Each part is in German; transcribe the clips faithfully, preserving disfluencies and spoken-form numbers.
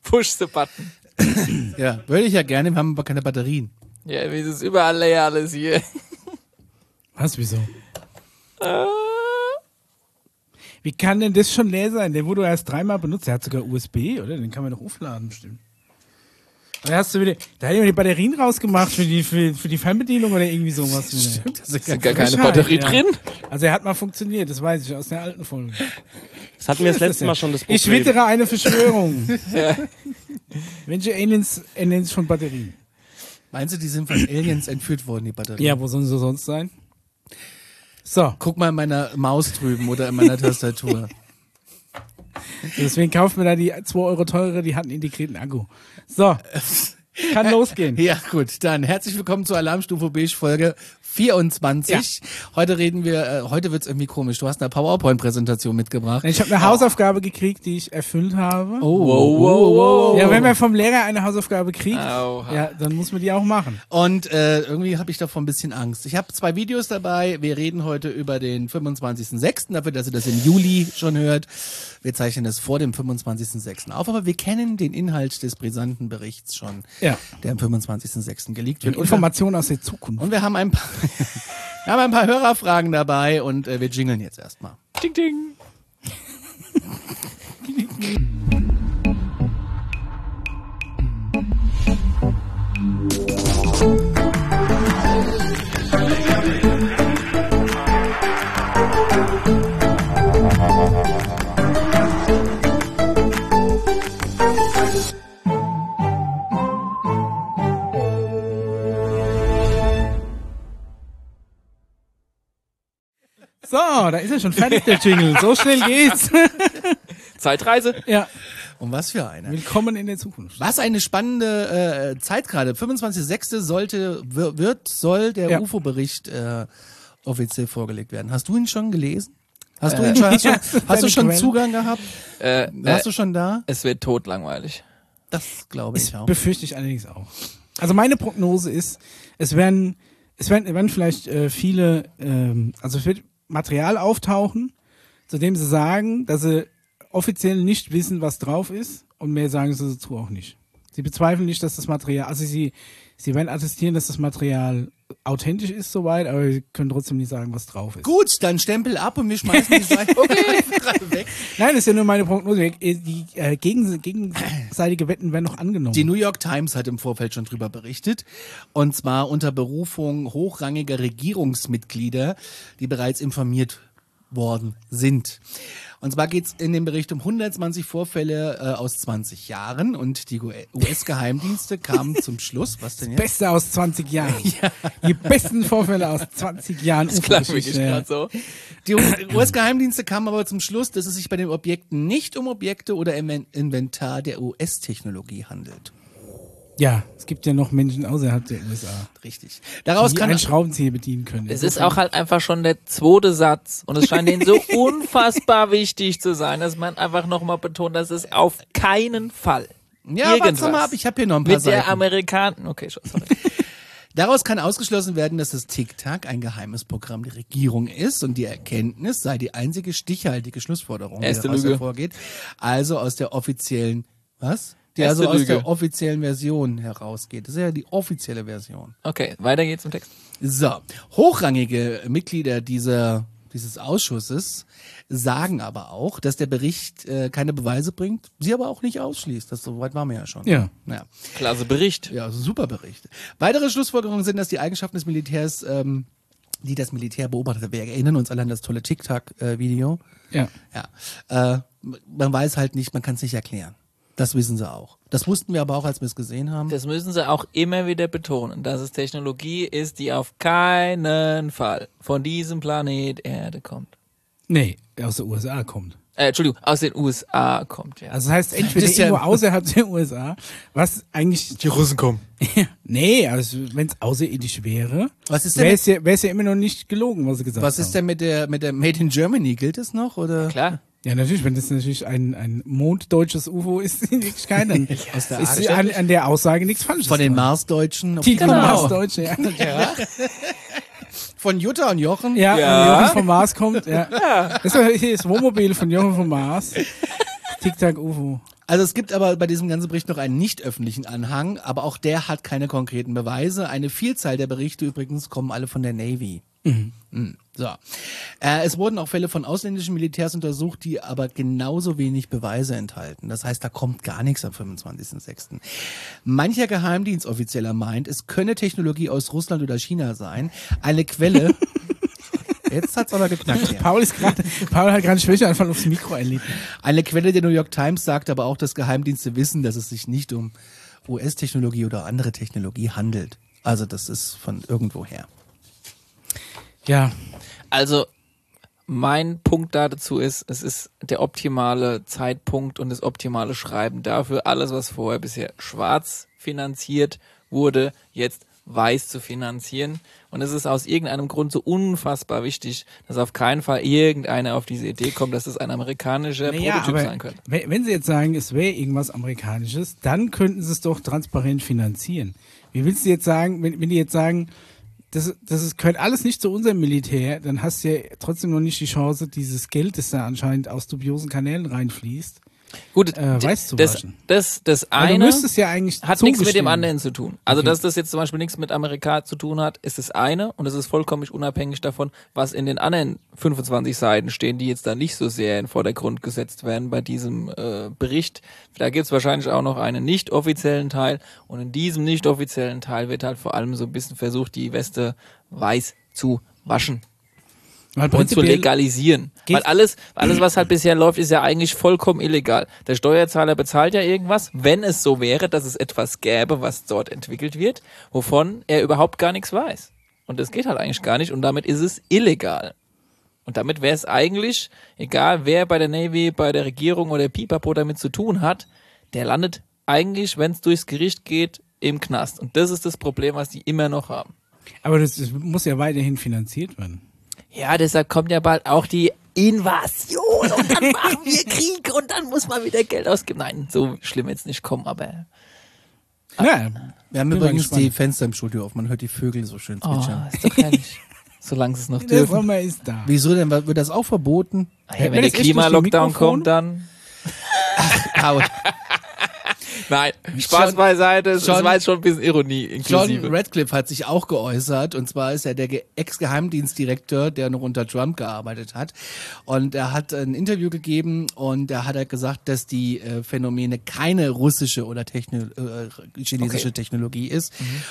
Push the button. Ja, würde ich ja gerne, wir haben aber keine Batterien. Ja, wie ist es überall leer alles hier. Was, wieso? Äh. Wie kann denn das schon leer sein? Der wurde erst dreimal benutzt. Der hat sogar U S B, oder? Den kann man doch aufladen, bestimmt. Da hast du wieder, da hat jemand die Batterien rausgemacht für die, für, für die Fernbedienung oder irgendwie sowas. Stimmt, das ist Ist gar keine Batterie ja. drin? Also er hat mal funktioniert, das weiß ich aus der alten Folge. Das hatten wir das letzte Mal schon das Problem. Ich wittere eine Verschwörung. Ja. Welche Aliens ernähren sich von Batterien? Meinst du, die sind von Aliens entführt worden, die Batterien? Ja, wo sollen sie sonst sein? So. Guck mal in meiner Maus drüben oder in meiner Tastatur. Deswegen kauft man da die zwei Euro teure, die hatten integrierten Akku. So, kann losgehen. Ja gut, dann herzlich willkommen zur Alarmstufe Beige Folge vierundzwanzig. Ja. Heute reden wir, äh, heute wird's irgendwie komisch. Du hast eine PowerPoint-Präsentation mitgebracht. Ich habe eine Hausaufgabe gekriegt, die ich erfüllt habe. Oh, wow, wow, wow. Ja, wenn man vom Lehrer eine Hausaufgabe kriegt, Oha. ja, dann muss man die auch machen. Und äh, irgendwie habe ich davon ein bisschen Angst. Ich habe zwei Videos dabei. Wir reden heute über den fünfundzwanzigsten sechsten Dafür, dass ihr das im Juli schon hört. Wir zeichnen das vor dem fünfundzwanzigsten sechsten auf, aber wir kennen den Inhalt des brisanten Berichts schon, Ja. der am fünfundzwanzigsten sechsten geleakt Und wird. Informationen aus der Zukunft. Und wir haben ein paar, wir haben ein paar Hörerfragen dabei und äh, wir jingeln jetzt erstmal. Ding, ding. So, da ist er schon fertig, der Jingle. So schnell geht's. Zeitreise? Ja. Und was für eine. Willkommen in der Zukunft. Was eine spannende äh, Zeit gerade. fünfundzwanzigsten sechsten sollte, wird, soll der Ja. U F O-Bericht äh, offiziell vorgelegt werden. Hast du ihn schon gelesen? Hast du ihn schon, hast du, Ja, hast du schon Quelle. Zugang gehabt? Äh, Warst äh, du schon da? es wird totlangweilig. Das glaube ich Das auch. befürchte ich allerdings auch. Also meine Prognose ist, es werden, es werden, werden vielleicht äh, viele, ähm, also es wird Material auftauchen, zu dem sie sagen, dass sie offiziell nicht wissen, was drauf ist, und mehr sagen sie dazu auch nicht. Sie bezweifeln nicht, dass das Material, also sie, sie werden attestieren, dass das Material authentisch ist soweit, aber sie können trotzdem nicht sagen, was drauf ist. Gut, dann Stempel ab und wir schmeißen die Seite okay, gerade weg. Nein, das ist ja nur meine Prognose. Die äh, gegen, gegenseitige Wetten werden noch angenommen. Die New York Times hat im Vorfeld schon drüber berichtet. Und zwar unter Berufung hochrangiger Regierungsmitglieder, die bereits informiert worden sind. Und zwar geht's in dem Bericht um hundertzwanzig Vorfälle äh, aus zwanzig Jahren und die U S-Geheimdienste kamen zum Schluss. Was denn jetzt? Beste aus zwanzig Jahren. Ja. Die besten Vorfälle aus zwanzig Jahren. Das klang wirklich ja. gerade so. Die U S-Geheimdienste kamen aber zum Schluss, dass es sich bei den Objekten nicht um Objekte oder Inven- Inventar der U S-Technologie handelt. Ja, es gibt ja noch Menschen außerhalb der U S A, Richtig. Daraus die kann einen Schraubenzieher bedienen können. Es ist auch halt einfach schon der zweite Satz und es scheint denen so unfassbar wichtig zu sein, dass man einfach nochmal betont, dass es auf keinen Fall ja, warte irgendwas mal ab, ich habe hier noch ein paar mit der Seiten. Amerikaner, okay, schon, sorry. Daraus kann ausgeschlossen werden, dass das Tic-Tac ein geheimes Programm der Regierung ist und die Erkenntnis sei die einzige stichhaltige Schlussfolgerung, die Erste daraus Lüge. hervorgeht. Also aus der offiziellen, was? Die Erste also aus Lüge. der offiziellen Version herausgeht. Das ist ja die offizielle Version. Okay, weiter geht's im Text. So, hochrangige Mitglieder dieser dieses Ausschusses sagen aber auch, dass der Bericht äh, keine Beweise bringt, sie aber auch nicht ausschließt. Das soweit waren wir ja schon. Ja. ja. Klasse Bericht. Ja, also super Bericht. Weitere Schlussfolgerungen sind, dass die Eigenschaften des Militärs, ähm, die das Militär beobachtet hat, wir erinnern uns alle an das tolle Tic-Tac-Video. Ja. Ja. Äh, man weiß halt nicht, man kann es nicht erklären. Das wissen sie auch. Das wussten wir aber auch, als wir es gesehen haben. Das müssen sie auch immer wieder betonen, dass es Technologie ist, die auf keinen Fall von diesem Planet Erde kommt. Nee, aus der U S A kommt. Äh, Entschuldigung, aus den U S A kommt, ja. Also das heißt, entweder Das ist ja- irgendwo außerhalb der U S A, was eigentlich... Die Russen kommen. Nee, also wenn es außerirdisch wäre, Was ist denn wäre mit, es ja, wär's ja immer noch nicht gelogen, was sie gesagt was haben. ist denn mit der mit der Made in Germany? Gilt es noch oder? Klar. Ja, natürlich, wenn das natürlich ein, ein monddeutsches U F O ist, in Wirklichkeit, dann Aus der ist an, an der Aussage nichts Falsches. Von den dran. Marsdeutschen? Titel Genau. Marsdeutsche, ja. Ja. Von Jutta und Jochen? Ja, Ja. Jochen vom Mars kommt, ja. Das ist doch hier das Wohnmobil von Jochen vom Mars. Tic-Tac-U F O. Also es gibt aber bei diesem ganzen Bericht noch einen nicht öffentlichen Anhang, aber auch der hat keine konkreten Beweise. Eine Vielzahl der Berichte übrigens kommen alle von der Navy. Mhm. Mhm. So. Äh, es wurden auch Fälle von ausländischen Militärs untersucht, die aber genauso wenig Beweise enthalten. Das heißt, da kommt gar nichts am fünfundzwanzigsten sechsten Mancher Geheimdienstoffizieller meint, es könne Technologie aus Russland oder China sein. Eine Quelle... Jetzt hat's aber geknackt. Ja. Paul ist gerade, Paul hat gerade einen Schwächeanfall aufs Mikro erlebt. Eine Quelle der New York Times sagt aber auch, dass Geheimdienste wissen, dass es sich nicht um U S-Technologie oder andere Technologie handelt. Also das ist von irgendwoher. Ja. Also mein Punkt dazu ist, es ist der optimale Zeitpunkt und das optimale Schreiben dafür, alles, was vorher bisher schwarz finanziert wurde, jetzt weiß zu finanzieren. Und es ist aus irgendeinem Grund so unfassbar wichtig, dass auf keinen Fall irgendeiner auf diese Idee kommt, dass das ein amerikanischer naja, Prototyp sein könnte. Wenn, wenn Sie jetzt sagen, es wäre irgendwas Amerikanisches, dann könnten Sie es doch transparent finanzieren. Wie willst du jetzt sagen, wenn, wenn die jetzt sagen, das, das ist, gehört alles nicht zu unserem Militär, dann hast du ja trotzdem noch nicht die Chance, dieses Geld, das da anscheinend aus dubiosen Kanälen reinfließt, Gut, äh, weiß zu das, waschen. das, das Weil eine du müsstest ja eigentlich hat nichts mit dem zugestehen. anderen zu tun. Also, Okay. dass das jetzt zum Beispiel nichts mit Amerika zu tun hat, ist das eine und es ist vollkommen unabhängig davon, was in den anderen fünfundzwanzig Seiten stehen, die jetzt da nicht so sehr in den Vordergrund gesetzt werden bei diesem äh, Bericht. Da gibt's wahrscheinlich auch noch einen nicht offiziellen Teil und in diesem nicht offiziellen Teil wird halt vor allem so ein bisschen versucht, die Weste weiß zu waschen. Weil Und zu prinzipiell legalisieren. Weil alles, alles, was halt bisher läuft, ist ja eigentlich vollkommen illegal. Der Steuerzahler bezahlt ja irgendwas, wenn es so wäre, dass es etwas gäbe, was dort entwickelt wird, wovon er überhaupt gar nichts weiß. Und das geht halt eigentlich gar nicht und damit ist es illegal. Und damit wäre es eigentlich, egal wer bei der Navy, bei der Regierung oder Pipapo damit zu tun hat, der landet eigentlich, wenn es durchs Gericht geht, im Knast. Und das ist das Problem, was die immer noch haben. Aber das, das muss ja weiterhin finanziert werden. Ja, deshalb kommt ja bald auch die Invasion und dann machen wir Krieg und dann muss man wieder Geld ausgeben. Nein, so schlimm jetzt nicht kommen, aber... Ja, Wir haben Bin mal übrigens gespannt. die Fenster im Studio auf, man hört die Vögel so schön Oh, zwitschern. ist doch herrlich. Solange sie es noch der dürfen. Sommer ist da. Wieso denn? Wird das auch verboten? Hey, wenn Wenn der es echt durch die Klimalockdown Mikrofone- kommt, dann... Aber Nein, Spaß John- beiseite, das John- war jetzt schon ein bisschen Ironie John inklusive. Radcliffe hat sich auch geäußert, und zwar ist er der Ge- Ex-Geheimdienstdirektor, der noch unter Trump gearbeitet hat, und er hat ein Interview gegeben und da hat er gesagt, dass die äh, Phänomene keine russische oder Techno äh, chinesische Okay. Technologie ist,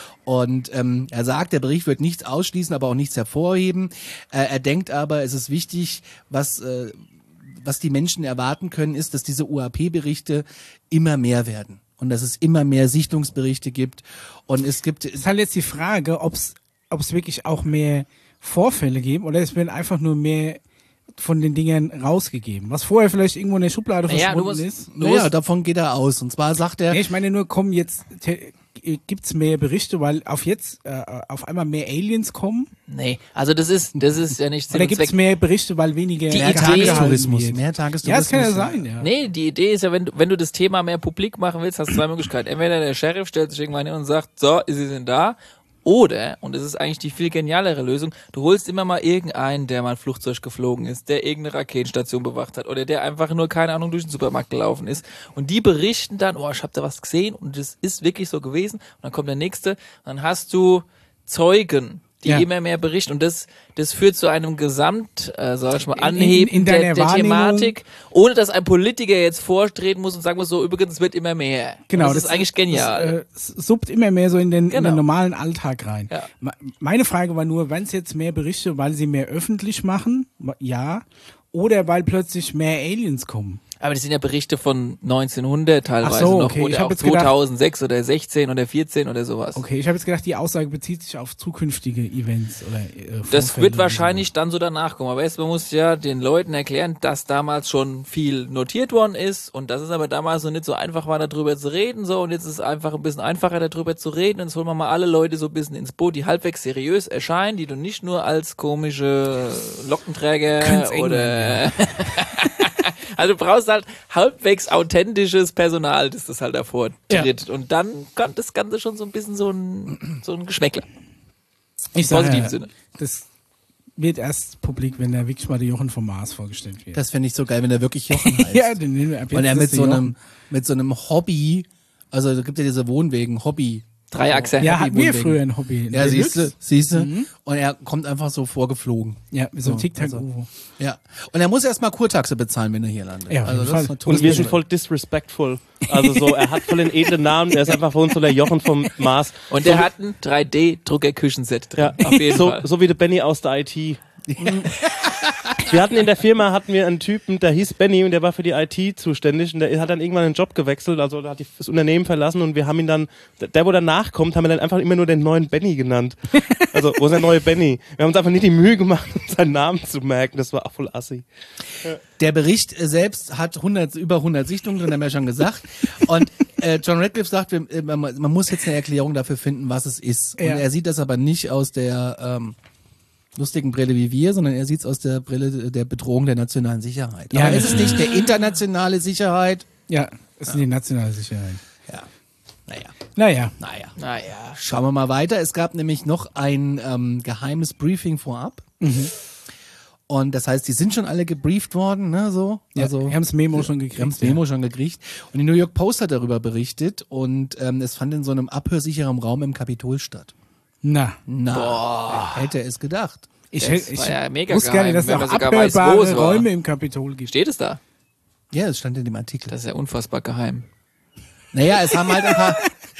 und ähm, er sagt, der Bericht wird nichts ausschließen, aber auch nichts hervorheben. Äh, er denkt aber, es ist wichtig, was äh, was die Menschen erwarten können, ist, dass diese U A P-Berichte immer mehr werden und dass es immer mehr Sichtungsberichte gibt und es gibt Es ist halt jetzt die Frage, ob es wirklich auch mehr Vorfälle geben oder es werden einfach nur mehr von den Dingern rausgegeben. Was vorher vielleicht irgendwo in der Schublade Naja, du verschwunden musst- ist. du naja, musst- davon geht er aus. Und zwar sagt er, Nee, ich meine nur, kommen jetzt, te- gibt's mehr Berichte, weil auf jetzt äh, auf einmal mehr Aliens kommen? Nee, also das ist, das ist ja nicht Sinn Oder und gibt's Zweck. mehr Berichte, weil weniger Die mehr Idee- gehalten Tagestourismus, wird? mehr Ja, Tagestourismus. das kann ja sein, ja. Nee, die Idee ist ja, wenn du, wenn du das Thema mehr publik machen willst, hast du zwei Möglichkeiten. Entweder der Sheriff stellt sich irgendwann hin und sagt, so, sie sind da. Oder, und das ist eigentlich die viel genialere Lösung, du holst immer mal irgendeinen, der mal ein Flugzeug geflogen ist, der irgendeine Raketenstation bewacht hat oder der einfach nur, keine Ahnung, durch den Supermarkt gelaufen ist. Und die berichten dann, oh, ich hab da was gesehen und das ist wirklich so gewesen. Und dann kommt der nächste und dann hast du Zeugen, die Ja. immer mehr berichten. Und das, das führt zu einem Gesamt, äh, sag ich mal, In- in- Anheben in der, deiner der Wahrnehmung- Thematik, ohne dass ein Politiker jetzt vortreten muss und sagen muss, so, übrigens, es wird immer mehr. Genau, Und das, ist eigentlich genial. Das, äh, suppt immer mehr so in den, in Genau. den normalen Alltag rein. Ja. Me- Meine Frage war nur, wenn es jetzt mehr Berichte, weil sie mehr öffentlich machen, ja, oder weil plötzlich mehr Aliens kommen. Aber das sind ja Berichte von neunzehnhundert teilweise Ach so, noch okay. Ich oder hab auch jetzt gedacht- zweitausendsechs oder sechzehn oder vierzehn oder sowas. Okay, ich habe jetzt gedacht, die Aussage bezieht sich auf zukünftige Events oder äh, Das Vorfälle wird oder wahrscheinlich dann so danach kommen. Aber erst man muss ja den Leuten erklären, dass damals schon viel notiert worden ist und dass es aber damals so nicht so einfach war, darüber zu reden. So, und jetzt ist es einfach ein bisschen einfacher, darüber zu reden. Und jetzt holen wir mal alle Leute so ein bisschen ins Boot, die halbwegs seriös erscheinen, die du nicht nur als komische Lockenträger Können's eng oder werden, also du brauchst halt halbwegs authentisches Personal, das das halt davor Ja. tritt. Und dann kommt das Ganze schon so ein bisschen so ein, so ein Geschmäckler. Ich positiven sage, Sinne. das wird erst publik, wenn der wirklich mal der Jochen vom Mars vorgestellt wird. Das fände ich so geil, wenn er wirklich Jochen heißt. Ja, den nehmen wir ab jetzt. Und er ist mit der so Jochen. einem, mit so einem Hobby, also es gibt ja diese Wohnwegen, Hobby. Dreiachse. Ja, hatten wir Wohnwegen. früher ein Hobby. Ja, siehst du, Deluxe. siehst du. Mhm. Und er kommt einfach so vorgeflogen. Ja, mit so einem So, Tic-Tac-U. Ja. Und er muss erstmal Kurtaxe bezahlen, wenn er hier landet. Ja, auf also jeden das ist Fall. eine tolle Und wir sind Sache. voll disrespectful. Also so, er hat voll den edlen Namen, der ist einfach für uns so der Jochen vom Mars. Und der hat ein drei D-Drucker-Küchenset drin. Ja, Auf jeden so, Fall. so wie der Benny aus der I T. Wir hatten in der Firma hatten wir einen Typen, der hieß Benny und der war für die I T zuständig und der hat dann irgendwann einen Job gewechselt, also der hat die- das Unternehmen verlassen und wir haben ihn dann, der wo danach kommt, haben wir dann einfach immer nur den neuen Benny genannt. Also, wo ist der neue Benny? Wir haben uns einfach nicht die Mühe gemacht, uns seinen Namen zu merken, das war auch voll assi. Der Bericht äh, selbst hat hundert, über hundert Sichtungen drin, haben wir ja schon gesagt. Und äh, John Radcliffe sagt, wir, äh, man, man muss jetzt eine Erklärung dafür finden, was es ist. Und Ja. er sieht das aber nicht aus der ähm, lustigen Brille wie wir, sondern er sieht es aus der Brille der Bedrohung der nationalen Sicherheit. Ja, aber es ja. ist nicht der internationale Sicherheit. Ja, das ist die nationale Sicherheit. Ja, naja, Naja. naja. Naja. Schauen wir mal weiter. Es gab nämlich noch ein ähm, geheimes Briefing vorab. Mhm. Und das heißt, die sind schon alle gebrieft worden, ne, so. Ja, also, wir haben das Memo schon gekriegt. Wir haben das Memo schon gekriegt. Und die New York Post hat darüber berichtet und ähm, es fand in so einem abhörsicheren Raum im Kapitol statt. Na, Na, wer hätte es gedacht. ich, Das hätte- ich war ja mega wusste gerne, geheim, dass es wenn auch man sogar weiß, wo abhörbare es war. Räume im Kapitol gibt. Steht es da? Ja, es stand in dem Artikel. Das ist ja unfassbar geheim. Naja, es haben halt ein paar,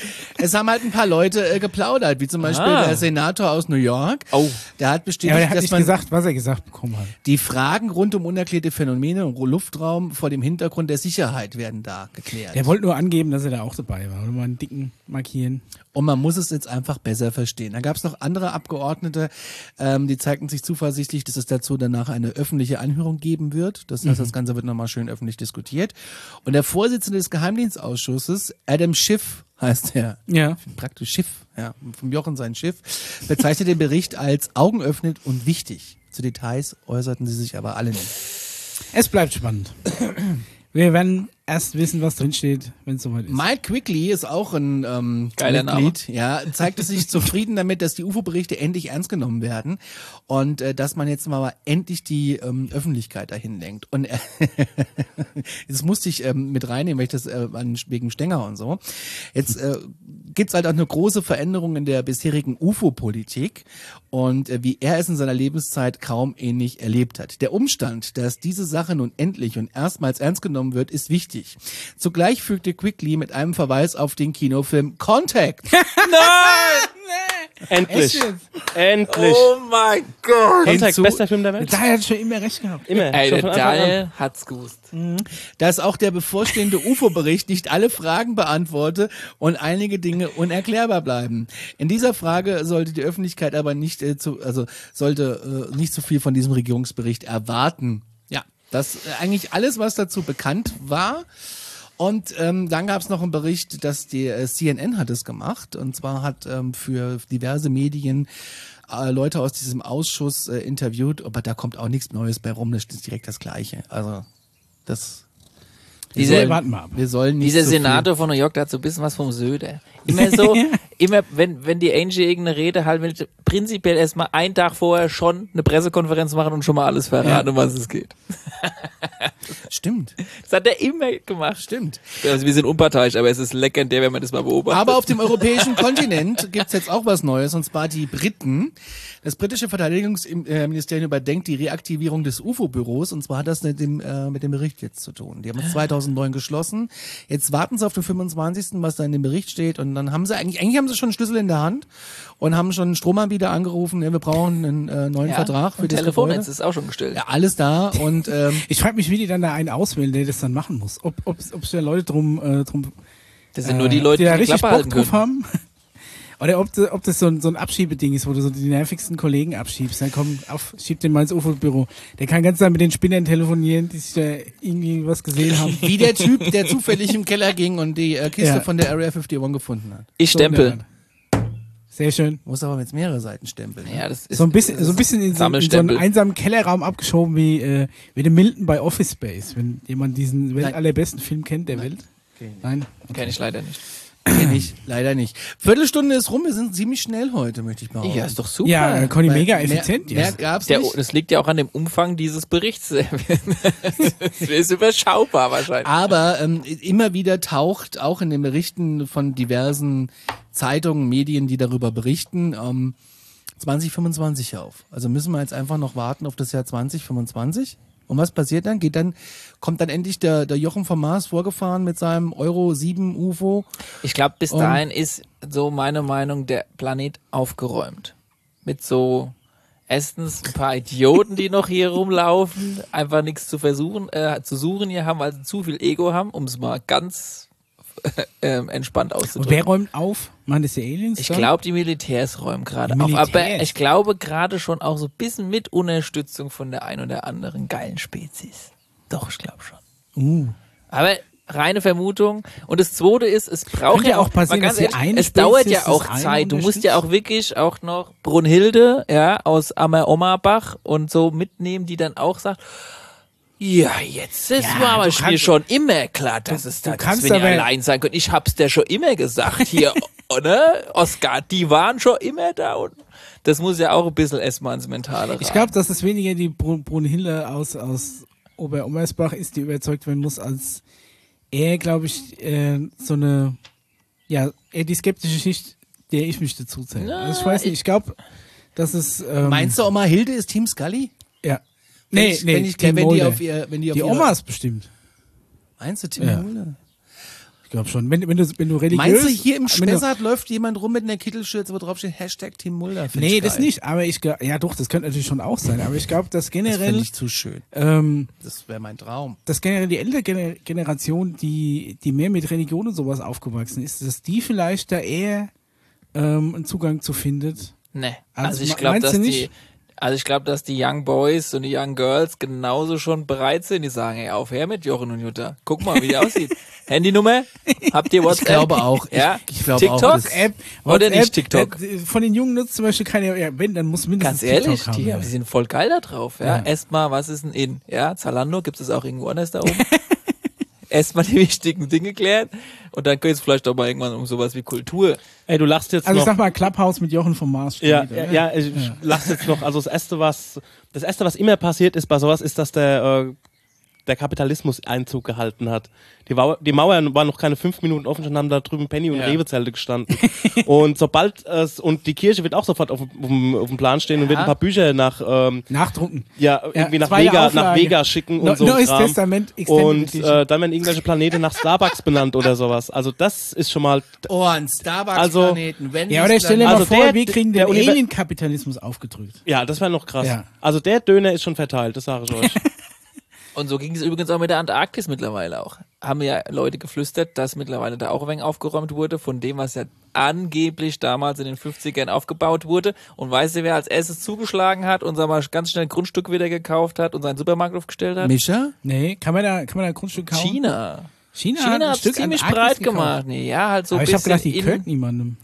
es haben halt ein paar Leute äh, geplaudert, wie zum Beispiel Ah. der Senator aus New York. Oh. Der hat Ja, bestätigt, aber er hat dass nicht man gesagt, was er gesagt bekommen hat. die Fragen rund um unerklärte Phänomene im Luftraum vor dem Hintergrund der Sicherheit werden da geklärt. Der wollte nur angeben, dass er da auch dabei war. Oder mal einen dicken markieren. Und man muss es jetzt einfach besser verstehen. Dann gab es noch andere Abgeordnete, ähm, die zeigten sich zuversichtlich, dass es dazu danach eine öffentliche Anhörung geben wird. Das heißt, das Ganze wird nochmal schön öffentlich diskutiert. Und der Vorsitzende des Geheimdienstausschusses, Adam Schiff heißt er, Ja. praktisch Schiff, ja, vom Jochen sein Schiff, bezeichnet den Bericht als augenöffnend und wichtig. Zu Details äußerten sie sich aber alle nicht. Es bleibt spannend. Wir werden erst wissen, was drinsteht, wenn es soweit ist. Mike Quigley ist auch ein ähm, Geiler Mitglied, ja, zeigte sich zufrieden damit, dass die U F O-Berichte endlich ernst genommen werden und äh, dass man jetzt mal endlich die ähm, Öffentlichkeit dahin lenkt. Und äh, das musste ich ähm, mit reinnehmen, weil ich das äh, an, wegen Stenger und so. Jetzt äh, gibt's halt auch eine große Veränderung in der bisherigen U F O-Politik und äh, wie er es in seiner Lebenszeit kaum ähnlich erlebt hat. Der Umstand, dass diese Sache nun endlich und erstmals ernst genommen wird, ist wichtig. Zugleich fügte Quigley mit einem Verweis auf den Kinofilm Contact. Endlich. Echt jetzt? Endlich. Oh mein Gott. Contact, hinzu- bester Film der Welt. Da hat schon immer recht gehabt. Immer. Ey, Schon der von Anfang an. Daniel hat's gewusst. dass auch der bevorstehende U F O-Bericht nicht alle Fragen beantworte und einige Dinge unerklärbar bleiben. In dieser Frage sollte die Öffentlichkeit aber nicht äh, zu, also sollte äh, nicht so viel von diesem Regierungsbericht erwarten. Ja, das äh, eigentlich alles, was dazu bekannt war. Und ähm, dann gab es noch einen Bericht, dass die äh, C N N hat es gemacht. Und zwar hat ähm, für diverse Medien äh, Leute aus diesem Ausschuss äh, interviewt, aber da kommt auch nichts Neues bei rum, das ist direkt das Gleiche. Also das wir Dieser- sollen, warten wir ab. wir sollen nicht Dieser so Senator von New York, der hat so ein bisschen was vom Söder. Immer so, immer, wenn, wenn die Angie irgendeine Rede halten will, prinzipiell erstmal einen Tag vorher schon eine Pressekonferenz machen und schon mal alles verraten, um was es geht. viel. Stimmt, Das hat er immer gemacht. stimmt. Also wir sind unparteiisch, aber es ist legendär, wenn man das mal beobachtet. Aber auf dem europäischen Kontinent gibt's jetzt auch was Neues, und zwar die Briten. Das britische Verteidigungsministerium überdenkt die Reaktivierung des U F O-Büros, und zwar hat das mit dem, äh, mit dem Bericht jetzt zu tun. Die haben es zweitausendneun geschlossen. Jetzt warten sie auf den fünfundzwanzigsten, was da in dem Bericht steht, und dann haben sie eigentlich, eigentlich haben sie schon einen Schlüssel in der Hand und haben schon einen Stromanbieter angerufen, ja, wir brauchen einen äh, neuen ja, Vertrag für und das Telefonnetz Gebäude. ist auch schon gestellt. Ja, alles da, und ähm, Ich frage mich, wie die dann da einen auswählen, der das dann machen muss. Ob ob ob da Leute drum äh, drum Das sind nur die Leute, die da die die richtig Klappe Bock halten drauf können. haben. Oder ob, das- ob das so ein, so ein Abschiebeding ist, wo du so die nervigsten Kollegen abschiebst. Dann komm, auf, schieb den mal ins U F O-Büro. Der kann ganz Zeit mit den Spinnern telefonieren, die sich da irgendwie was gesehen haben. wie der Typ, der zufällig im Keller ging und die äh, Kiste Ja. von der Area einundfünfzig gefunden hat. Ich So in der stempel. Art. Sehr schön. Muss aber jetzt mehrere Seiten stempeln. Ne? Ja, das ist, So ein bisschen, das so ein bisschen in, so, in so einen Sammelstempel. einsamen Kellerraum abgeschoben wie, äh, wie der Milton bei Office Space. Wenn jemand diesen Welt Nein. allerbesten Film kennt der Welt. Okay. Nein? Kenn ich leider nicht. Kenn ich leider nicht. Viertelstunde ist rum, wir sind ziemlich schnell heute, möchte ich behaupten. Ja, ist doch super. Ja, äh, Conny, Weil mega mehr- effizient Mehr jetzt. gab's Der, nicht. das liegt ja auch an dem Umfang dieses Berichts. Das ist überschaubar wahrscheinlich. Aber ähm, immer wieder taucht auch in den Berichten von diversen Zeitungen, Medien, die darüber berichten, ähm, zwanzig fünfundzwanzig auf. Also müssen wir jetzt einfach noch warten auf das Jahr zwanzig fünfundzwanzig. Und was passiert dann? Geht dann, kommt dann endlich der, der Jochen vom Mars vorgefahren mit seinem Euro sieben U F O? Ich glaube, bis dahin ist so meine Meinung der Planet aufgeräumt. Mit so erstens ein paar Idioten, die noch hier rumlaufen, einfach nichts zu versuchen, äh, zu suchen hier haben, weil sie zu viel Ego haben, um es mal ganz ähm, entspannt Und auszudrücken. wer räumt auf? Machen das die Aliens? Ich dann? glaube, die Militärs räumen gerade Die auf. Aber Militärs? ich glaube gerade schon auch so ein bisschen mit Unterstützung von der ein oder anderen geilen Spezies. Doch, ich glaube schon. Uh. Aber reine Vermutung. Und das Zweite ist, es braucht Könnte ja auch, auch passieren, mal ganz dass die ehrlich, eine es dauert Spezies ja das auch eine Zeit. Du musst ja unterstützt. auch wirklich auch noch Brunhilde, ja, aus Ammer-Ommerbach und so mitnehmen, die dann auch sagt, ja, jetzt ist Ja, war aber du mir kannst- schon immer klar, dass es du da, kannst dass wir nicht aber- allein sein können. Ich hab's dir schon immer gesagt hier, oder? Oscar, die waren schon immer da und das muss ja auch ein bisschen erstmal ins Mentale rein. Ich glaube, dass es weniger die Brun Brunhilde aus, aus Ober-Ommersbach ist, die überzeugt werden muss, als eher, glaube ich, äh, so eine, ja, eher die skeptische Schicht, der ich mich dazu zähle. Na, Also ich weiß nicht, ich glaube, dass es, ähm, Meinst du, Oma Hilde ist Team Scully? ja. Wenn Nee, ich, nee, wenn, ich, Team wenn die Mulder. auf ihr, wenn die auf Die ihre- Omas bestimmt. Meinst du Team Ja. Mulder? Ich glaube schon. Wenn, wenn, du, wenn du religiös... Meinst du, hier im wenn du- Spessart läuft jemand rum mit einer Kittelschürze, wo drauf steht Hashtag Team Mulder? Find Nee, ich das geil. nicht, aber ich glaube, ja doch, das könnte natürlich schon auch sein, aber ich glaube, dass Das generell, finde ich zu schön. ähm, Das wäre mein Traum. dass generell die ältere Gener- Generation, die, die mehr mit Religion und sowas aufgewachsen ist, dass die vielleicht da eher ähm, einen Zugang zu findet. Nee. Also Also ich me- glaube, meinst dass du die, nicht? also ich glaube, dass die Young Boys und die Young Girls genauso schon bereit sind. Die sagen, ey, auf her mit Jochen und Jutta. Guck mal, wie die aussieht. Handynummer? Habt ihr WhatsApp? Ich glaube auch. Ja? Ich, ich glaube TikTok? auch. Das, WhatsApp, Oder WhatsApp, nicht TikTok? äh, Von den Jungen nutzt zum Beispiel keine, ja, wenn, dann muss mindestens Ganz ehrlich, TikTok haben. die, ja. die sind voll geil da drauf. Ja? Ja. Erstmal, was ist denn in? Ja, Zalando, gibt es auch irgendwo anders da oben? Erstmal die wichtigen Dinge klären und dann geht es vielleicht auch mal irgendwann um sowas wie Kultur. Ey, du lachst jetzt Also ich noch. sag mal, Clubhouse mit Jochen vom Mars steht. Ja, oder? ja, ja, ich Ja. lach's jetzt noch. Also das erste, was das erste, was immer passiert ist bei sowas, ist, dass der äh, der Kapitalismus Einzug gehalten hat. Die, Mauer, die Mauern waren noch keine fünf Minuten offen, schon haben da drüben Penny und Ja. Rewe-Zelte gestanden. Und sobald es und die Kirche wird auch sofort auf, dem- auf, dem- auf dem Plan stehen und wird ein paar Bücher nach ähm, Nachdrucken. ja, irgendwie nach zweite Vega, nach Auflage. Vega schicken und No- so Neues Kram. Testament, Extended Und Edition. äh, dann werden irgendwelche Planeten nach Starbucks benannt oder sowas. Also das ist schon mal oh, ein Also- Starbucks-Planeten. wenn Ja, nicht oder stell dir Planet- mal Also vor, der- wir kriegen der den Univer- Alien-Kapitalismus aufgedrückt. ja, das wäre noch krass. Ja. Also der Döner ist schon verteilt, das sage ich euch. Und so ging es übrigens auch mit der Antarktis mittlerweile auch. Haben ja Leute geflüstert, dass mittlerweile da auch ein wenig aufgeräumt wurde von dem, was ja angeblich damals in den fünfzigern aufgebaut wurde. Und weißt du, wer als erstes zugeschlagen hat und sag mal ganz schnell ein Grundstück wieder gekauft hat und seinen Supermarkt aufgestellt hat? Mischa? Nee, kann man da, kann man da ein Grundstück kaufen? China. China, China hat ein hat es Stück ziemlich Antarktis breit gekauft. gemacht. Nee, ja, halt so ein Aber ich habe bisschen gedacht, die in, gehört niemandem.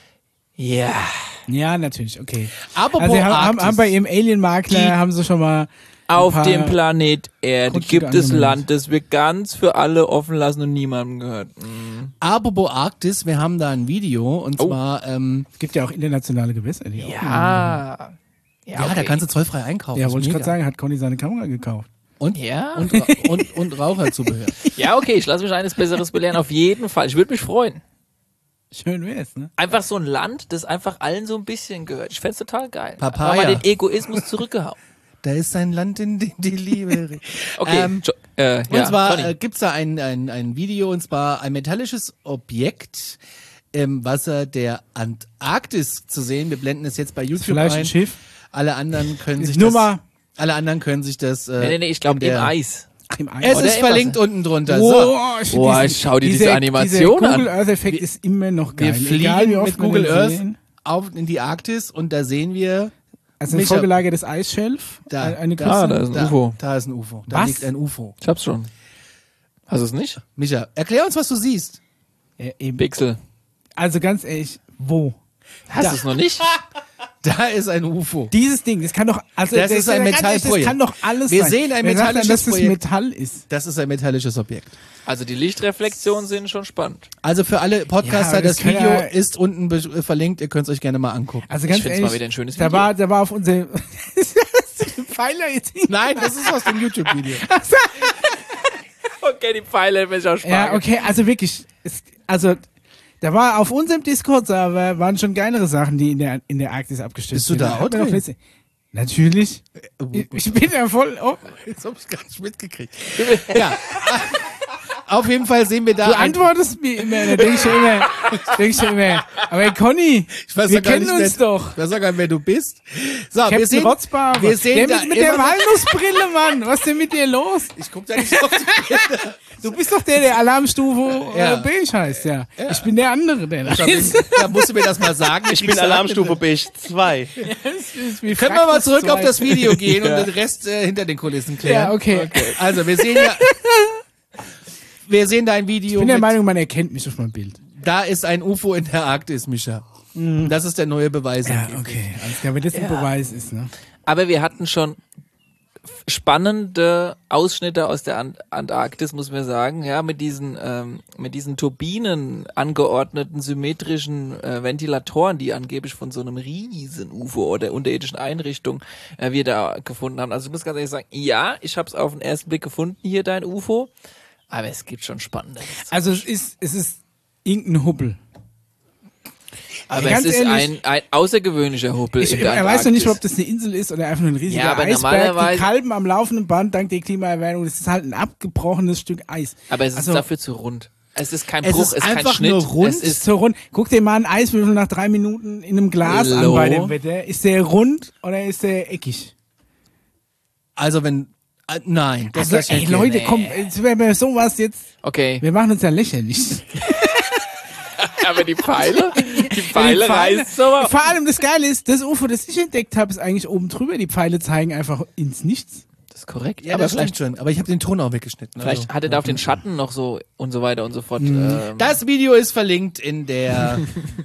Ja. Ja, natürlich, okay. Apropos Also sie haben, haben, Arktis. haben bei ihrem Alien-Makler Die- haben sie schon mal ein Auf paar- dem Planet Erde Grundstücke gibt es angemeldet. Land, das wir ganz für alle offen lassen und niemandem gehört. Mhm. Apropos Arktis, wir haben da ein Video und Oh. zwar, ähm, Es gibt ja auch internationale Gewässer. Die auch Ja. ja, da okay. kannst du zollfrei einkaufen. Ja, ist wollte ich gerade mega. sagen, hat Conny seine Kamera gekauft. Und, Ja. und, Ra- und, und Raucherzubehör. Ja, okay, ich lasse mich eines Besseres belehren. Auf jeden Fall. Ich würde mich freuen. Schön wär's, ne? Einfach so ein Land, das einfach allen so ein bisschen gehört. Ich fänd's total geil. Papaya. Aber den Egoismus zurückgehauen. Da ist ein Land, in dem die Liebe regiert. Okay, Ähm, jo äh, Und ja, zwar Conny. äh, gibt's da ein, ein, ein Video, und zwar ein metallisches Objekt im Wasser der Antarktis zu sehen. Wir blenden es jetzt bei YouTube Vielleicht ein. ein Schiff. Alle anderen können sich Nur das, mal alle anderen können sich das. Äh, nee, nee, nee, ich glaube in im der- Eis. im Eis. Es Oder ist im verlinkt Wasser. unten drunter. Oh, So. ich Boah, find schau dir diese diese Animation dieser an. Google Earth Effekt ist immer noch geil. Wir fliegen Egal, wie oft mit wir Google den Earth sehen. auf in die Arktis und da sehen wir Also ein Micha- vorgelagertes Eisschelf. da, eine- eine da, Küste. Ah, da ist ein da, U F O. Da ist ein U F O. Da Was? liegt ein U F O. Ich hab's schon. Hast du es nicht? Micha, erklär uns, was du siehst. Ja, eben. Pixel. Also ganz ehrlich, wo? Hast Da. du es noch nicht? Da ist ein U F O. Dieses Ding, das kann doch, also Das ist ein ganz ehrlich, Metallprojekt. Das kann doch alles Wir sein. sehen ein Wer sagt denn, metallisches dass das Projekt. Metall ist. Das ist ein metallisches Objekt. Also die Lichtreflexionen sind schon spannend. Also für alle Podcaster, Ja, das das kann Video ja- ist unten be- äh, verlinkt. Ihr könnt es euch gerne mal angucken. Also ganz Ich find's ehrlich, mal wieder ein schönes da Video. war, da war auf unserem Pfeiler jetzt hin. Nein, das ist aus dem YouTube-Video. Okay, die Pfeile will ich auch sparen. Ja, okay, also wirklich, es, also da war auf unserem Discord-Server waren schon geilere Sachen, die in der in der Arktis abgestürzt Bist du da sind. auch Hat man drin? doch letzte- Natürlich. Ich, ich bin ja voll. Oh, Jetzt hab ich gar nicht mitgekriegt. Ja. Auf jeden Fall sehen wir da. du ein- antwortest mir immer, da denk ich schon immer, denk ich schon immer. Aber Conny, Ich weiß wir ja gar kennen nicht, uns wer, doch. Ich weiß ja gar nicht, wer du bist. So, wir Captain sehen, Rotzbarber. wir sehen der da mit, mit der immer- Walnussbrille, Mann. Was ist denn mit dir los? Ich guck da nicht auf die Bilder. Du bist doch der, der Alarmstufe Ja. äh, beige heißt, ja. Ich bin der andere, der da Da, ist. da musst du mir das mal sagen. Ich bin Alarmstufe Beige zwei. Wie Können wir mal Fraktus zurück auf zwei. das Video gehen und den Rest äh, hinter den Kulissen klären? Ja, okay. Also, wir sehen ja. Wir sehen da ein Video. Ich bin der mit, Meinung, man erkennt mich auf meinem Bild. da ist ein U F O in der Arktis, Micha. Das ist der neue Beweis. Ja, okay. Alles klar, wenn das ein Beweis ist, ne? Aber wir hatten schon spannende Ausschnitte aus der Ant Antarktis, muss man sagen, ja, mit diesen ähm, mit diesen Turbinen angeordneten symmetrischen äh, Ventilatoren, die angeblich von so einem riesen U F O oder unterirdischen Einrichtung äh, wir da gefunden haben. Also ich muss ganz ehrlich sagen, ja, ich habe es auf den ersten Blick gefunden, hier dein U F O, aber es gibt schon spannende. Also es ist, es ist irgendein Hubbel. Aber ganz es ist ehrlich, ein, ein außergewöhnlicher Hubbel Ich, in der er weiß noch nicht, Antarktis. ob das eine Insel ist oder einfach nur ein riesiger Ja, aber Eisberg. normalerweise- Die Kalben am laufenden Band dank der Klimaerwärmung. Das ist halt ein abgebrochenes Stück Eis. Aber es ist Also- dafür zu rund. Es ist kein Es Bruch, ist es ist kein einfach Schnitt. nur rund. Es ist So rund. Guck dir mal einen Eiswürfel nach drei Minuten in einem Glas an Hallo? bei dem Wetter. Ist der rund oder ist der eckig? Also, wenn. Äh, nein, das Also, lass ich ey, nicht Leute, gehen. komm, jetzt wäre mir sowas jetzt. okay. Wir machen uns ja lächerlich. Aber die Pfeile, die Pfeile Die Pfeile- reißt so. Vor allem das Geile ist, das U F O, das ich entdeckt habe, ist eigentlich oben drüber. Die Pfeile zeigen einfach ins Nichts. Das ist korrekt. Ja, aber das vielleicht, stimmt schon. Aber ich habe den Ton auch weggeschnitten. vielleicht also. hat er da auf den Schatten noch so und so weiter und so fort. Ähm, Das Video ist verlinkt in der.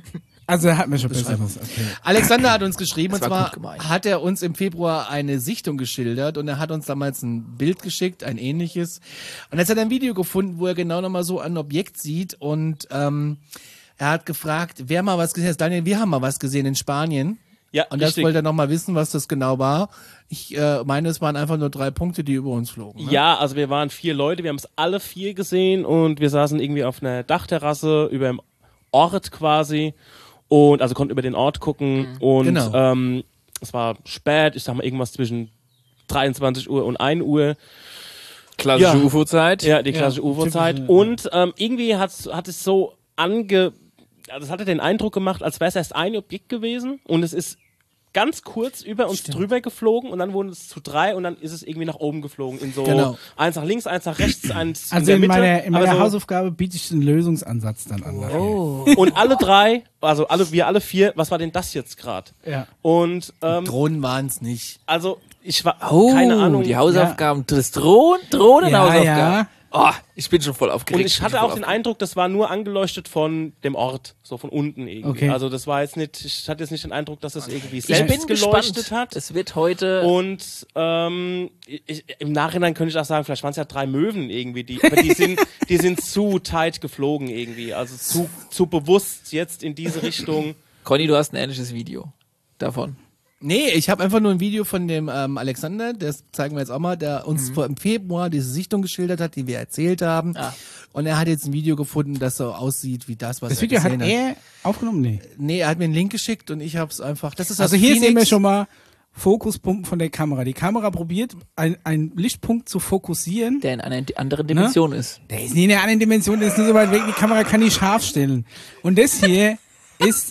Also hat mir schon besseres. Okay. Alexander hat uns geschrieben, und Das war zwar gut gemeint. hat er uns im Februar eine Sichtung geschildert und er hat uns damals ein Bild geschickt, ein ähnliches. Und jetzt hat er ein Video gefunden, wo er genau nochmal so ein Objekt sieht und ähm, er hat gefragt, wer mal was gesehen hat. Daniel, wir haben mal was gesehen in Spanien. Ja, Und das richtig. wollte er nochmal wissen, was das genau war. Ich äh, meine, es waren einfach nur drei Punkte, die über uns flogen. Ne? Ja, also wir waren vier Leute, wir haben es alle vier gesehen und wir saßen irgendwie auf einer Dachterrasse über dem Ort quasi und also konnten über den Ort gucken und Genau. ähm, es war spät, ich sag mal irgendwas zwischen dreiundzwanzig Uhr und ein Uhr. klassische Ja. U F O-Zeit. Ja, die klassische U F O-Zeit. typische, Und ähm, irgendwie hat's, hat es so ange... Also es hatte den Eindruck gemacht, als wäre es erst ein Objekt gewesen und es ist ganz kurz über uns drüber geflogen und dann wurden es zu drei und dann ist es irgendwie nach oben geflogen. In so Genau. eins nach links, eins nach rechts, eins in Also der in Mitte. meiner, in aber meiner so, Hausaufgabe biete ich den Lösungsansatz dann an. Oh. und alle drei, also alle wir alle vier, was war denn das jetzt gerade? Ja. Und ähm, Drohnen waren es nicht. also ich war Oh, keine Ahnung. die Hausaufgaben, das Drohnen, Drohnenhausaufgaben. Ja, Oh, ich bin schon voll aufgeregt. Und ich hatte bin auch voll den Eindruck, das war nur angeleuchtet von dem Ort, so von unten irgendwie. Okay. Also das war jetzt nicht, ich hatte jetzt nicht den Eindruck, dass es irgendwie Ich selbst bin geleuchtet gespannt. hat. Es wird heute. Und ähm, ich, im Nachhinein könnte ich auch sagen, vielleicht waren es ja drei Möwen irgendwie, die, aber die sind, die sind zu tight geflogen irgendwie, also zu, zu bewusst jetzt in diese Richtung. Conny, du hast ein ähnliches Video davon. Nee, ich habe einfach nur ein Video von dem ähm, Alexander, das zeigen wir jetzt auch mal, der uns vor, im Februar diese Sichtung geschildert hat, die wir erzählt haben. Ah. Und er hat jetzt ein Video gefunden, das so aussieht wie das, was Das er Video hat gesehen hat. er aufgenommen? Nee. Nee, er hat mir einen Link geschickt und ich habe es einfach. Das ist Also aus hier Phoenix. sehen wir schon mal Fokuspunkten von der Kamera. Die Kamera probiert, einen Lichtpunkt zu fokussieren. Der in einer anderen Dimension ist. Der ist nie in einer anderen Dimension, der ist nur so weit weg, die Kamera kann nicht scharf stellen. Und das hier ist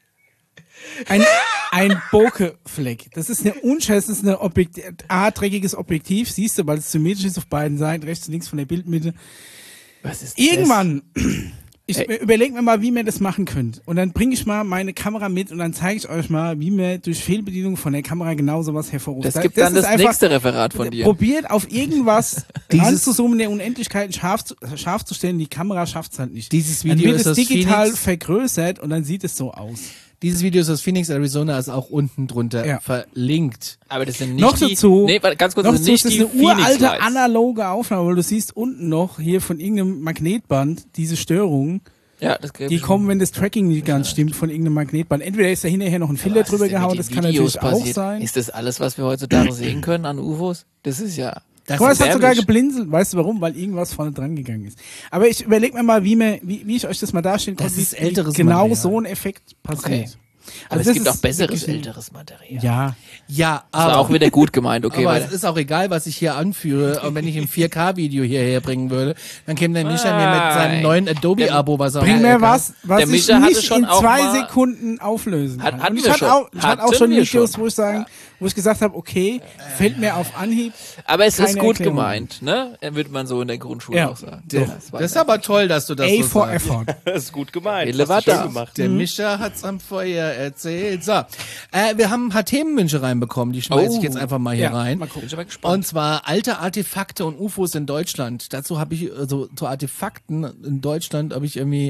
ein, ein Bokeh-Fleck. Das ist eine unscheiß, das ist ein Objekt, A-dreckiges Objektiv, siehst du, weil es symmetrisch ist auf beiden Seiten, rechts und links von der Bildmitte. Was ist Irgendwann, ich Ey. überlege mir mal, wie man das machen könnt. Und dann bringe ich mal meine Kamera mit und dann zeige ich euch mal, wie man durch Fehlbedienung von der Kamera genau sowas hervorruft. Das, das gibt dann ist das einfach- nächste Referat von dir. Probiert auf irgendwas Dieses- ranzuzoomen, der Unendlichkeit scharf zu, scharf zu stellen. Die Kamera schafft es halt nicht. Dieses Dann Video wird ist es aus digital Phoenix. vergrößert und dann sieht es so aus. Dieses Video ist aus Phoenix, Arizona, ist auch unten drunter Ja. verlinkt. Aber das sind nicht Noch die, dazu, nee, warte, ganz kurz, noch das dazu sind ist nicht das die eine uralte Phoenix-Lights. analoge Aufnahme, weil du siehst unten noch hier von irgendeinem Magnetband diese Störungen, Ja, das gebe die ich kommen, wenn das Tracking nicht ganz stimmt von irgendeinem Magnetband. Entweder ist da hinterher noch ein Filter Was ist drüber denn mit gehauen, den das kann Videos natürlich auch passiert? sein. Ist das alles, was wir heutzutage sehen können an U F Os? Das ist ja... Das Guck mal, ist es hat sogar erbärmlich. geblinzelt. Weißt du warum? Weil irgendwas vorne dran gegangen ist. Aber ich überlege mir mal, wie, mir, wie, wie ich euch das mal darstellen Das konnte, ist wie, wie älteres genau Material. so ein Effekt passiert. Okay. Aber Also es das gibt auch ist besseres wirklich ein- älteres Material. Ja. ja, Das war aber, auch wieder gut gemeint, okay. aber weil es ist auch egal, was ich hier anführe. Und wenn ich ein vier K-Video hierher bringen würde, dann käme der Micha mir mit seinem Nein. neuen Adobe-Abo, was er Bring auch mir kann. was, was Der ich Micha hatte nicht schon in auch zwei mal- Sekunden auflösen Hat- kann. hatten Und ich wir hatte schon. auch, ich hatte auch Hatten schon wir Videos, schon. wo ich sagen, wo ich gesagt habe, okay, fällt mir auf Anhieb. Aber es ist keine gut Erklärung. gemeint, ne? Würde man so in der Grundschule Ja. auch sagen. Der, Das war das ist aber toll, dass du das A so for sagst. effort. Das ist gut gemeint. Wille war Hast du schön da. gemacht. Der Mischa hat's am Feuer erzählt. So, äh, wir haben ein paar Themenwünsche reinbekommen, die schmeiße ich Oh. jetzt einfach mal hier Ja, rein. mal gucken. Bin ich aber gespannt. Und zwar alte Artefakte und U F Os in Deutschland. Dazu habe ich, also zu Artefakten in Deutschland habe ich irgendwie...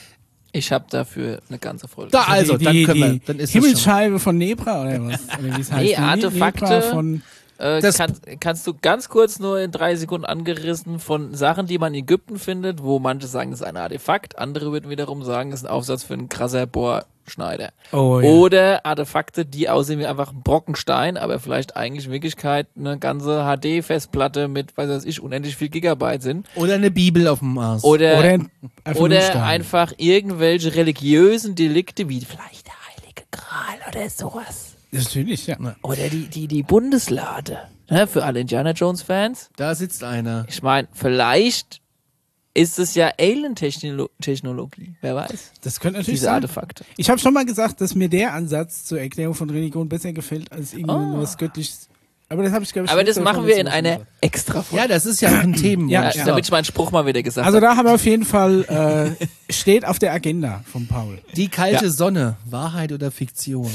Ich habe dafür eine ganze Folge. Da, also, die, dann die, können wir, die dann ist das schon. Himmelscheibe von Nebra oder was? Oder wie es heißt. Nee, Die Artefakte. Nebra von, Äh, Das- kann, kannst du ganz kurz nur in drei Sekunden angerissen von Sachen, die man in Ägypten findet, wo manche sagen, das ist ein Artefakt, andere würden wiederum sagen, das ist ein Aufsatz für einen krasser Bohrschneider. Oh, ja. Oder Artefakte, die aussehen wie einfach ein Brockenstein, aber vielleicht eigentlich in Wirklichkeit eine ganze H D-Festplatte mit, weiß was ich, unendlich viel Gigabyte sind. Oder eine Bibel auf dem Mars. Oder, Oder ein- einfach nur ein oder Stein. einfach irgendwelche religiösen Delikte, wie vielleicht der Heilige Gral oder sowas. Natürlich, ja. Oder die, die, die Bundeslade. Ne, für alle Indiana Jones-Fans. Da sitzt einer. Ich meine, vielleicht ist es ja Alien-Technologie. Wer weiß. Das könnte natürlich Diese sein. Artefakte. Ich habe schon mal gesagt, dass mir der Ansatz zur Erklärung von Religion besser gefällt als irgendwas Göttliches. Aber das habe ich, glaube ich, Aber das letzte machen Woche wir in schon einer gesagt. extra Folge. Ja, das ist ja auch ein Thema. Ja, Ja, damit ich meinen Spruch mal wieder gesagt Also habe. da haben wir auf jeden Fall, äh, steht auf der Agenda von Paul. Die kalte Ja. Sonne, Wahrheit oder Fiktion?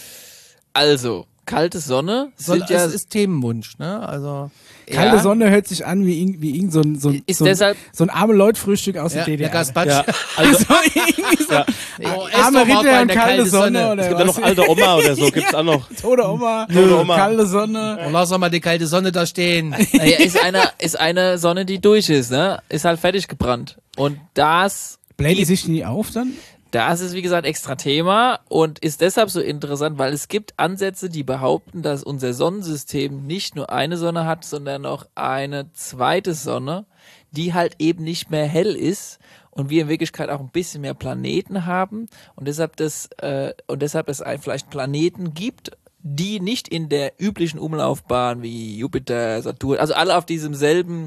Also, kalte Sonne Soll, sind ja... es ist Themenwunsch, ne? Also Kalte ja, Sonne hört sich an wie, irgend- wie irgend so ein, so ein, Ist so ein, deshalb- so ein arme Leutfrühstück aus ja, der D D der R. Gaspatsch. Ja, also, Also irgendwie so ja. Oh, ess arme doch mal Ritter bei und einer kalte kalten Sonne oder es gibt ja was? noch alte Oma oder so, gibt's auch noch. Tote Oma, Tote Oma. kalte Sonne. Oh, lass doch mal die kalte Sonne da stehen. Naja, ist eine, ist eine Sonne, die durch ist, ne? Ist halt fertig gebrannt. Und das... Bläht die sich nie auf dann? Das ist, wie gesagt, extra Thema und ist deshalb so interessant, weil es gibt Ansätze, die behaupten, dass unser Sonnensystem nicht nur eine Sonne hat, sondern noch eine zweite Sonne, die halt eben nicht mehr hell ist und wir in Wirklichkeit auch ein bisschen mehr Planeten haben und deshalb das äh, und deshalb es ein, vielleicht Planeten gibt, die nicht in der üblichen Umlaufbahn wie Jupiter, Saturn, also alle auf diesem selben,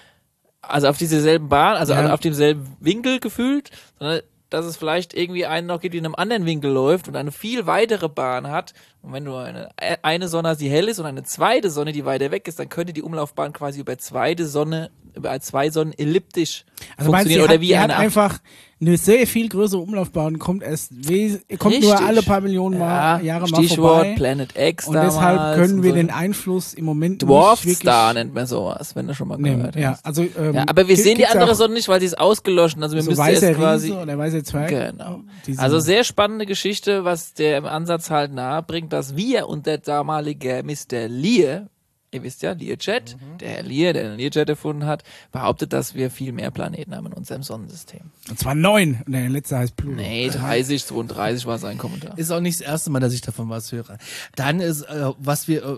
also auf dieser selben Bahn, also Ja. alle auf demselben Winkel gefühlt, sondern dass es vielleicht irgendwie einen noch gibt, die in einem anderen Winkel läuft und eine viel weitere Bahn hat. Und wenn du eine, eine Sonne hast, die hell ist und eine zweite Sonne, die weiter weg ist, dann könnte die Umlaufbahn quasi über zweite Sonne, über zwei Sonnen elliptisch Also meinst du, funktionieren. die Oder hat, wie die hat eine einfach eine sehr viel größere Umlaufbahn und kommt erst wes kommt nur Richtig. alle paar Millionen mal, ja, Jahre mal Stichwort vorbei. Planet X Und damals deshalb können und wir so. den Einfluss im Moment Dwarf nicht Star wirklich nennt man sowas, wenn du schon mal nehmen. gehört Ja, hast. also, ähm, Ja, aber wir gibt- sehen die gibt's andere auch Sonne nicht, weil sie ist ausgelöscht. Also wir so müssen weißer erst quasi... Riese oder weißer Zwerg. Genau. Diese- Also sehr spannende Geschichte, was der im Ansatz halt nahe bringt, dass wir und der damalige Mister Lear, ihr wisst ja, Learjet, Mhm. der Herr Lear, der den Learjet erfunden hat, behauptet, dass wir viel mehr Planeten haben in unserem Sonnensystem. Und zwar neun. Und der letzte heißt Pluto. Nee, dreißig, zweiunddreißig war sein Kommentar. Ist auch nicht das erste Mal, dass ich davon was höre. Dann ist, äh, was wir, äh,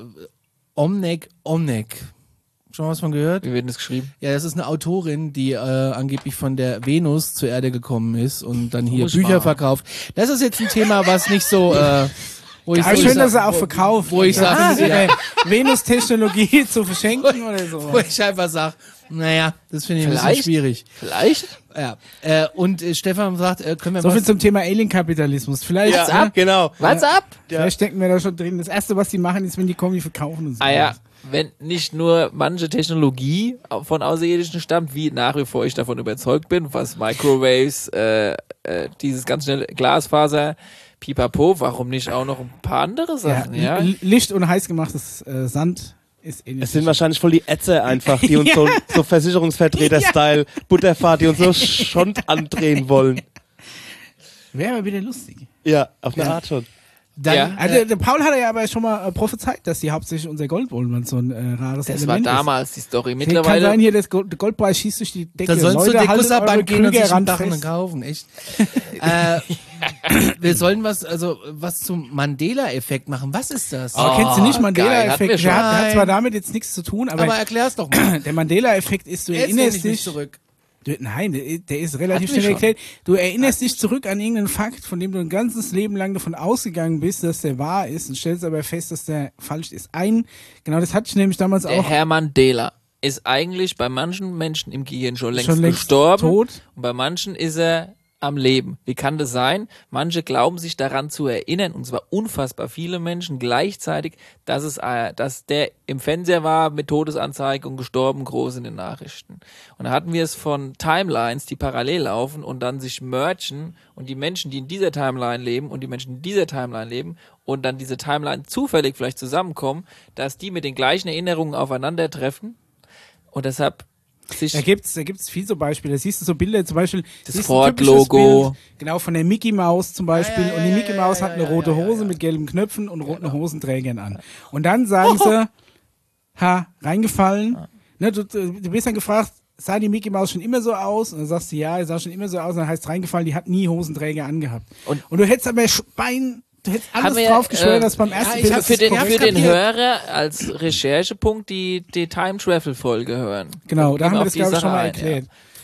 Omnek, Omnek. Schon mal was von gehört? Wie wird denn das geschrieben? Ja, das ist eine Autorin, die äh, angeblich von der Venus zur Erde gekommen ist und dann hier Muss Bücher mal. verkauft. Das ist jetzt ein Thema, was nicht so, äh, wo ich Aber so schön, sag- dass er auch wo- verkauft. Wo ich Ja, sage, ja, Venus-Technologie zu verschenken oder so. wo ich einfach sage, naja, das finde ich ein bisschen Vielleicht? schwierig. Vielleicht? Ja. Äh, und äh, Stefan sagt, äh, können wir So viel was, zum Thema Alien-Kapitalismus. Vielleicht, Ja, ne? genau. What's up? Vielleicht stecken wir da schon drin. Das erste, was die machen, ist, wenn die kommen, die verkaufen und so. Ah ja, wenn nicht nur manche Technologie von Außerirdischen stammt, wie nach wie vor ich davon überzeugt bin, was Microwaves, äh, äh, dieses ganz schnelle Glasfaser, Pipapo, warum nicht auch noch ein paar andere Ja, Sachen, ja? L- Licht und heiß gemachtes äh, Sand ist ähnlich. Es sind wahrscheinlich voll die Ätze einfach, die uns so, so Versicherungsvertreter-Style, Butterfahrt, die uns so Schond andrehen wollen. Wäre aber wieder lustig. Ja, auf eine Ja. Art schon. Dann, Ja. Also, der, der Paul hat ja aber schon mal äh, prophezeit, dass die hauptsächlich unser Gold wollen, wenn so ein äh, rares Das Element war damals die Story. ist. Kann Mittlerweile sein, hier das Gold, der Goldpreis schießt durch die Decke. Da sollen zu Leute, der haltet eure Gusserbank gehen und Krüge sich einen ran Dachen fest. kaufen, echt. äh, wir sollen was, also was zum Mandela-Effekt machen. Was ist das? Aber kennst du nicht Oh, geil, hatten wir Mandela-Effekt? schon. Der hat, der hat zwar Nein. damit jetzt nichts zu tun, aber, Aber erklär's doch mal. der Mandela-Effekt ist, du Erzähl erinnerst dich nicht dich. zurück. Du, nein, der, der ist relativ Hatten wir schnell schon. erklärt. Du erinnerst dich zurück an irgendeinen Fakt, von dem du ein ganzes Leben lang davon ausgegangen bist, dass der wahr ist und stellst aber fest, dass der falsch ist. Ein, genau, das hatte ich nämlich damals der auch. Herr Mandela ist eigentlich bei manchen Menschen im Gehirn schon längst, Schon längst gestorben tot. und bei manchen ist er am Leben. Wie kann das sein? Manche glauben sich daran zu erinnern, und zwar unfassbar viele Menschen gleichzeitig, dass es, äh, dass der im Fernseher war mit Todesanzeige und gestorben, groß in den Nachrichten. Und da hatten wir es von Timelines, die parallel laufen und dann sich mergen und die Menschen, die in dieser Timeline leben und die Menschen, die in dieser Timeline leben und dann diese Timeline zufällig vielleicht zusammenkommen, dass die mit den gleichen Erinnerungen aufeinandertreffen und deshalb sich Da gibt's, da gibt's viel so Beispiele. Da siehst du so Bilder, zum Beispiel Das siehst du ein typisches Ford-Logo. Bild, genau, von der Mickey Maus zum Beispiel. Ja, ja, und die ja, Mickey ja, Maus ja, hat eine ja, rote ja, ja, Hose ja. mit gelben Knöpfen und roten Hosenträgern an. Und dann sagen sie, ha, reingefallen. Ne, du, du bist dann gefragt, sah die Mickey Maus schon immer so aus? Und dann sagst du, ja, die sah schon immer so aus. Und dann heißt reingefallen, die hat nie Hosenträger angehabt. Und- Und, du hättest aber Bein, du hättest alles Haben wir, drauf geschwört, äh, dass beim ersten ja, ich Bild hab das für den, korrekt für den kapiert. Hörer als Recherchepunkt die, die Time-Travel-Folge hören. Genau, Und da gehen haben wir auf das, die glaube ich, Sache schon mal ein, erklärt.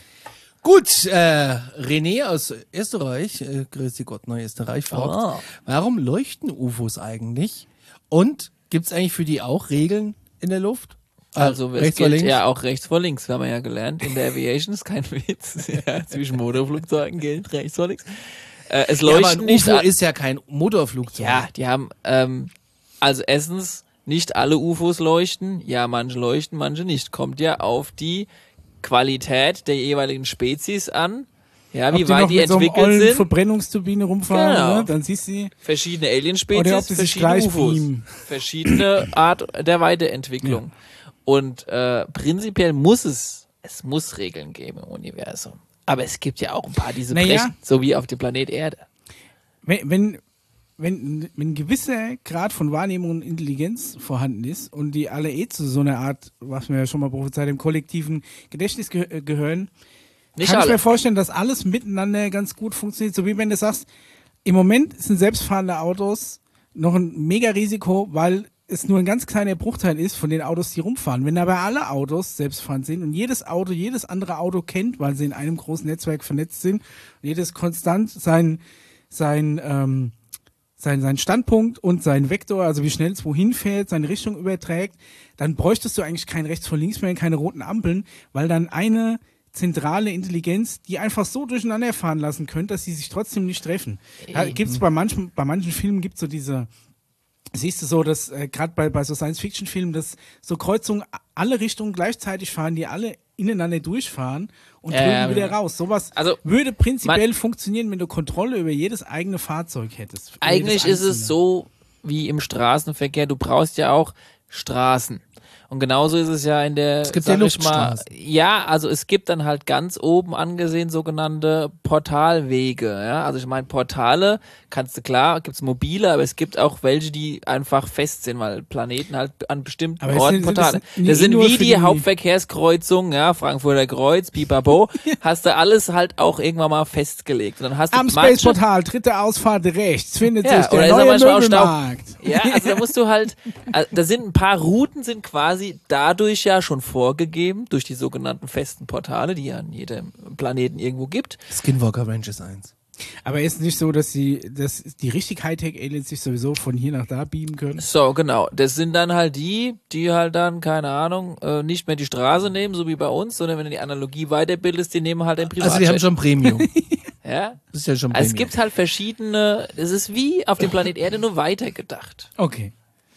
Gut, äh, René aus Österreich, äh, grüß Gott, Neu-Österreich, fragt, Ah. warum leuchten U F Os eigentlich? Und gibt's eigentlich für die auch Regeln in der Luft? Äh, Also es rechts oder gilt links? ja auch rechts vor links, haben wir ja gelernt. In der Aviation ist kein Witz. Ja, zwischen Motorflugzeugen gilt rechts vor links. Äh, es Ja, aber leuchten ein nicht U F O a- ist ja kein Motorflugzeug. Ja, die haben, ähm, also erstens, nicht alle U F Os leuchten. Ja, manche leuchten, manche nicht. Kommt ja auf die Qualität der jeweiligen Spezies an. Ja, wie Ob weit noch die mit so einem entwickelt ollen sind. Verbrennungsturbine rumfahren, Genau. ne? Dann siehst du sie. Verschiedene Oder Alien-Spezies, ob die sich verschiedene gleich U F Os. beamen. Verschiedene Art der Weiterentwicklung. Und äh, prinzipiell muss es, es muss Regeln geben im Universum. Aber es gibt ja auch ein paar, die so Naja. brechen, so wie auf dem Planet Erde. Wenn, wenn, wenn, wenn ein gewisser Grad von Wahrnehmung und Intelligenz vorhanden ist und die alle eh zu so einer Art, was wir ja schon mal prophezeit, im kollektiven Gedächtnis ge äh, gehören, Nicht kann ich alle. mir vorstellen, dass alles miteinander ganz gut funktioniert. So wie wenn du sagst, im Moment sind selbstfahrende Autos noch ein mega Risiko, weil es nur ein ganz kleiner Bruchteil ist von den Autos, die rumfahren. Wenn aber alle Autos selbstfahrend sind und jedes Auto, jedes andere Auto kennt, weil sie in einem großen Netzwerk vernetzt sind, und jedes konstant sein, sein, ähm, sein, sein Standpunkt und sein Vektor, also wie schnell es wohin fährt, seine Richtung überträgt, dann bräuchtest du eigentlich kein rechts vor links mehr, keine roten Ampeln, weil dann eine zentrale Intelligenz, die einfach so durcheinander fahren lassen könnte, dass sie sich trotzdem nicht treffen. Ja, gibt's bei manchen, bei manchen Filmen gibt's so diese, siehst du so, dass äh, gerade bei, bei so Science-Fiction-Filmen, dass so Kreuzungen a- alle Richtungen gleichzeitig fahren, die alle ineinander durchfahren und drüben Ähm, wieder raus. Sowas also, würde prinzipiell funktionieren, wenn du Kontrolle über jedes eigene Fahrzeug hättest. Über Eigentlich jedes ist es einzelne. so wie im Straßenverkehr. Du brauchst ja auch Straßen. Und genauso ist es ja in der, Es gibt sag ja ich mal, Luftstraßen. ja, also es gibt dann halt ganz oben angesehen sogenannte Portalwege, ja, also ich meine Portale, kannst du, klar, gibt's mobile, aber es gibt auch welche, die einfach fest sind, weil Planeten halt an bestimmten Aber es Orten sind- sind Portale, das nie das sind nur wie für die, die- Hauptverkehrskreuzungen, ja, Frankfurter Kreuz, Pipapo, hast du alles halt auch irgendwann mal festgelegt und dann hast du Am manche- Space Portal, dritte Ausfahrt rechts, findet Ja, sich der oder ist er neue manchmal auch Staub- Möbelmarkt. Ja, also da musst du halt, also da sind ein paar Routen sind quasi dadurch ja schon vorgegeben, durch die sogenannten festen Portale, die ja an jedem Planeten irgendwo gibt. Skinwalker Ranch ist eins. Aber ist nicht so, dass sie, dass die richtig Hightech-Aliens sich sowieso von hier nach da beamen können? So, genau. Das sind dann halt die, die halt dann, keine Ahnung, äh, nicht mehr die Straße nehmen, so wie bei uns, sondern wenn du die Analogie weiterbildest, die nehmen halt ein Privatjet. Also die haben schon Premium. ja? Das ist ja schon Premium. Also es gibt halt verschiedene, es ist wie auf dem Planet Erde nur weitergedacht. Okay.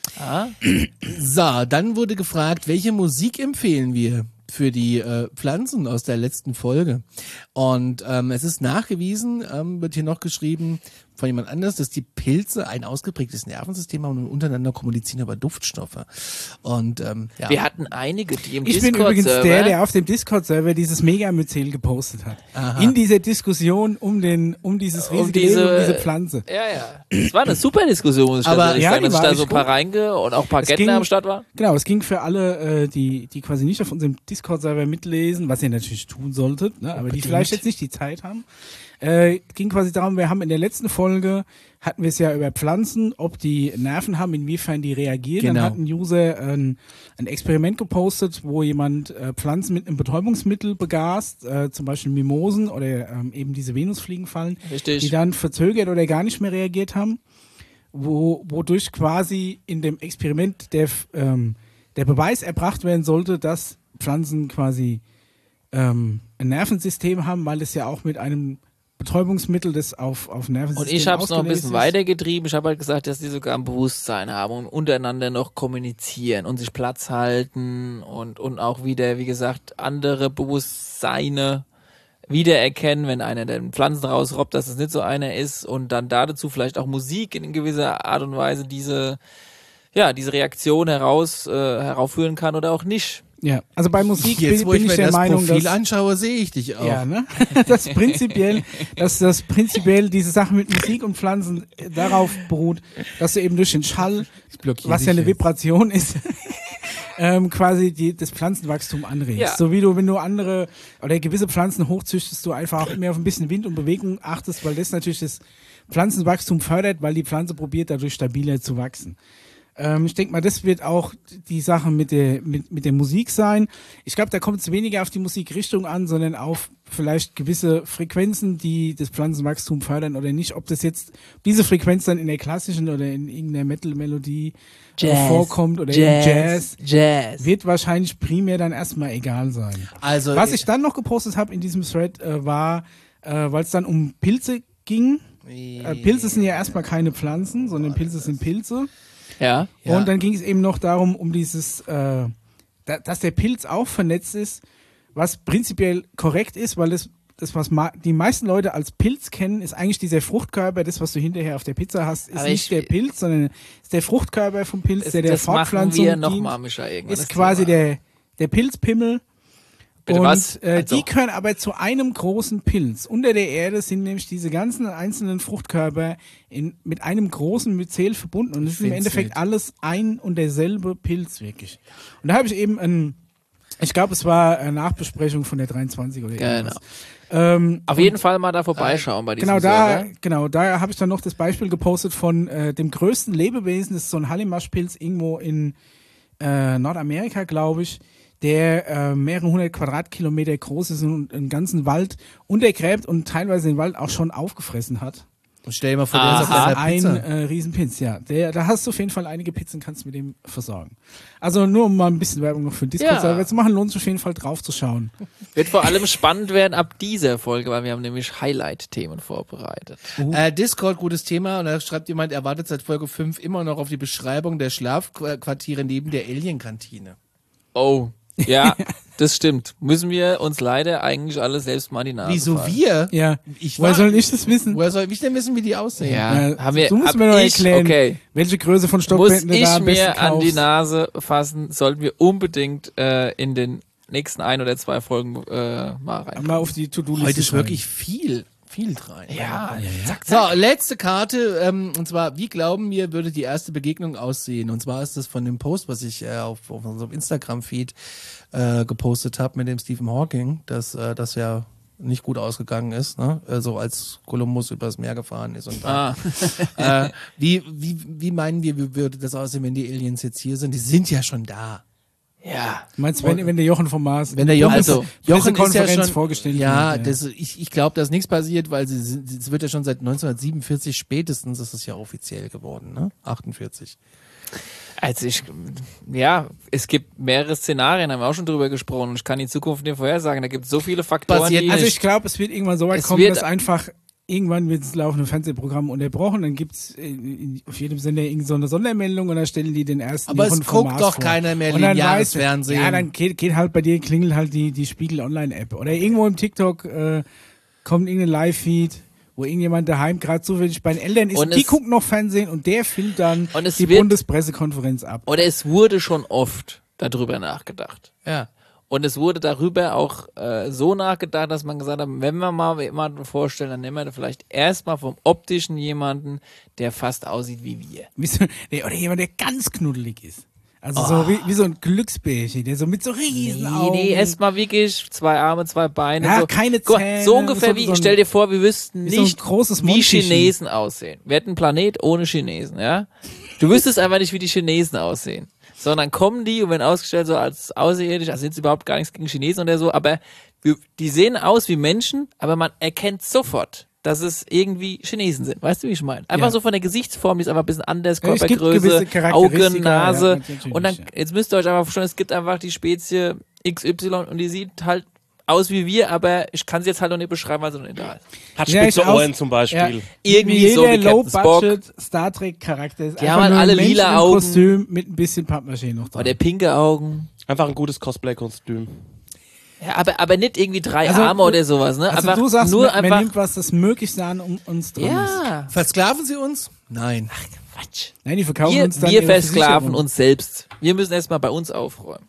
So, dann wurde gefragt, welche Musik empfehlen wir für die äh, Pflanzen aus der letzten Folge? Und ähm, es ist nachgewiesen, ähm, wird hier noch geschrieben, von jemand anders, dass die Pilze ein ausgeprägtes Nervensystem haben und untereinander kommunizieren über Duftstoffe. Und ähm, ja. Wir hatten einige, die im Ich bin übrigens Discord-Server... der, der auf dem Discord-Server dieses Megamyzel gepostet hat. Aha. In dieser Diskussion um den, um dieses riesige Um diese- Leben, um diese Pflanze. Ja, ja. Es war eine super Diskussion, muss ich Aber- tatsächlich ja, sagen, die dass war da echt so ein paar gut. Reinge und auch ein paar Es Gärtner ging- am Start waren. Genau, es ging für alle, äh, die, die quasi nicht auf unserem Discord-Server mitlesen, was ihr natürlich tun solltet, ne, aber die vielleicht jetzt nicht die Zeit haben. Äh, ging quasi darum, wir haben in der letzten Folge, hatten wir es ja über Pflanzen, ob die Nerven haben, inwiefern die reagieren. Genau. Dann hat ein User ein, ein Experiment gepostet, wo jemand äh, Pflanzen mit einem Betäubungsmittel begast, äh, zum Beispiel Mimosen oder ähm, eben diese Venusfliegenfallen, Richtig. die dann verzögert oder gar nicht mehr reagiert haben, wo, wodurch quasi in dem Experiment der, ähm, der Beweis erbracht werden sollte, dass Pflanzen quasi ähm, ein Nervensystem haben, weil es ja auch mit einem Betäubungsmittel, das auf, auf Nervensystem Und ich habe es noch ein ausgelegt bisschen ist. weitergetrieben. Ich habe halt gesagt, dass die sogar ein Bewusstsein haben und untereinander noch kommunizieren und sich Platz halten und, und auch wieder, wie gesagt, andere Bewusstseine wiedererkennen, wenn einer den Pflanzen rausrobbt, dass es nicht so einer ist und dann dazu vielleicht auch Musik in gewisser Art und Weise diese, ja, diese Reaktion heraus, äh, heraufführen kann oder auch nicht. Ja, also bei Musik Jetzt, bin, wo bin ich ich mir der das Meinung, Profil dass anschaue, sehe ich dich auch. ja, ne? Das prinzipiell, dass das prinzipiell diese Sache mit Musik und Pflanzen äh, darauf beruht, dass du eben durch den Schall, blockiere was dich ja eine jetzt. Vibration ist, ähm, quasi die, das Pflanzenwachstum anregst. Ja. So wie du, wenn du andere oder gewisse Pflanzen hochzüchtest, du einfach auch mehr auf ein bisschen Wind und Bewegung achtest, weil das natürlich das Pflanzenwachstum fördert, weil die Pflanze probiert dadurch stabiler zu wachsen. Ähm, ich denke mal, das wird auch die Sache mit der, mit, mit der Musik sein. Ich glaube, da kommt es weniger auf die Musikrichtung an, sondern auf vielleicht gewisse Frequenzen, die das Pflanzenwachstum fördern oder nicht. Ob das jetzt diese Frequenz dann in der klassischen oder in irgendeiner Metal-Melodie äh, vorkommt oder im Jazz, Jazz. wird wahrscheinlich primär dann erstmal egal sein. Also, Was ich dann noch gepostet habe in diesem Thread äh, war, äh, weil es dann um Pilze ging. Äh, Pilze sind ja erstmal keine Pflanzen, sondern Pilze sind Pilze. Ja. Ja. Und dann ging es eben noch darum, um dieses, äh, da, dass der Pilz auch vernetzt ist, was prinzipiell korrekt ist, weil das, das was ma die meisten Leute als Pilz kennen, ist eigentlich dieser Fruchtkörper, das, was du hinterher auf der Pizza hast, ist Aber nicht ich- der Pilz, sondern ist der Fruchtkörper vom Pilz, Das, der der das machen Fortpflanzung wir dient, nochmal, Micha, irgendwann. ist das quasi Thema. der, der Pilzpimmel. Bitte und was? Äh, Also. die können aber zu einem großen Pilz. Unter der Erde sind nämlich diese ganzen einzelnen Fruchtkörper in, mit einem großen Myzel verbunden. Und es ist im find's Endeffekt wild. alles ein und derselbe Pilz, wirklich. Und da habe ich eben ein, ich glaube, es war eine Nachbesprechung von der dreiundzwanzig oder irgendwas. Ähm, Auf jeden Fall mal da vorbeischauen bei diesem Genau da, Server. genau, da habe ich dann noch das Beispiel gepostet von äh, dem größten Lebewesen, das ist so ein Hallimaschpilz irgendwo in äh, Nordamerika, glaube ich, der äh, mehrere hundert Quadratkilometer groß ist und einen ganzen Wald untergräbt und teilweise den Wald auch schon aufgefressen hat. Und stell dir mal vor, der ist auf Aha. deiner Ein Pizza. äh, Riesenpilz, ja. Der, da hast du auf jeden Fall einige Pizzen, kannst du mit dem versorgen. Also nur um mal ein bisschen Werbung noch für den Discord-Server Ja. zu machen, lohnt sich auf jeden Fall drauf zu schauen. Wird vor allem spannend werden ab dieser Folge, weil wir haben nämlich Highlight-Themen vorbereitet. Äh, Discord, gutes Thema. Und da schreibt jemand, er wartet seit Folge fünf immer noch auf die Beschreibung der Schlafquartiere neben der Alien-Kantine. Oh, ja, das stimmt. Müssen wir uns leider eigentlich alle selbst mal in die Nase Wieso fassen. wir? Ja. Ich Woher war- soll ich das wissen? Woher soll ich denn wissen, wie die aussehen? Ja, Äh, haben wir, du musst hab mir noch ich, erklären, okay. welche Größe von Muss Stockbetten du ich da am besten mir an die kaufst. Nase fassen, sollten wir unbedingt äh, in den nächsten ein oder zwei Folgen äh, mal rein. Mal auf die To-Do-Liste Heute ist schreiben. wirklich viel, viel rein. Ja, zack, So, letzte Karte, ähm, und zwar, wie glauben wir, würde die erste Begegnung aussehen? Und zwar ist das von dem Post, was ich äh, auf, auf unserem Instagram-Feed äh, gepostet habe mit dem Stephen Hawking, dass äh, das ja nicht gut ausgegangen ist, ne? Also als Kolumbus übers Meer gefahren ist und da. Ah. äh, wie, wie, wie meinen wir, wie würde das aussehen, wenn die Aliens jetzt hier sind? Die sind ja schon da. Ja. Du meinst, wenn, wenn der Jochen vom Mars Wenn der Jochen, Also, Jochen ist ja Pressekonferenz schon, vorgestellt ja, wird, ja. das, ich, ich glaube, dass nichts passiert, weil sie, sind- es wird ja schon seit neunzehnhundertsiebenundvierzig spätestens ist es ja offiziell geworden, ne? achtundvierzig. Also ich, ja, es gibt mehrere Szenarien, haben wir auch schon drüber gesprochen. Ich kann die Zukunft nicht vorhersagen. Da gibt es so viele Faktoren, Passiert die Also ich glaube, es wird irgendwann so weit Es kommen, wird- dass einfach irgendwann wird das laufende Fernsehprogramm unterbrochen, dann gibt's äh, auf jedem Sender irgend so eine Sondermeldung und dann stellen die den ersten Aber es Jochen vom guckt Mars doch vor. keiner mehr Und dann lineares weißt du, Fernsehen. Ja, dann geht, geht halt bei dir, klingelt halt die, die Spiegel Online App oder irgendwo im TikTok äh, kommt irgendein Live-Feed, wo irgendjemand daheim gerade zufällig bei den Eltern ist, Und die es- gucken noch Fernsehen und der filmt dann Und es die wird- Bundespressekonferenz ab. Oder es wurde schon oft darüber nachgedacht. Ja. Und es wurde darüber auch äh, so nachgedacht, dass man gesagt hat, wenn wir mal jemanden vorstellen, dann nehmen wir vielleicht erstmal vom Optischen jemanden, der fast aussieht wie wir. Wie so, nee, oder jemand, der ganz knuddelig ist. Also so wie, wie so ein Glücksbärchen, der so mit so riesen Nee, Augen. nee, erstmal wirklich zwei Arme, zwei Beine. Ja, so. keine Guck mal, Zähne, So ungefähr so- wie, so ein- stell dir vor, wir wüssten wie so ein nicht, großes wie Monchichi. Chinesen aussehen. Wir hätten einen Planet ohne Chinesen, ja? Du wüsstest einfach nicht, wie die Chinesen aussehen. Sondern kommen die und werden ausgestellt so als außerirdisch, also sind sie überhaupt gar nichts gegen Chinesen oder so, aber wir, die sehen aus wie Menschen, aber man erkennt sofort, dass es irgendwie Chinesen sind. Weißt du, wie ich meine? Einfach Ja. so von der Gesichtsform, die ist einfach ein bisschen anders, Ja, es gibt gewisse Körpergröße, Charakteristika, Augen, Nase. ja, natürlich, und dann, ja. jetzt müsst ihr euch einfach vorstellen, es gibt einfach die Spezie X Y und die sieht halt aus wie wir, aber ich kann sie jetzt halt noch nicht beschreiben, weil sie noch nicht da ist. Hat Ja, spitze ich aus- Ohren zum Beispiel. Ja, Irgendwie wie so jeder wie Captain Spock. Low-Budget Star Trek Charakter ist. Die einfach haben halt nur ein alle Mensch lila im Augen. Kostüm mit ein bisschen Pappmaché noch dran. Oder pinke Augen. Einfach ein gutes Cosplay-Kostüm. Ja, aber, aber nicht irgendwie drei Also, Arme oder sowas, ne? Also einfach du sagst, nur man, man einfach. nimmt was, das Möglichste an um uns dran ist. Ja. Versklaven sie uns? Nein. Quatsch. Nein, die verkaufen Wir, uns dann wir ihre versklaven Versicherung. uns selbst. Wir müssen erstmal bei uns aufräumen.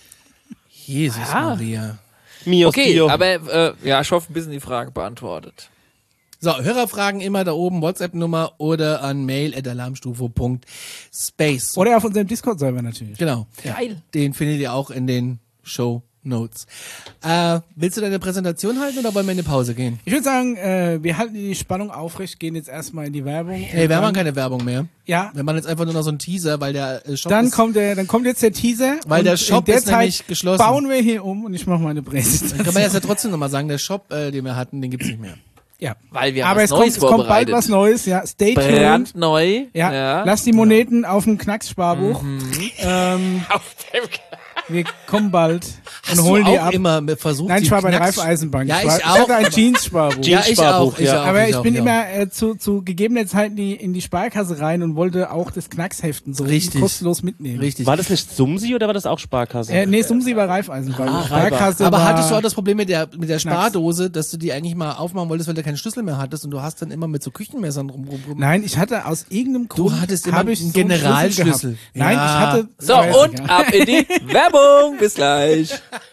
Jesus Ja. Maria. Mios Okay, Dio. aber äh, ja, ich hoffe, ein bisschen die Frage beantwortet. So, Hörerfragen immer da oben, WhatsApp-Nummer oder an mail at alarmstufe punkt space. Oder auf unserem Discord-Server natürlich. Genau. Geil. Den findet ihr auch in den Show Notes. Äh, willst du deine Präsentation halten oder wollen wir in eine Pause gehen? Ich würde sagen, äh, wir halten die Spannung aufrecht, gehen jetzt erstmal in die Werbung. Hey, Und wir dann- machen keine Werbung mehr. Ja, Wir machen jetzt einfach nur noch so einen Teaser, weil der äh, Shop dann ist, kommt, der, dann kommt jetzt der Teaser. Weil und der Shop in der ist Zeit nämlich geschlossen. bauen wir hier um und ich mache meine Dann Präsentation. kann man jetzt ja trotzdem nochmal sagen, der Shop, äh, den wir hatten, den gibt's nicht mehr. Ja. Weil wir haben Aber was es kommt, Neues es kommt bald vorbereitet. was Neues, ja. Stay tuned. Brandneu. Ja, ja. lass die Moneten auf dem Knackssparbuch. Mhm. Ähm, Auf dem wir kommen bald Hast und holen du die auch ab. immer versucht, Nein, die ich war bei der Knacks- Raiffeisenbank. Ja, ich, war, ich ich hatte auch. ein Jeans-Sparbuch. Ja, ich auch, ich ja. auch. Aber ich auch, bin ja. immer äh, zu, zu gegebener Zeit in die, in die Sparkasse rein und wollte auch das Knacksheften so Richtig. kostenlos mitnehmen. Richtig. War das nicht Sumsi oder war das auch Sparkasse? Äh, nee, Sumsi war Raiffeisenbank. Ah, Sparkasse Aber war, hattest du auch das Problem mit der, mit der Knacks. Spardose, dass du die eigentlich mal aufmachen wolltest, weil du keinen Schlüssel mehr hattest und du hast dann immer mit so Küchenmessern rum, rum, rum. Nein, ich hatte aus irgendeinem Grund. hattest immer hab ich einen so Schlüssel Generalschlüssel. gehabt. Nein, Ja. ich hatte. So, weiß und ich, ja. ab in die Werbung. Bis gleich.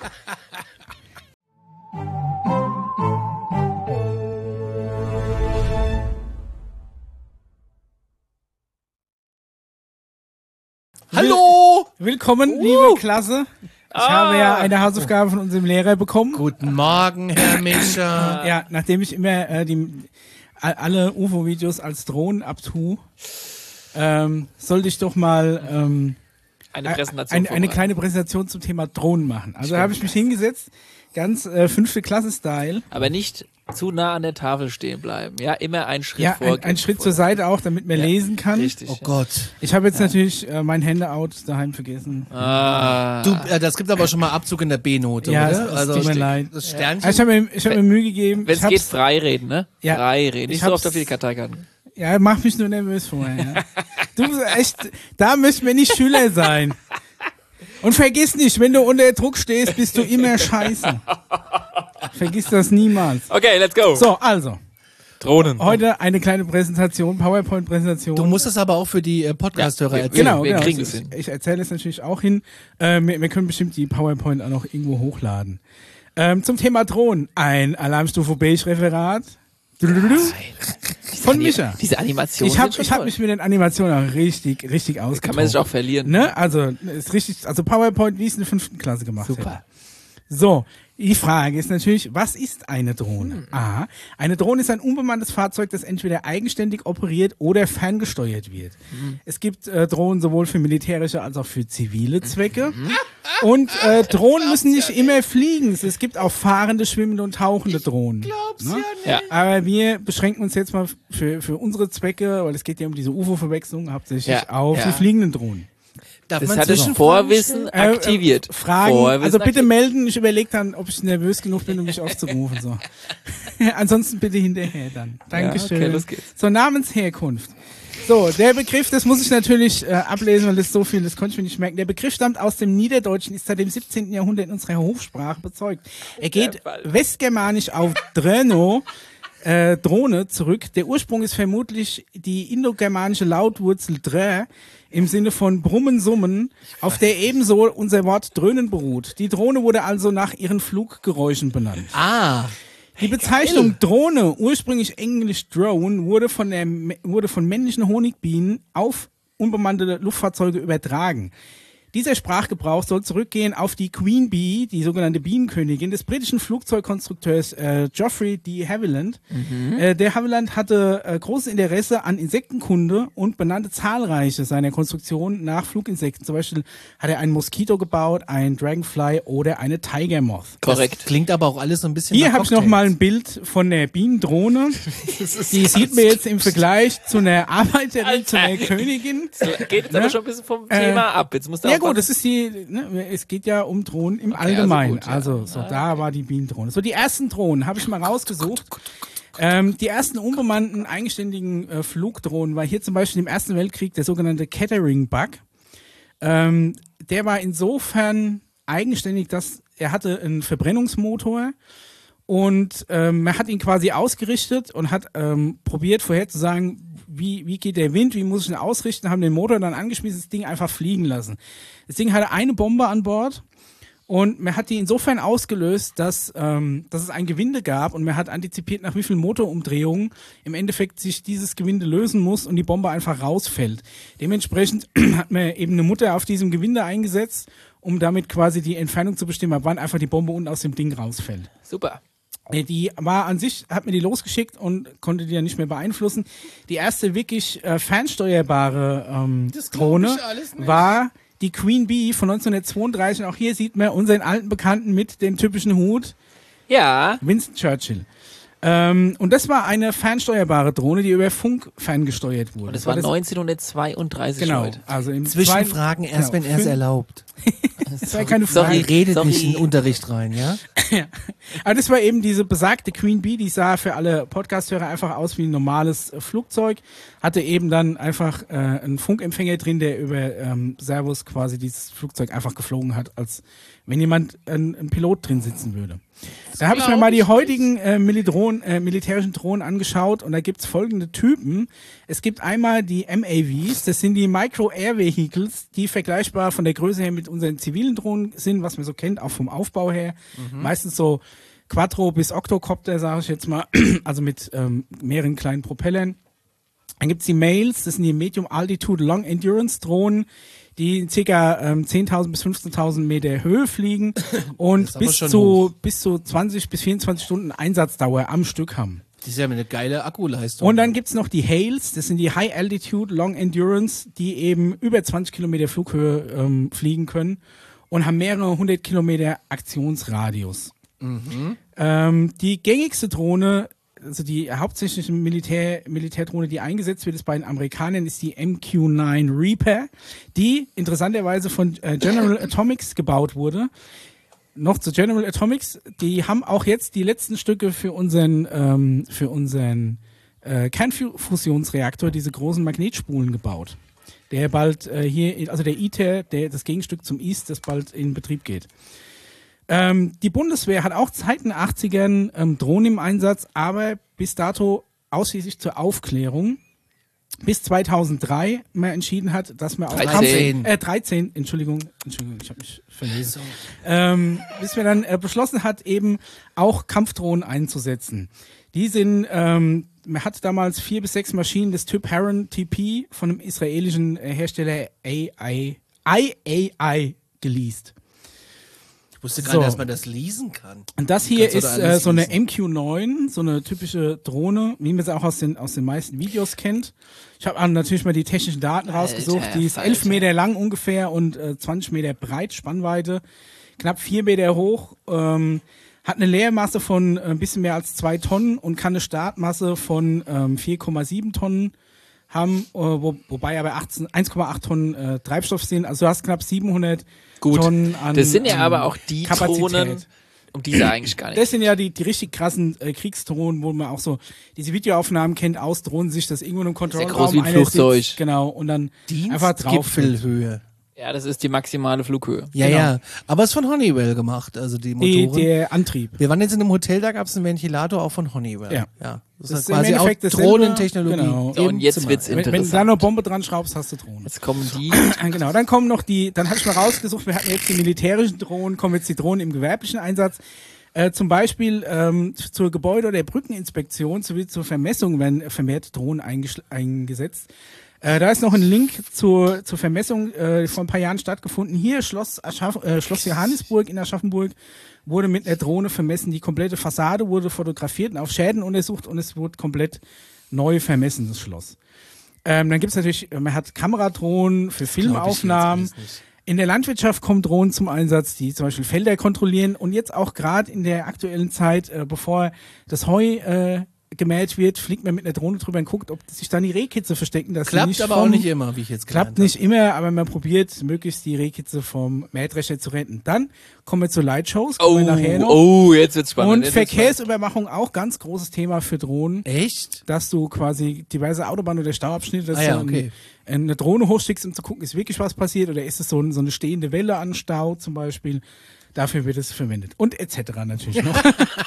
Hallo! Willkommen, liebe Klasse. Ich Ah. habe ja eine Hausaufgabe von unserem Lehrer bekommen. Guten Morgen, Herr Mischer. Ja, nachdem ich immer äh, die, a- alle U F O-Videos als Drohnen abtue, ähm, sollte ich doch mal ähm, Eine Präsentation. eine, eine vorbereiten. kleine Präsentation zum Thema Drohnen machen. Also habe ich mich hingesetzt, ganz äh, fünfte Klasse-Style. Aber nicht zu nah an der Tafel stehen bleiben. Ja, immer einen Schritt Ja, ein, vorgehen. ein Schritt zur Seite auch, damit man lesen kann. Richtig. Oh Gott. Ich habe jetzt natürlich äh, mein Handout daheim vergessen. Ah. Du, äh, das gibt aber schon mal Abzug in der B-Note, Ja, oder? es tut mir leid. Das Also Sternchen. ich habe mir, ich hab mir Mühe gegeben. Wenn Ich es geht, hab's- frei reden, ne? Ja. Frei reden. Ich Nicht so hab's- oft auf die Karteikarten. Ja, mach mich nur nervös vorher. Ja. Du bist echt, da müssen wir nicht Schüler sein. Und vergiss nicht, wenn du unter Druck stehst, bist du immer scheiße. Vergiss das niemals. Okay, let's go. So, also, Drohnen. heute eine kleine Präsentation, PowerPoint-Präsentation. Du musst es aber auch für die äh, Podcast-Hörer Ja, erzählen. Genau, Wir genau. kriegen ich es hin. ich erzähle es natürlich auch hin. Ähm, wir, wir können bestimmt die PowerPoint auch noch irgendwo hochladen. Ähm, zum Thema Drohnen. Ein Alarmstufe Beige-Referat. Von Micha. Diese Animationen Ich habe sind schon ich hab toll. mich mit den Animationen auch richtig, richtig ausgetobt. Kann man sich auch verlieren. Ne? Also, ist richtig, also PowerPoint, wie es in der fünften Klasse gemacht Super. hätte. So, die Frage ist natürlich, was ist eine Drohne? Hm. A. Eine Drohne ist ein unbemanntes Fahrzeug, das entweder eigenständig operiert oder ferngesteuert wird. Hm. Es gibt äh, Drohnen sowohl für militärische als auch für zivile Zwecke. Mhm. Und äh, Drohnen müssen nicht immer fliegen. Es gibt auch fahrende, schwimmende und tauchende Drohnen. Ne? Ja. Aber wir beschränken uns jetzt mal für, für unsere Zwecke, weil es geht ja um diese U F O-Verwechslung, hauptsächlich Ja, auf ja. die fliegenden Drohnen. Darf Das man hat das Zwischenfragen Vorwissen Äh, äh, aktiviert. Fragen, Vorwissen also bitte aktiviert. melden. Ich überlege dann, ob ich nervös genug bin, um mich aufzurufen. So. Ansonsten bitte hinterher dann. Dankeschön. okay, los geht's. So, Namensherkunft. So, der Begriff, das muss ich natürlich äh, ablesen, weil das so viel, das konnte ich mir nicht merken. Der Begriff stammt aus dem Niederdeutschen, ist seit dem siebzehnten Jahrhundert in unserer Hofsprache bezeugt. Er geht Fall. westgermanisch auf Dröno, äh, Drohne zurück. Der Ursprung ist vermutlich die indogermanische Lautwurzel drä im Sinne von Brummen, Summen, auf der ebenso unser Wort Dröhnen beruht. Die Drohne wurde also nach ihren Fluggeräuschen benannt. Ah. Die Bezeichnung Drohne, ursprünglich englisch Drone, wurde von, der, wurde von männlichen Honigbienen auf unbemannte Luftfahrzeuge übertragen. Dieser Sprachgebrauch soll zurückgehen auf die Queen Bee, die sogenannte Bienenkönigin des britischen Flugzeugkonstrukteurs äh, Geoffrey de Havilland. Mhm. Äh, der Havilland hatte äh, großes Interesse an Insektenkunde und benannte zahlreiche seiner Konstruktionen nach Fluginsekten. Zum Beispiel hat er einen Moskito gebaut, einen Dragonfly oder eine Tiger Moth. Korrekt. Das klingt aber auch alles so ein bisschen Hier nach habe ich noch mal ein Bild von der Bienendrohne. Die sieht mir jetzt im Vergleich zu einer Arbeiterin, Alter. zu einer Königin. Das geht jetzt Ne? aber schon ein bisschen vom Äh, Thema ab. Jetzt musst du Ja auch gut, was- das ist die, ne, es geht ja um Drohnen im Okay, Allgemeinen. also Also, gut, ja. so, Ah, da war die Bienendrohne. So, die ersten Drohnen habe ich mal rausgesucht. Ähm, die ersten unbemannten, eigenständigen äh, Flugdrohnen war hier zum Beispiel im Ersten Weltkrieg der sogenannte Kettering-Bug. Ähm, der war insofern eigenständig, dass er hatte einen Verbrennungsmotor und ähm, man hat ihn quasi ausgerichtet und hat ähm, probiert vorherzusagen, wie, wie geht der Wind, wie muss ich ihn ausrichten, haben den Motor dann angeschmissen, das Ding einfach fliegen lassen. Das Ding hatte eine Bombe an Bord und man hat die insofern ausgelöst, dass, ähm, dass es ein Gewinde gab und man hat antizipiert, nach wie vielen Motorumdrehungen im Endeffekt sich dieses Gewinde lösen muss und die Bombe einfach rausfällt. Dementsprechend hat man eben eine Mutter auf diesem Gewinde eingesetzt, um damit quasi die Entfernung zu bestimmen, ab wann einfach die Bombe unten aus dem Ding rausfällt. Super. Äh, Die war an sich, hat mir die losgeschickt und konnte die ja nicht mehr beeinflussen. Die erste wirklich äh, fernsteuerbare ähm, Das glaub Drohne ich alles nicht. war die Queen Bee von neunzehnhundertzweiunddreißig. Und auch hier sieht man unseren alten Bekannten mit dem typischen Hut, Ja. Winston Churchill. Ähm, und das war eine fernsteuerbare Drohne, die über Funk ferngesteuert wurde. Und das war neunzehnhundertzweiunddreißig Genau, heute. also im zweiten- Zwischenfragen erst, genau, wenn er es fün- erlaubt. Das war keine Sorry. Frage. Redet Sorry. nicht in den Unterricht rein, ja? Aber das war eben diese besagte Queen Bee, die sah für alle Podcast-Hörer einfach aus wie ein normales äh, Flugzeug, hatte eben dann einfach äh, einen Funkempfänger drin, der über ähm, Servos quasi dieses Flugzeug einfach geflogen hat, als wenn jemand ein, ein Pilot drin sitzen würde. Da habe ich mir mal die heutigen äh, Milidrohnen, äh, militärischen Drohnen angeschaut und da gibt's folgende Typen. Es gibt einmal die M A Vs, das sind die Micro-Air-Vehicles, die vergleichbar von der Größe her mit unseren zivilen Drohnen sind, was man so kennt, auch vom Aufbau her. Meistens so Quattro bis Octocopter, sage ich jetzt mal, also mit ähm, mehreren kleinen Propellern. Dann gibt's die Mails, das sind die Medium Altitude Long Endurance Drohnen, die in ca. ähm, zehntausend bis fünfzehntausend Meter Höhe fliegen und ist aber bis schon zu, hoch. bis zu zwanzig bis vierundzwanzig Stunden Einsatzdauer am Stück haben. Das ist ja eine geile Akkuleistung. Und dann gibt's noch die Hales, das sind die High Altitude Long Endurance, die eben über zwanzig Kilometer Flughöhe ähm, fliegen können und haben mehrere hundert Kilometer Aktionsradius. Ähm, die gängigste Drohne, also die hauptsächliche Militär, Militärdrohne, die eingesetzt wird, ist bei den Amerikanern, ist die M Q neun Reaper, die interessanterweise von äh, General Atomics gebaut wurde. Noch zu General Atomics, die haben auch jetzt die letzten Stücke für unseren, ähm, für unseren äh, Kernfusionsreaktor, diese großen Magnetspulen gebaut. Der bald äh, hier, also der ITER, der, das Gegenstück zum I S, das bald in Betrieb geht. Ähm, die Bundeswehr hat auch seit den achtzigern ähm, Drohnen im Einsatz, aber bis dato ausschließlich zur Aufklärung. Bis zweitausenddrei man entschieden hat, dass man auch dreizehn. Kampf, äh, dreizehn, Entschuldigung, Entschuldigung, ich habe mich verlesen. Ähm, bis man dann äh, beschlossen hat, eben auch Kampfdrohnen einzusetzen. Die sind, ähm, man hat damals vier bis sechs Maschinen des Typ Heron T P von dem israelischen äh, Hersteller A I A I geleast. ich wusste gar so. nicht, dass man das leasen kann. Und das hier Kannst du ist da äh, alles so eine leasen? M Q neun, so eine typische Drohne, wie man sie auch aus den, aus den meisten Videos kennt. Ich habe natürlich mal die technischen Daten rausgesucht. Alter, Die ist Alter. elf Meter lang ungefähr und äh, zwanzig Meter breit, Spannweite, knapp vier Meter hoch, ähm, hat eine Leermasse von äh, ein bisschen mehr als zwei Tonnen und kann eine Startmasse von ähm, vier Komma sieben Tonnen haben, äh, wo, wobei aber achtzehn eins Komma acht Tonnen äh, Treibstoff sind. Also du hast knapp siebenhundert Gut. Tonnen an Das sind ja an aber auch die Kapazität. Drohnen, um die es ja eigentlich gar nicht. Das sind ja die, die richtig krassen äh, Kriegsdrohnen, wo man auch so diese Videoaufnahmen kennt aus Drohnensicht, dass irgendwo in einem ja groß Kontrollraum wie ein einer Flugzeug. sitzt, genau, und dann einfach drauf. Dienstgipfelhöhe. Ja, das ist die maximale Flughöhe. Ja, Genau. ja. Aber es ist von Honeywell gemacht, also die Die, Motoren. der Antrieb. Wir waren jetzt in einem Hotel, da gab es einen Ventilator auch von Honeywell. Ja. ja. Das, Das ist ist im quasi auch Endeffekt dasselbe. Drohnentechnologie. Genau. So, und im jetzt Zimmer. wird's Wenn, wenn du interessant. da noch Bombe dran schraubst, hast du Drohnen. Jetzt kommen die. Genau, dann kommen noch die, dann hatte ich mal rausgesucht, wir hatten jetzt die militärischen Drohnen, kommen jetzt die Drohnen im gewerblichen Einsatz. Äh, zum Beispiel ähm, zur Gebäude- oder Brückeninspektion sowie zur Vermessung werden vermehrt Drohnen eingesch- eingesetzt. Äh, da ist noch ein Link zur, zur Vermessung äh, vor ein paar Jahren stattgefunden. Hier Schloss, Aschaff, äh, Schloss Johannisburg in Aschaffenburg wurde mit einer Drohne vermessen. Die komplette Fassade wurde fotografiert und auf Schäden untersucht und es wurde komplett neu vermessen, das Schloss. Ähm, dann gibt's natürlich, man hat Kameradrohnen für Filmaufnahmen. In der Landwirtschaft kommen Drohnen zum Einsatz, die zum Beispiel Felder kontrollieren und jetzt auch gerade in der aktuellen Zeit, äh, bevor das Heu äh, gemäht wird, fliegt man mit einer Drohne drüber und guckt, ob sich dann die Rehkitze verstecken. Dass sie Klappt nicht aber vom, auch nicht immer, wie ich jetzt gelernt Klappt nicht immer, aber man probiert, möglichst die Rehkitze vom Mähdrescher zu retten. Dann kommen wir zu Lightshows, kommen Oh, wir nachher noch. oh, jetzt wird's spannend. Und Jetzt wird's Verkehrsüberwachung auch ganz großes Thema für Drohnen. habe. Echt? Dass du quasi diverse Autobahnen oder Stauabschnitte, dass Ah ja, du okay. ein, eine Drohne hochschickst, um zu gucken, ist wirklich was passiert oder ist es so, ein, so eine stehende Welle an Stau zum Beispiel. Dafür wird es verwendet. Und et cetera natürlich noch.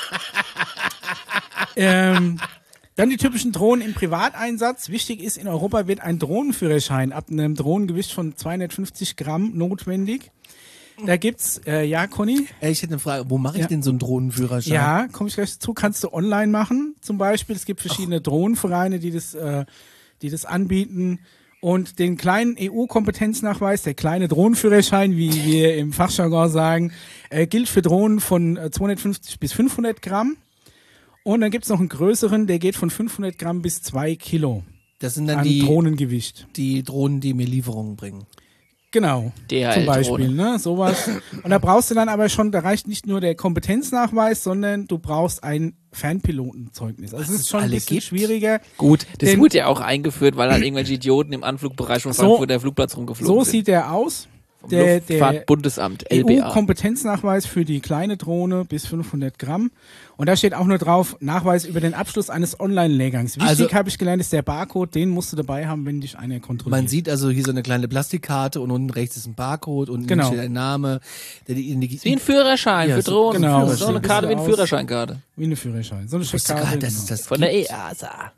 ähm, dann die typischen Drohnen im Privateinsatz. Wichtig ist, in Europa wird ein Drohnenführerschein ab einem Drohnengewicht von zweihundertfünfzig Gramm notwendig. Da gibt's, äh, ja, Conny? Äh, Ich hätte eine Frage, wo mache ich Ja. denn so einen Drohnenführerschein? Ja, komme ich gleich dazu. Kannst du online machen, zum Beispiel. Es gibt verschiedene Drohnenvereine, die das, äh, die das anbieten. Und den kleinen E U-Kompetenznachweis, der kleine Drohnenführerschein, wie wir im Fachjargon sagen, äh, gilt für Drohnen von äh, zweihundertfünfzig bis fünfhundert Gramm. Und dann gibt's noch einen größeren, der geht von fünfhundert Gramm bis zwei Kilo Das sind dann an die, Drohnengewicht. die Drohnen, die mir Lieferungen bringen. Genau, D H zum L-Drohne. Beispiel, ne, sowas. Und da brauchst du dann aber schon, da reicht nicht nur der Kompetenznachweis, sondern du brauchst ein Fernpilotenzeugnis. Also es ist schon ein alle bisschen gibt? schwieriger. Gut, das Denn- wurde ja auch eingeführt, weil halt irgendwelche Idioten im Anflugbereich von So- Frankfurt der Flugplatz rumgeflogen So sind. sieht der aus. Vom Der, der Luftfahrtbundesamt, L B A. E U-Kompetenznachweis für die kleine Drohne bis fünfhundert Gramm. Und da steht auch nur drauf, Nachweis über den Abschluss eines Online-Lehrgangs. Wichtig, Also- habe ich gelernt, ist der Barcode, den musst du dabei haben, wenn dich einer kontrolliert. Man sieht also hier so eine kleine Plastikkarte und unten rechts ist ein Barcode und Genau. steht ein Name. Der die Wie ein Führerschein Ja, für so- Drohnen. genau. So eine Sieht Karte wie ein aus. Führerscheinkarte. Wie eine Führerschein. So eine Ich wusste gar Checkkarte, nicht, dass es genau. das Von der gibt. E A S A.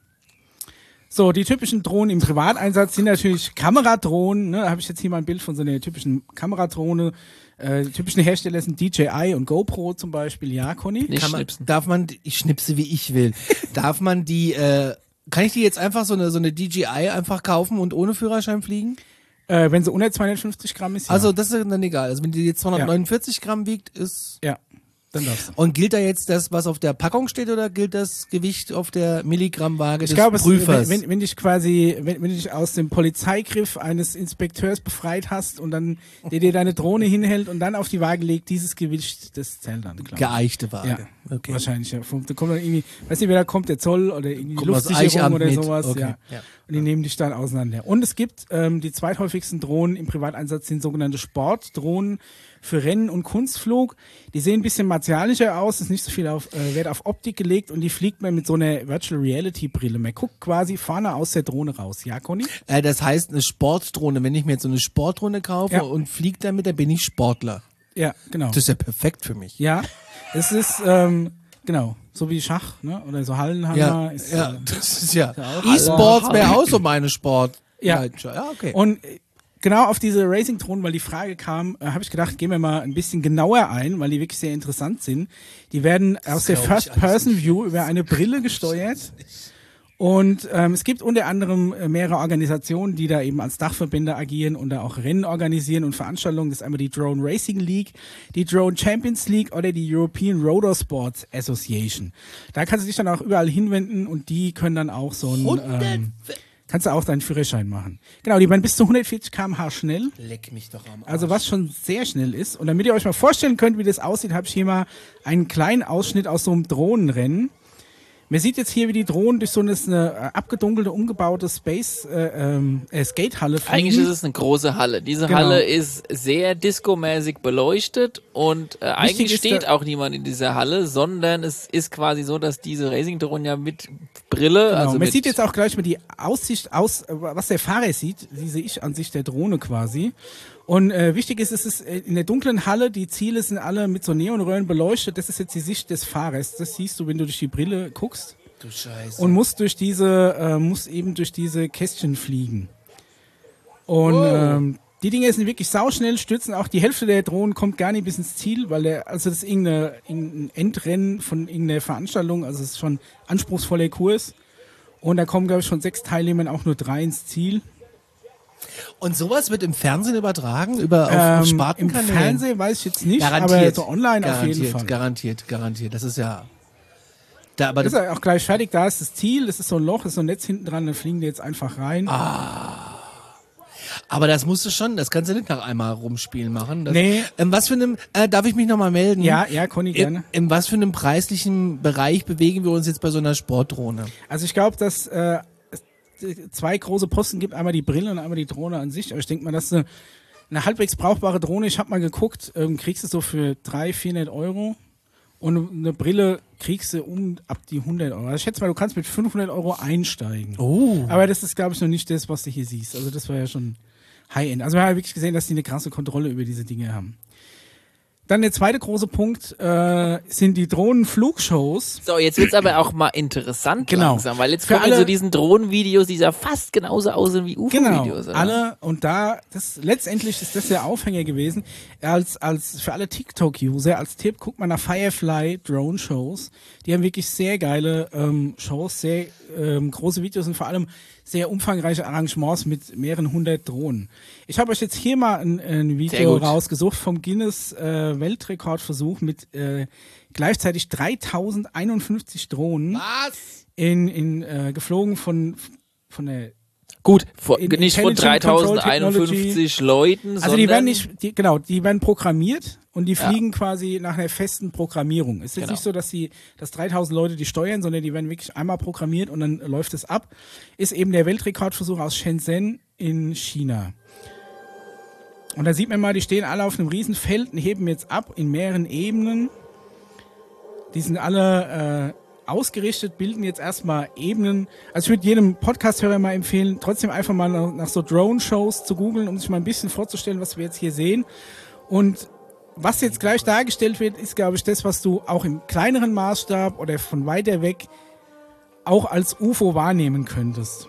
So, die typischen Drohnen im Privateinsatz sind natürlich Kameradrohnen. Ne? Da habe ich jetzt hier mal ein Bild von so einer typischen Kameradrohne. Äh, die typischen Hersteller sind D J I und GoPro zum Beispiel. Ja, Conny? Nicht Kann man, schnipsen. darf man, ich schnipse wie ich will. Darf man die, äh, kann ich die jetzt einfach so eine, so eine D J I einfach kaufen und ohne Führerschein fliegen? Äh, wenn sie unter zweihundertfünfzig Gramm ist, ja. Also das ist dann egal. Also wenn die jetzt zweihundertneunundvierzig Gramm wiegt, ist... ja, dann darfst du. Und gilt da jetzt das, was auf der Packung steht, oder gilt das Gewicht auf der Milligrammwaage Ich des glaube, es- Prüfers? wenn, wenn, wenn dich quasi, wenn, wenn du dich aus dem Polizeigriff eines Inspekteurs befreit hast und dann der dir deine Drohne hinhält und dann auf die Waage legt, dieses Gewicht, das zählt dann, glaube ich. Geeichte Waage. Ja, Okay. wahrscheinlich, ja. Vom- Da kommt dann irgendwie, weiß nicht, wer da kommt, der Zoll oder irgendwie Kommt aus Luftsicherung Eichamt oder mit. sowas, Okay, ja. ja. Und die nehmen dich dann auseinander. Und es gibt, ähm, die zweithäufigsten Drohnen im Privateinsatz sind sogenannte Sportdrohnen für Rennen und Kunstflug. Die sehen ein bisschen martialischer aus, ist nicht so viel auf, äh, Wert auf Optik gelegt und die fliegt man mit so einer Virtual Reality Brille. Man guckt quasi vorne aus der Drohne raus. Ja, Conny? Äh, das heißt, eine Sportdrohne, wenn ich mir jetzt so eine Sportdrohne kaufe Ja. und fliege damit, dann bin ich Sportler. Ja, genau. Das ist ja perfekt für mich. Ja, es ist, ähm, genau, so wie Schach, ne? Oder so Hallenhammer. Ja, ist, ja, äh, das ist ja. auch- E-Sports wäre auch so meine Sport. Ja. Ja, okay. Und äh, genau auf diese Racing-Drohnen, weil die Frage kam, äh, habe ich gedacht, gehen wir mal ein bisschen genauer ein, weil die wirklich sehr interessant sind. Die werden aus der glaub ich alles First-Person-View über eine Brille gesteuert. Und ähm, es gibt unter anderem äh, mehrere Organisationen, die da eben als Dachverbände agieren und da auch Rennen organisieren und Veranstaltungen. Das ist einmal die Drone Racing League, die Drone Champions League oder die European Rotor Sports Association. Da kannst du dich dann auch überall hinwenden und die können dann auch so ein... Ähm, kannst du auch deinen Führerschein machen. Genau, die werden bis zu hundertvierzig Kilometer pro Stunde schnell. Leck mich doch am Arsch. Also was schon sehr schnell ist. Und damit ihr euch mal vorstellen könnt, wie das aussieht, habe ich hier mal einen kleinen Ausschnitt aus so einem Drohnenrennen. Man sieht jetzt hier, wie die Drohnen durch so eine, eine äh, abgedunkelte, umgebaute Space äh, ähm, äh, Skatehalle fliegen. Eigentlich ist es eine große Halle. Diese Genau. Halle ist sehr discomäßig beleuchtet und äh, eigentlich ist steht da- auch niemand in dieser Halle, sondern es ist quasi so, dass diese Racing-Drohnen ja mit Brille, Genau. also Man mit sieht jetzt auch gleich mal die Aussicht aus, äh, was der Fahrer sieht, die sehe ich an sich der Drohne quasi. Und äh, wichtig ist, es ist in der dunklen Halle, die Ziele sind alle mit so Neonröhren beleuchtet. Das ist jetzt die Sicht des Fahrers. Das siehst du, wenn du durch die Brille guckst. Du Scheiße. Und musst durch diese, äh, musst eben durch diese Kästchen fliegen. Und Wow. ähm, die Dinge sind wirklich sauschnell, stürzen auch die Hälfte der Drohnen kommt gar nicht bis ins Ziel, weil der, also das ist irgendeine, irgendein Endrennen von irgendeiner Veranstaltung, also es ist schon anspruchsvoller Kurs. Und da kommen, glaube ich, schon sechs Teilnehmer, auch nur drei ins Ziel. Und sowas wird im Fernsehen übertragen? Über auf, auf Ähm, Im Spartenkanälen? Fernsehen weiß ich jetzt nicht, Garantiert. aber so online garantiert, auf jeden Fall. Garantiert, garantiert. Das ist ja... Da, aber Ist ja auch gleich fertig, da ist das Ziel, das ist so ein Loch, ist so ein Netz hinten dran, dann fliegen die jetzt einfach rein. Aber das musst du schon, das kannst du nicht nach einmal rumspielen machen. Das, Nee. Ähm, was für einem, äh, darf ich mich nochmal melden? Ja, ja, Conny, gerne. In, in was für einem preislichen Bereich bewegen wir uns jetzt bei so einer Sportdrohne? Also ich glaube, dass äh, es zwei große Posten gibt, einmal die Brille und einmal die Drohne an sich. Aber ich denke mal, dass eine, eine halbwegs brauchbare Drohne, ich habe mal geguckt, ähm, kriegst du so für dreihundert, vierhundert Euro. Und eine Brille kriegst du um ab die hundert Euro. Also ich schätze mal, du kannst mit fünfhundert Euro einsteigen. Oh. Aber das ist, glaube ich, noch nicht das, was du hier siehst. Also das war ja schon High-End. Also wir haben ja wirklich gesehen, dass die eine krasse Kontrolle über diese Dinge haben. Dann der zweite große Punkt äh, sind die Drohnenflugshows. So, jetzt wird's aber auch mal interessant Genau. langsam, weil jetzt Für kommen alle- so diesen Drohnenvideos, die ja fast genauso aussehen wie U F Genau, O-Videos. oder? alle und da, das letztendlich ist das der Aufhänger gewesen, als, als für alle TikTok-User, als Tipp, guckt mal nach Firefly Drone Shows, die haben wirklich sehr geile ähm, Shows, sehr ähm, große Videos und vor allem sehr umfangreiche Arrangements mit mehreren hundert Drohnen. Ich habe euch jetzt hier mal ein, ein Sehr Video gut. rausgesucht vom Guinness äh, Weltrekordversuch mit äh, gleichzeitig dreitausendeinundfünfzig Drohnen Was? in, in äh, geflogen von von der Gut, vor, in nicht von Intelligent Control dreitausendeinundfünfzig Leuten, Also sondern... die werden nicht, die, genau, die werden programmiert und die Ja. fliegen quasi nach einer festen Programmierung. Es ist jetzt Genau. nicht so, dass die, dass dreitausend Leute die steuern, sondern die werden wirklich einmal programmiert und dann läuft es ab. Ist eben der Weltrekordversuch aus Shenzhen in China. Und da sieht man mal, die stehen alle auf einem riesen Feld und heben jetzt ab in mehreren Ebenen. Die sind alle äh, ausgerichtet, bilden jetzt erstmal Ebenen. Also ich würde jedem Podcast-Hörer mal empfehlen, trotzdem einfach mal nach, nach so Drone-Shows zu googeln, um sich mal ein bisschen vorzustellen, was wir jetzt hier sehen. Und was jetzt gleich dargestellt wird, ist, glaube ich, das, was du auch im kleineren Maßstab oder von weiter weg auch als U F O wahrnehmen könntest.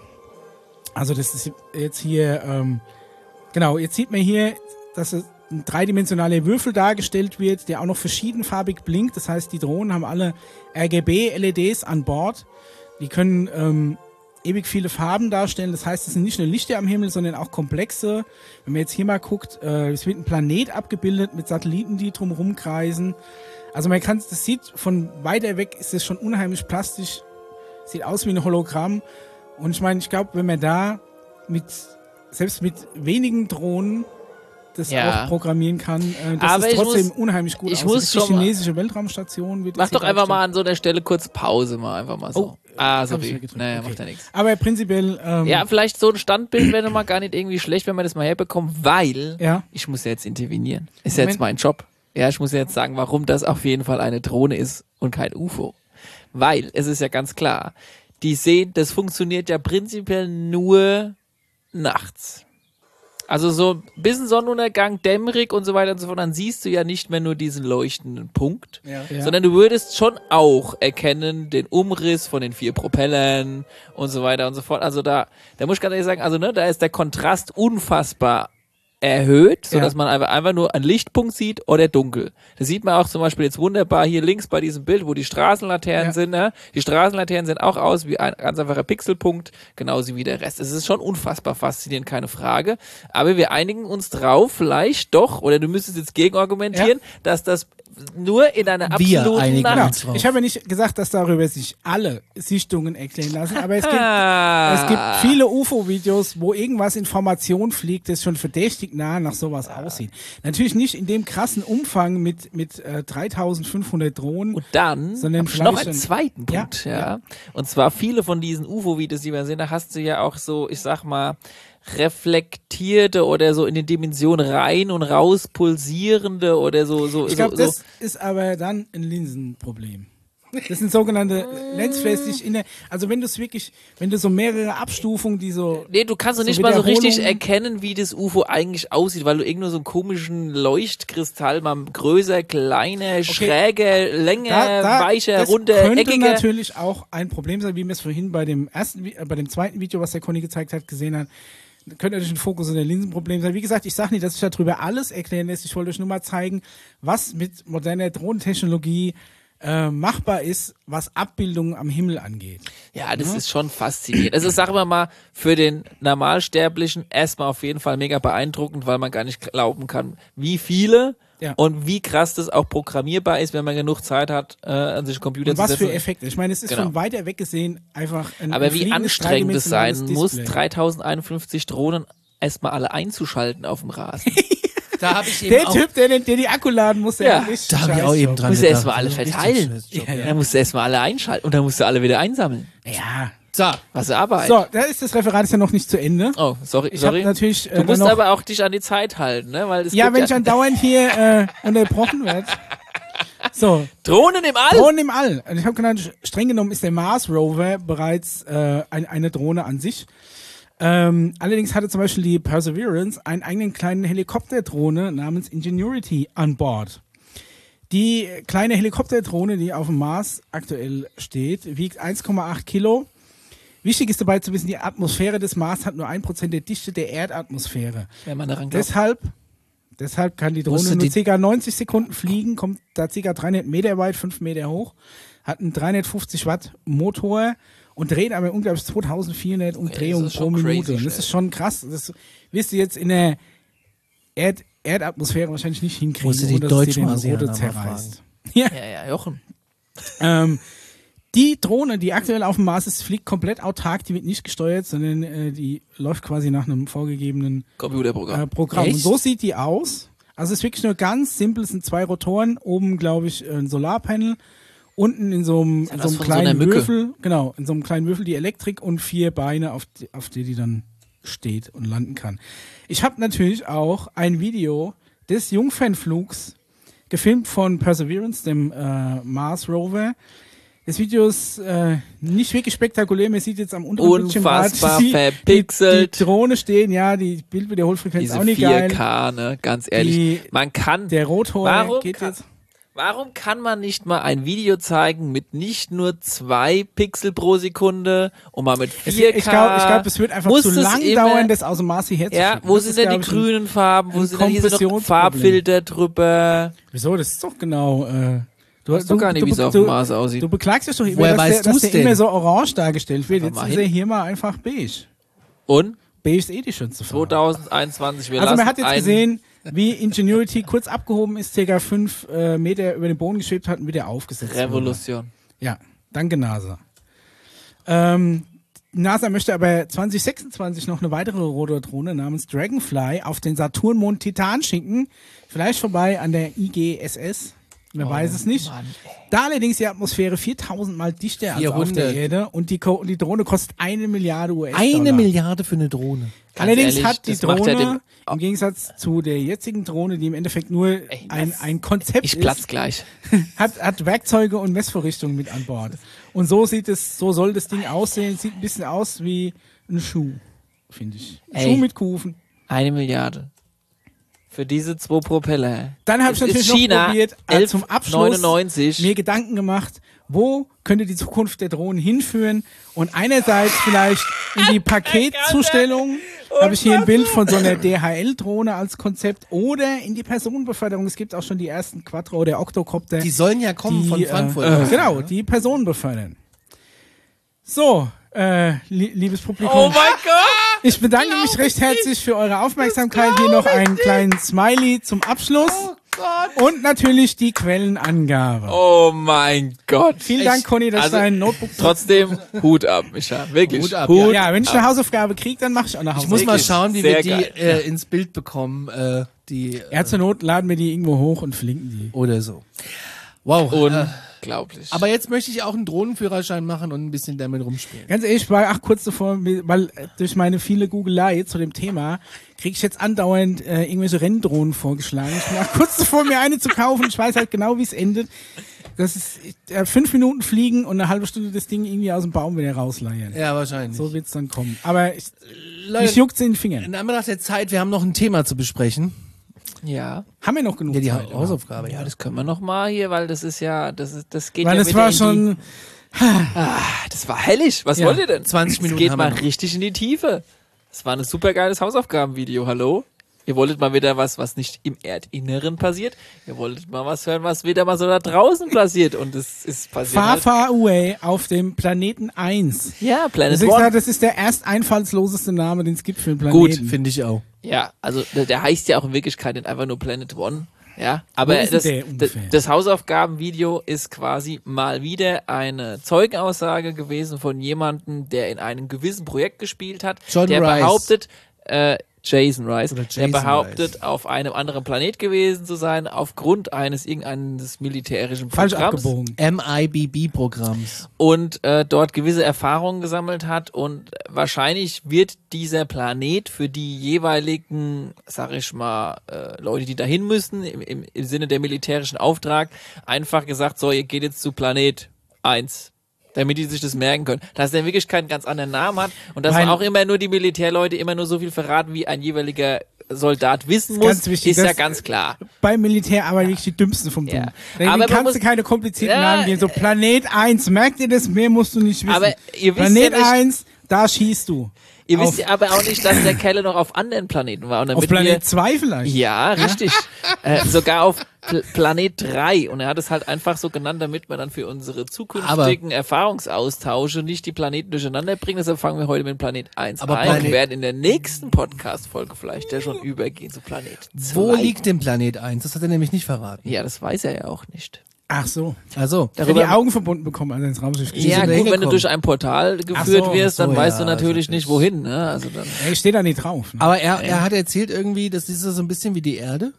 Also das ist jetzt hier, ähm, genau, jetzt sieht man hier, dass es ein dreidimensionaler Würfel dargestellt wird, der auch noch verschiedenfarbig blinkt. Das heißt, die Drohnen haben alle R G B-L E Ds an Bord. Die können ähm, ewig viele Farben darstellen. Das heißt, es sind nicht nur Lichter am Himmel, sondern auch komplexe. Wenn man jetzt hier mal guckt, äh, es wird ein Planet abgebildet mit Satelliten, die drumherum kreisen. Also man kann, das sieht von weiter weg, ist es schon unheimlich plastisch. Sieht aus wie ein Hologramm. Und ich meine, ich glaube, wenn man da mit, selbst mit wenigen Drohnen das Ja. auch programmieren kann, äh, das Aber ist ich trotzdem muss- unheimlich gut ich aus. muss Die schon mal- chinesische Weltraumstation wird Mach jetzt hier doch einfach mal dargestellt. an so einer Stelle kurz Pause, mal einfach mal so. Oh, ah, hab ich sorry. mir gedrückt. Naja, Okay. macht ja nichts. Aber prinzipiell, ähm, Ja, vielleicht so ein Standbild wäre mal gar nicht irgendwie schlecht, wenn man das mal herbekommt, weil Ja. ich muss ja jetzt intervenieren. Ist ja Moment. jetzt mein Job. Ja, ich muss ja jetzt sagen, warum das auf jeden Fall eine Drohne ist und kein U F O. Weil, es ist ja ganz klar, die sehen, das funktioniert ja prinzipiell nur nachts. Also so ein bisschen Sonnenuntergang, dämmerig und so weiter und so fort, dann siehst du ja nicht mehr nur diesen leuchtenden Punkt, Ja. Ja. sondern du würdest schon auch erkennen den Umriss von den vier Propellern und so weiter und so fort. Also da, da muss ich ganz ehrlich sagen, also ne, da ist der Kontrast unfassbar erhöht, sodass Ja. man einfach, einfach nur einen Lichtpunkt sieht oder dunkel. Das sieht man auch zum Beispiel jetzt wunderbar hier links bei diesem Bild, wo die Straßenlaternen Ja. sind. Ne? Die Straßenlaternen sehen auch aus wie ein ganz einfacher Pixelpunkt, genauso wie der Rest. Es ist schon unfassbar faszinierend, keine Frage. Aber wir einigen uns drauf, vielleicht doch, oder du müsstest jetzt gegenargumentieren, dass das nur in einer Wir absoluten einigen Nacht. Genau. uns drauf. Ich habe ja nicht gesagt, dass darüber sich alle Sichtungen erklären lassen, aber es gibt, Ah. es gibt viele U F O-Videos, wo irgendwas Information fliegt, das schon verdächtig nah nach sowas aussieht. Natürlich nicht in dem krassen Umfang mit, mit äh, dreitausendfünfhundert Drohnen. Und dann Sondern hab ich noch vielleicht einen ein- zweiten Ja, Punkt, ja, ja. Und zwar viele von diesen U F O-Videos, die wir sehen, da hast du ja auch so, ich sag mal, reflektierte oder so in den Dimensionen rein und raus pulsierende oder so, so, Ich glaube, so, das ist aber dann ein Linsenproblem. Das sind sogenannte Lensflares, die ich in der, also wenn du es wirklich, wenn du so mehrere Abstufungen, die so. Nee, du kannst doch so nicht mal so richtig Wiederholungen- erkennen, wie das U F O eigentlich aussieht, weil du irgendwo so einen komischen Leuchtkristall, mal größer, kleiner, schräger, länger, weicher, das runder, könnte eckiger. natürlich auch ein Problem sein, wie wir es vorhin bei dem ersten, Vi- äh, bei dem zweiten Video, was der Conny gezeigt hat, gesehen hat. Könnte natürlich ein Fokus in der Linsenproblem sein. Wie gesagt, ich sage nicht, dass ich darüber alles erklären lässt. Ich wollte euch nur mal zeigen, was mit moderner Drohnentechnologie äh, machbar ist, was Abbildungen am Himmel angeht. Ja, das ist schon faszinierend. Also sagen wir mal, für den Normalsterblichen erstmal auf jeden Fall mega beeindruckend, weil man gar nicht glauben kann, wie viele Ja. und wie krass das auch programmierbar ist, wenn man genug Zeit hat, äh, an sich Computer Und zu was setzen. für Effekte. Ich meine, es ist Genau. von weiter weg gesehen einfach ein Aber ein wie fliegendes, anstrengend es sein dreidimensionales muss, Display. dreitausendeinundfünfzig Drohnen erstmal alle einzuschalten auf dem Rasen. Da habe ich eben Der auch, Typ, der, den- der die Akku laden muss, der Ja, hat richtig da habe ich auch Scheiß eben Job. dran Muss er gedacht. erstmal alle Das ist ein verteilen. richtig Scheißjob, Ja, ja. Dann musst du erstmal alle einschalten und dann musst du alle wieder einsammeln. Ja. So, Was Arbeit. So, da ist das Referat ist ja noch nicht zu Ende. Oh, sorry, Ich habe sorry. natürlich äh, Du musst dann noch, aber auch dich an die Zeit halten, ne? Weil es ja, gibt wenn ich andauernd hier äh, unterbrochen werde. So, Drohnen im All! Drohnen im All. Also ich habe genannt, streng genommen ist der Mars Rover bereits äh, ein, eine Drohne an sich. Ähm, allerdings hatte zum Beispiel die Perseverance einen eigenen kleinen Helikopterdrohne namens Ingenuity an Bord. Die kleine Helikopterdrohne, die auf dem Mars aktuell steht, wiegt eins Komma acht Kilo. Wichtig ist dabei zu wissen, die Atmosphäre des Mars hat nur ein Prozent der Dichte der Erdatmosphäre. Wenn man daran glaubt. Deshalb, deshalb kann die Drohne Wusste nur die- ca. neunzig Sekunden fliegen, kommt da ca. dreihundert Meter weit, fünf Meter hoch, hat einen dreihundertfünfzig Watt Motor und dreht aber unglaublich zweitausendvierhundert Umdrehungen das ist pro schon Minute. crazy Und das schnell. ist schon krass. Das wirst du jetzt in der Erd Erdatmosphäre wahrscheinlich nicht hinkriegen, Musst du die ohne dass es dir den Deutschmarsianer Rotor mal zerreißt. Ja. Ja, ja, Jochen. Ähm, die Drohne, die aktuell auf dem Mars ist, fliegt komplett autark, die wird nicht gesteuert, sondern äh, die läuft quasi nach einem vorgegebenen Computerprogramm. äh, Programm. Echt? Und so sieht die aus. Also es ist wirklich nur ganz simpel, es sind zwei Rotoren, oben glaube ich ein Solarpanel, unten in so einem, ja in was so einem von so einer kleinen Mücke. Würfel, genau, in so einem kleinen Würfel die Elektrik und vier Beine, auf die, auf die die dann steht und landen kann. Ich habe natürlich auch ein Video des Jungfernflugs gefilmt von Perseverance, dem äh, Mars Rover. Das Video ist äh, nicht wirklich spektakulär. Man sieht jetzt am unteren Bildschirmrad Unfassbar die, verpixelt. Die, die Drohne stehen, ja, die Bildwiederholfrequenz Diese auch nicht vier geil. K, ne? Ganz ehrlich. Die- man kann. Der Rotor Warum geht kann- jetzt. Warum kann man nicht mal ein Video zeigen mit nicht nur zwei Pixel pro Sekunde und mal mit Es, vier K? ich glaube, ich glaub, es wird einfach Muss zu es lang immer- dauern, das aus dem Mars hierher zu Ja, schicken. wo Das sind ist, denn die glaub ich, ein- grünen Farben? Wo ein sind denn hier so noch Kompressionsproblem. Farbfilter drüber? Wieso? Das ist doch genau. Äh, du Weiß doch gar nicht, wie es auf dem Mars aussieht. Du beklagst dich doch immer, Woher dass, weißt der, dass du's der denn? immer so orange dargestellt wird. Jetzt mal ist er hin. hier mal einfach beige. Und Beige ist eh die schönste Farbe. zweitausendeinundzwanzig, wir Also lassen man hat jetzt einen, gesehen, wie Ingenuity kurz abgehoben ist, circa fünf äh, Meter über den Boden geschwebt hat und wieder aufgesetzt wurde. Revolution. Ja, danke NASA. Ähm, NASA möchte aber zwanzig sechsundzwanzig noch eine weitere Rotordrohne namens Dragonfly auf den Saturnmond Titan schicken. Vielleicht vorbei an der I G S S. Man weiß es nicht. Mann, Da allerdings die Atmosphäre viertausend Mal dichter als auf vierhundert. der Erde und die, Co die Drohne kostet eine Milliarde U S-Dollar. eine Milliarde für eine Drohne. Ganz Allerdings ehrlich, hat die das macht Drohne, ja dem- im Gegensatz zu der jetzigen Drohne, die im Endeffekt nur Ey, ein, das- ein Konzept Ich ist, platz gleich. hat, hat Werkzeuge und Messvorrichtungen mit an Bord. Und so sieht es, so soll das Ding aussehen. Sieht ein bisschen aus wie ein Schuh, finde ich. Ein Ey. Schuh mit Kufen. Eine Milliarde. Für diese zwei Propeller. Dann habe ich Es ist natürlich noch China, probiert, äh, zum Abschluss neunundneunzig. mir Gedanken gemacht, wo könnte die Zukunft der Drohnen hinführen? Und einerseits vielleicht in die Paketzustellung, habe ich hier ein Bild von so einer D H L-Drohne als Konzept, oder in die Personenbeförderung. Es gibt auch schon die ersten Quattro- oder Octocopter. Die sollen ja kommen die, von Frankfurt. Äh, aus, genau, ne? die Personen befördern. So, äh, li liebes Publikum. Oh mein Gott! Ich bedanke mich recht herzlich für eure Aufmerksamkeit. Hier noch einen kleinen Smiley zum Abschluss. Und natürlich die Quellenangabe. Oh mein Gott. Vielen Dank, Conny, dass Also, du dein Notebook... Trotzdem, Hut ab, Micha. Wirklich. Hut ab, Hut Ja, wenn ich eine Hausaufgabe kriege, dann mache ich auch eine Ich Hausaufgabe. muss mal Wirklich schauen, wie sehr wir die geil. äh, ins Bild bekommen. Äh, die, Ja, zur Not laden wir die irgendwo hoch und verlinken die. oder so. Wow. Äh, Unglaublich. aber jetzt möchte ich auch einen Drohnenführerschein machen und ein bisschen damit rumspielen. Ganz ehrlich, ich war auch kurz davor, weil äh, durch meine viele Googelei zu dem Thema kriege ich jetzt andauernd äh, irgendwelche Renndrohnen vorgeschlagen. Ich bin auch kurz davor, mir eine zu kaufen. Ich weiß halt genau, wie es endet. das ist äh, fünf Minuten fliegen und eine halbe Stunde das Ding irgendwie aus dem Baum wieder rausleiern. Ja, wahrscheinlich. So wird's dann kommen. Aber ich, Leute, mich juckt's in den Fingern. in Anbetracht der Zeit, wir haben noch ein Thema zu besprechen. Ja. Haben wir noch genug Ja, die Zeit? Hausaufgabe. Ja, das können wir noch mal hier, weil das ist ja, das ist, das geht Weil ja das wieder war in schon, die, ah, das war hellig. Was Ja. wollt ihr denn? zwanzig Minuten Es geht haben wir mal noch. richtig in die Tiefe. Das war ein super geiles Hausaufgabenvideo. Hallo? Ihr wolltet mal wieder was, was nicht im Erdinneren passiert. Ihr wolltet mal was hören, was wieder mal so da draußen passiert. Und es ist passiert. Far halt. Far Away auf dem Planeten eins. Ja, Planet Das ist, One. das ist der erst einfallsloseste Name, den es gibt für den Gut, Planeten. finde ich auch. Ja, also der, der heißt ja auch in Wirklichkeit nicht einfach nur Planet One. Ja, aber ist denn das, der das, ungefähr? das Hausaufgabenvideo ist quasi mal wieder eine Zeugenaussage gewesen von jemandem, der in einem gewissen Projekt gespielt hat, John der Rice. behauptet, äh, Jason Rice, Oder der Jason behauptet, Rice. auf einem anderen Planet gewesen zu sein, aufgrund eines irgendeines militärischen Falsch Programms abgebogen. M I B B-Programms. und äh, dort gewisse Erfahrungen gesammelt hat und wahrscheinlich wird dieser Planet für die jeweiligen, sag ich mal, äh, Leute, die dahin müssen, im, im, im Sinne der militärischen Auftrag, einfach gesagt, so, ihr geht jetzt zu Planet eins. Damit die sich das merken können. Dass der wirklich keinen ganz anderen Namen hat und dass Mein- man auch immer nur die Militärleute immer nur so viel verraten, wie ein jeweiliger Soldat wissen muss, ganz wichtig, ist ja das- ganz klar. Beim Militär aber wirklich die dümmsten vom Ja. Dumm. Dann Aber man kannst muss- du keine komplizierten Ja, Namen geben. So Planet eins, merkt ihr das? Mehr musst du nicht wissen. Aber ihr wisst Planet ja nicht- eins, da schießt du. Ihr Auf- wisst ja aber auch nicht, dass der Kerle noch auf anderen Planeten war. Und damit Auf Planet wir, zwei vielleicht. Ja, richtig. äh, sogar auf Pl Planet drei. Und er hat es halt einfach so genannt, damit wir dann für unsere zukünftigen Erfahrungsaustausche nicht die Planeten durcheinander bringen. Deshalb fangen wir heute mit Planet eins Aber ein und Planet- werden in der nächsten Podcast-Folge vielleicht ja schon übergehen zu Planet zwei. Wo liegt denn Planet eins? Das hat er nämlich nicht verraten. Ja, das weiß er ja auch nicht. Ach so. Also, Ich habe Darüber- die Augen verbunden bekommen, als er ins Raumschiff Die gestiegen Ja, sind da gut, wenn du hingekommen. durch ein Portal geführt so, wirst, dann so, weißt ja, du natürlich also nicht das- wohin. Ne? Also dann, ist. Ey, steht da nicht drauf. Ne? aber er, er hat erzählt irgendwie, das ist so ein bisschen wie die Erde.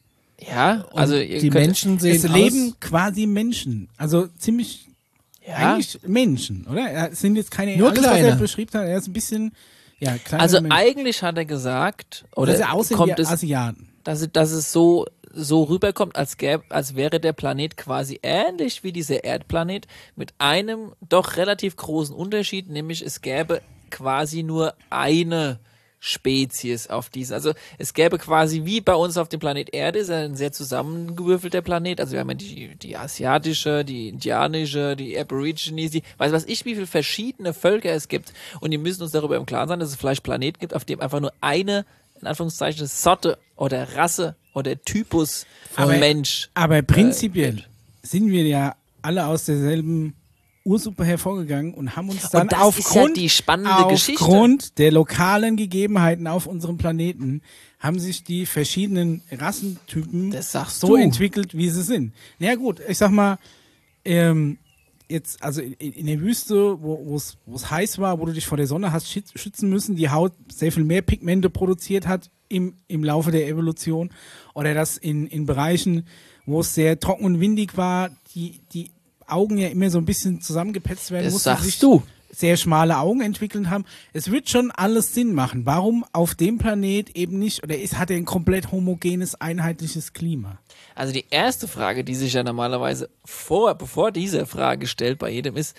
ja, also ihr Die könnt- Menschen sehen Es aus, leben quasi Menschen. Also ziemlich, ja. eigentlich Menschen, oder? Es sind jetzt keine, Nur alles, was kleine. er beschrieben hat, er ist ein bisschen, ja, kleiner Also Mensch. eigentlich hat er gesagt, oder Also aussehen kommt wie es, Asiaten. dass, es- dass es so, so rüberkommt, als gäbe, als wäre der Planet quasi ähnlich wie dieser Erdplanet mit einem doch relativ großen Unterschied, nämlich es gäbe quasi nur eine Spezies auf diesen. Also es gäbe quasi wie bei uns auf dem Planet Erde, ist ein sehr zusammengewürfelter Planet. Also wir haben ja die, die asiatische, die indianische, die Aborigines, die weiß was ich, wie viele verschiedene Völker es gibt. Und die müssen uns darüber im Klaren sein, dass es vielleicht Planet gibt, auf dem einfach nur eine, in Anführungszeichen, Sorte oder Rasse oder Typus von Aber- Mensch. Aber prinzipiell äh, sind wir ja alle aus derselben Ursuppe hervorgegangen und haben uns dann Und das ist ja aufgrund, die spannende Geschichte. aufgrund der lokalen Gegebenheiten auf unserem Planeten haben sich die verschiedenen Rassentypen Das sagst so du. entwickelt, wie sie sind. Na ja, gut, ich sag mal, ähm, jetzt, also in, in der Wüste, wo wo es wo es heiß war, wo du dich vor der Sonne hast schüt- schützen müssen, die Haut sehr viel mehr Pigmente produziert hat im, im Laufe der Evolution. Oder dass in, in Bereichen, wo es sehr trocken und windig war, die, die Augen ja immer so ein bisschen zusammengepetzt werden Das mussten, sagst sich du. sehr schmale Augen entwickelt haben. Es wird schon alles Sinn machen. Warum auf dem Planet eben nicht, oder ist, hat er ein komplett homogenes, einheitliches Klima? Also die erste Frage, die sich ja normalerweise vor, bevor diese Frage stellt bei jedem ist,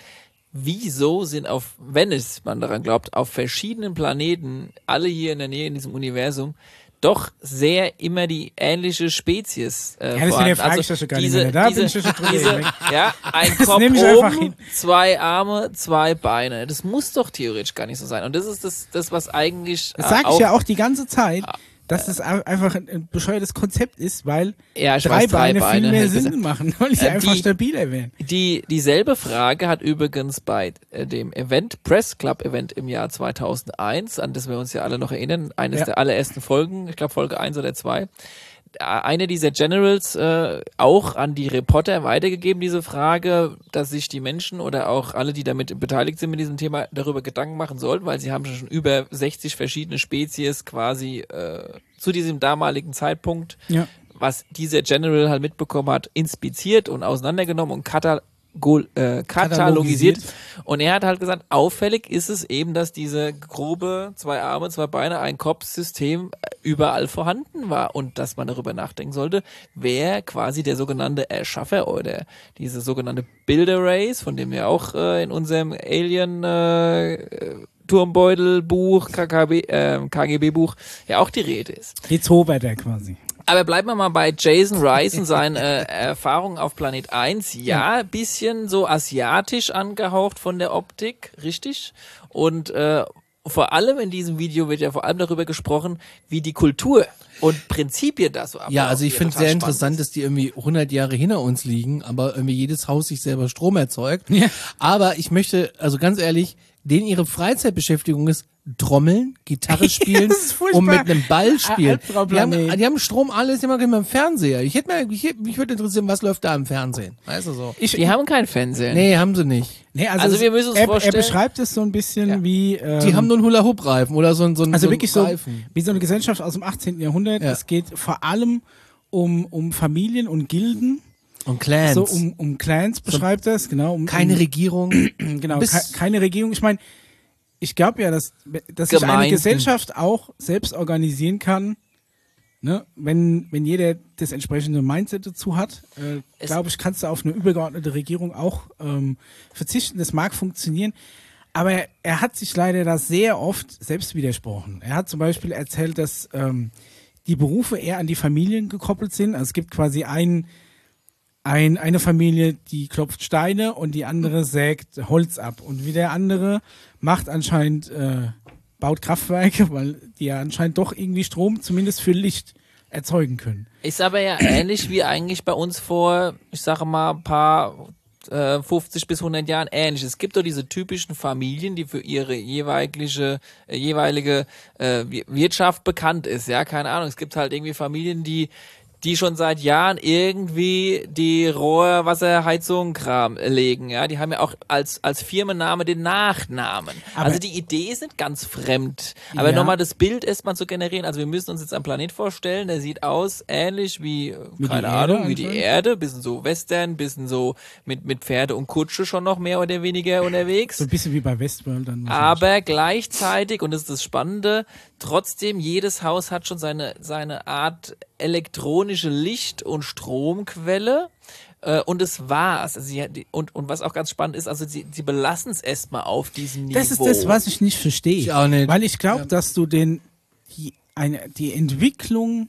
wieso sind auf, wenn es man daran glaubt, auf verschiedenen Planeten, alle hier in der Nähe in diesem Universum, doch sehr immer die ähnliche Spezies äh, Ja, das vorhanden. mit der Frage ist ja schon gar nicht mehr. Da bin ich ja schon drüber diese, hinweg. ja, ein Das Kopf nehme ich einfach oben, hin. zwei Arme, zwei Beine. Das muss doch theoretisch gar nicht so sein. Und das ist das, das was eigentlich Das äh, sage ich auch, ja auch die ganze Zeit, dass es ein- einfach ein, ein bescheuertes Konzept ist, weil Ja, ich drei weiß, drei Beine Beine viel mehr hätte Sinn gesagt. machen, weil sie Äh, einfach die- stabiler wären. Die, dieselbe Frage hat übrigens bei äh, dem Event, Press Club Event im Jahr zweitausendeins, an das wir uns ja alle noch erinnern, eines Ja. der allerersten Folgen, ich glaube Folge eins oder zwei, eine dieser Generals äh, auch an die Reporter weitergegeben, diese Frage, dass sich die Menschen oder auch alle, die damit beteiligt sind mit diesem Thema, darüber Gedanken machen sollten, weil sie haben schon über sechzig verschiedene Spezies quasi äh, zu diesem damaligen Zeitpunkt, Ja. was dieser General halt mitbekommen hat, inspiziert und auseinandergenommen und katal Gol, äh, katalogisiert. Und er hat halt gesagt, auffällig ist es eben, dass diese grobe zwei Arme, zwei Beine, ein Kopf-System überall vorhanden war und dass man darüber nachdenken sollte, wer quasi der sogenannte Erschaffer oder diese sogenannte Builder Race, von dem wir auch äh, in unserem Alien äh, Turmbeutelbuch, K K B, äh, K G B-Buch ja auch die Rede ist. Die Zoberter quasi. Aber bleiben wir mal bei Jason Rice und seinen äh, Erfahrungen auf Planet eins. Ja, bisschen so asiatisch angehaucht von der Optik, richtig? Und äh, vor allem in diesem Video wird ja vor allem darüber gesprochen, wie die Kultur und Prinzipien da so ablaufen. Ja, also ich finde es sehr spannend interessant, ist. dass die irgendwie hundert Jahre hinter uns liegen, aber irgendwie jedes Haus sich selber Strom erzeugt. Ja. Aber ich möchte, also ganz ehrlich, denen ihre Freizeitbeschäftigung ist Trommeln, Gitarre spielen das ist furchtbar. und mit einem Ball spielen. Die haben, Albtraumplanet. die haben Strom, alles, die haben immer einen Fernseher. Ich hätte mir, ich, mich würde interessieren, was läuft da im Fernsehen? Weißt du so? Ich, Die haben kein Fernsehen. Nee, haben sie nicht. nee, also, Also es- wir müssen uns er, vorstellen- Er beschreibt es so ein bisschen Ja. wie... Ähm, Die haben nur einen Hula-Hoop-Reifen oder so, ein- so, ein- also so einen wirklich so Reifen. wie so eine Gesellschaft aus dem achtzehnten Jahrhundert. Ja. Es geht vor allem um, um Familien und Gilden. Und Clans. So um, um Clans beschreibt das, genau. Um, Keine um, Regierung. Genau, Bis- ke keine Regierung. Ich meine, ich glaube ja, dass, dass sich eine Gemeinden. Gesellschaft auch selbst organisieren kann, ne? wenn, wenn jeder das entsprechende Mindset dazu hat. Äh, Es- glaube ich, kannst du auf eine übergeordnete Regierung auch ähm, verzichten. Das mag funktionieren. Aber er, er hat sich leider da sehr oft selbst widersprochen. Er hat zum Beispiel erzählt, dass ähm, die Berufe eher an die Familien gekoppelt sind. Also es gibt quasi einen ein, eine Familie, die klopft Steine und die andere sägt Holz ab. Und wie der andere macht anscheinend, äh, baut Kraftwerke, weil die ja anscheinend doch irgendwie Strom zumindest für Licht erzeugen können. Ist aber ja ähnlich wie eigentlich bei uns vor, ich sage mal, ein paar äh, fünfzig bis hundert Jahren ähnlich. Es gibt doch diese typischen Familien, die für ihre jeweilige, äh, jeweilige äh, Wir- Wirtschaft bekannt ist. Ja, keine Ahnung. Es gibt halt irgendwie Familien, die die schon seit Jahren irgendwie die Rohrwasserheizung Kram legen, ja, die haben ja auch als als Firmenname den Nachnamen. Aber- also die Idee ist nicht ganz fremd, aber Ja. nochmal das Bild erstmal zu generieren, also wir müssen uns jetzt einen Planet vorstellen, der sieht aus ähnlich wie, äh, Wie die keine Erde Ahnung, wie die anscheinend. Erde, bisschen so Western, bisschen so mit mit Pferde und Kutsche schon noch mehr oder weniger unterwegs. So ein bisschen wie bei Westworld dann. Aber gleichzeitig, und das ist das Spannende, trotzdem jedes Haus hat schon seine, seine Art elektronische Licht- und Stromquelle. Äh, und es war's. Also sie, die, und, und was auch ganz spannend ist, also sie, sie belassen es erstmal auf diesem Niveau. Das ist das, was ich nicht verstehe. Ich auch nicht. Weil ich glaube, dass du den, die, eine, die Entwicklung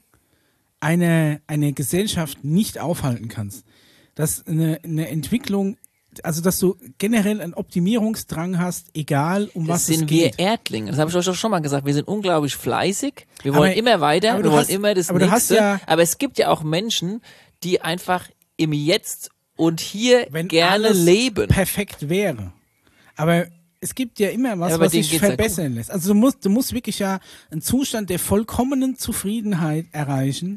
einer, einer Gesellschaft nicht aufhalten kannst. Dass eine, eine Entwicklung, also dass du generell einen Optimierungsdrang hast, egal um Das was es sind geht. wir Erdlinge. Das habe ich euch doch schon mal gesagt. Wir sind unglaublich fleißig. Wir Aber- wollen immer weiter. aber Wir du wollen hast- immer das aber du hast Nächste. ja- aber es gibt ja auch Menschen, die einfach im Jetzt und hier Wenn gerne alles leben. perfekt wäre. Aber es gibt ja immer was, Ja, aber was denen sich geht's ja verbessern lässt. Also du musst, du musst wirklich ja einen Zustand der vollkommenen Zufriedenheit erreichen,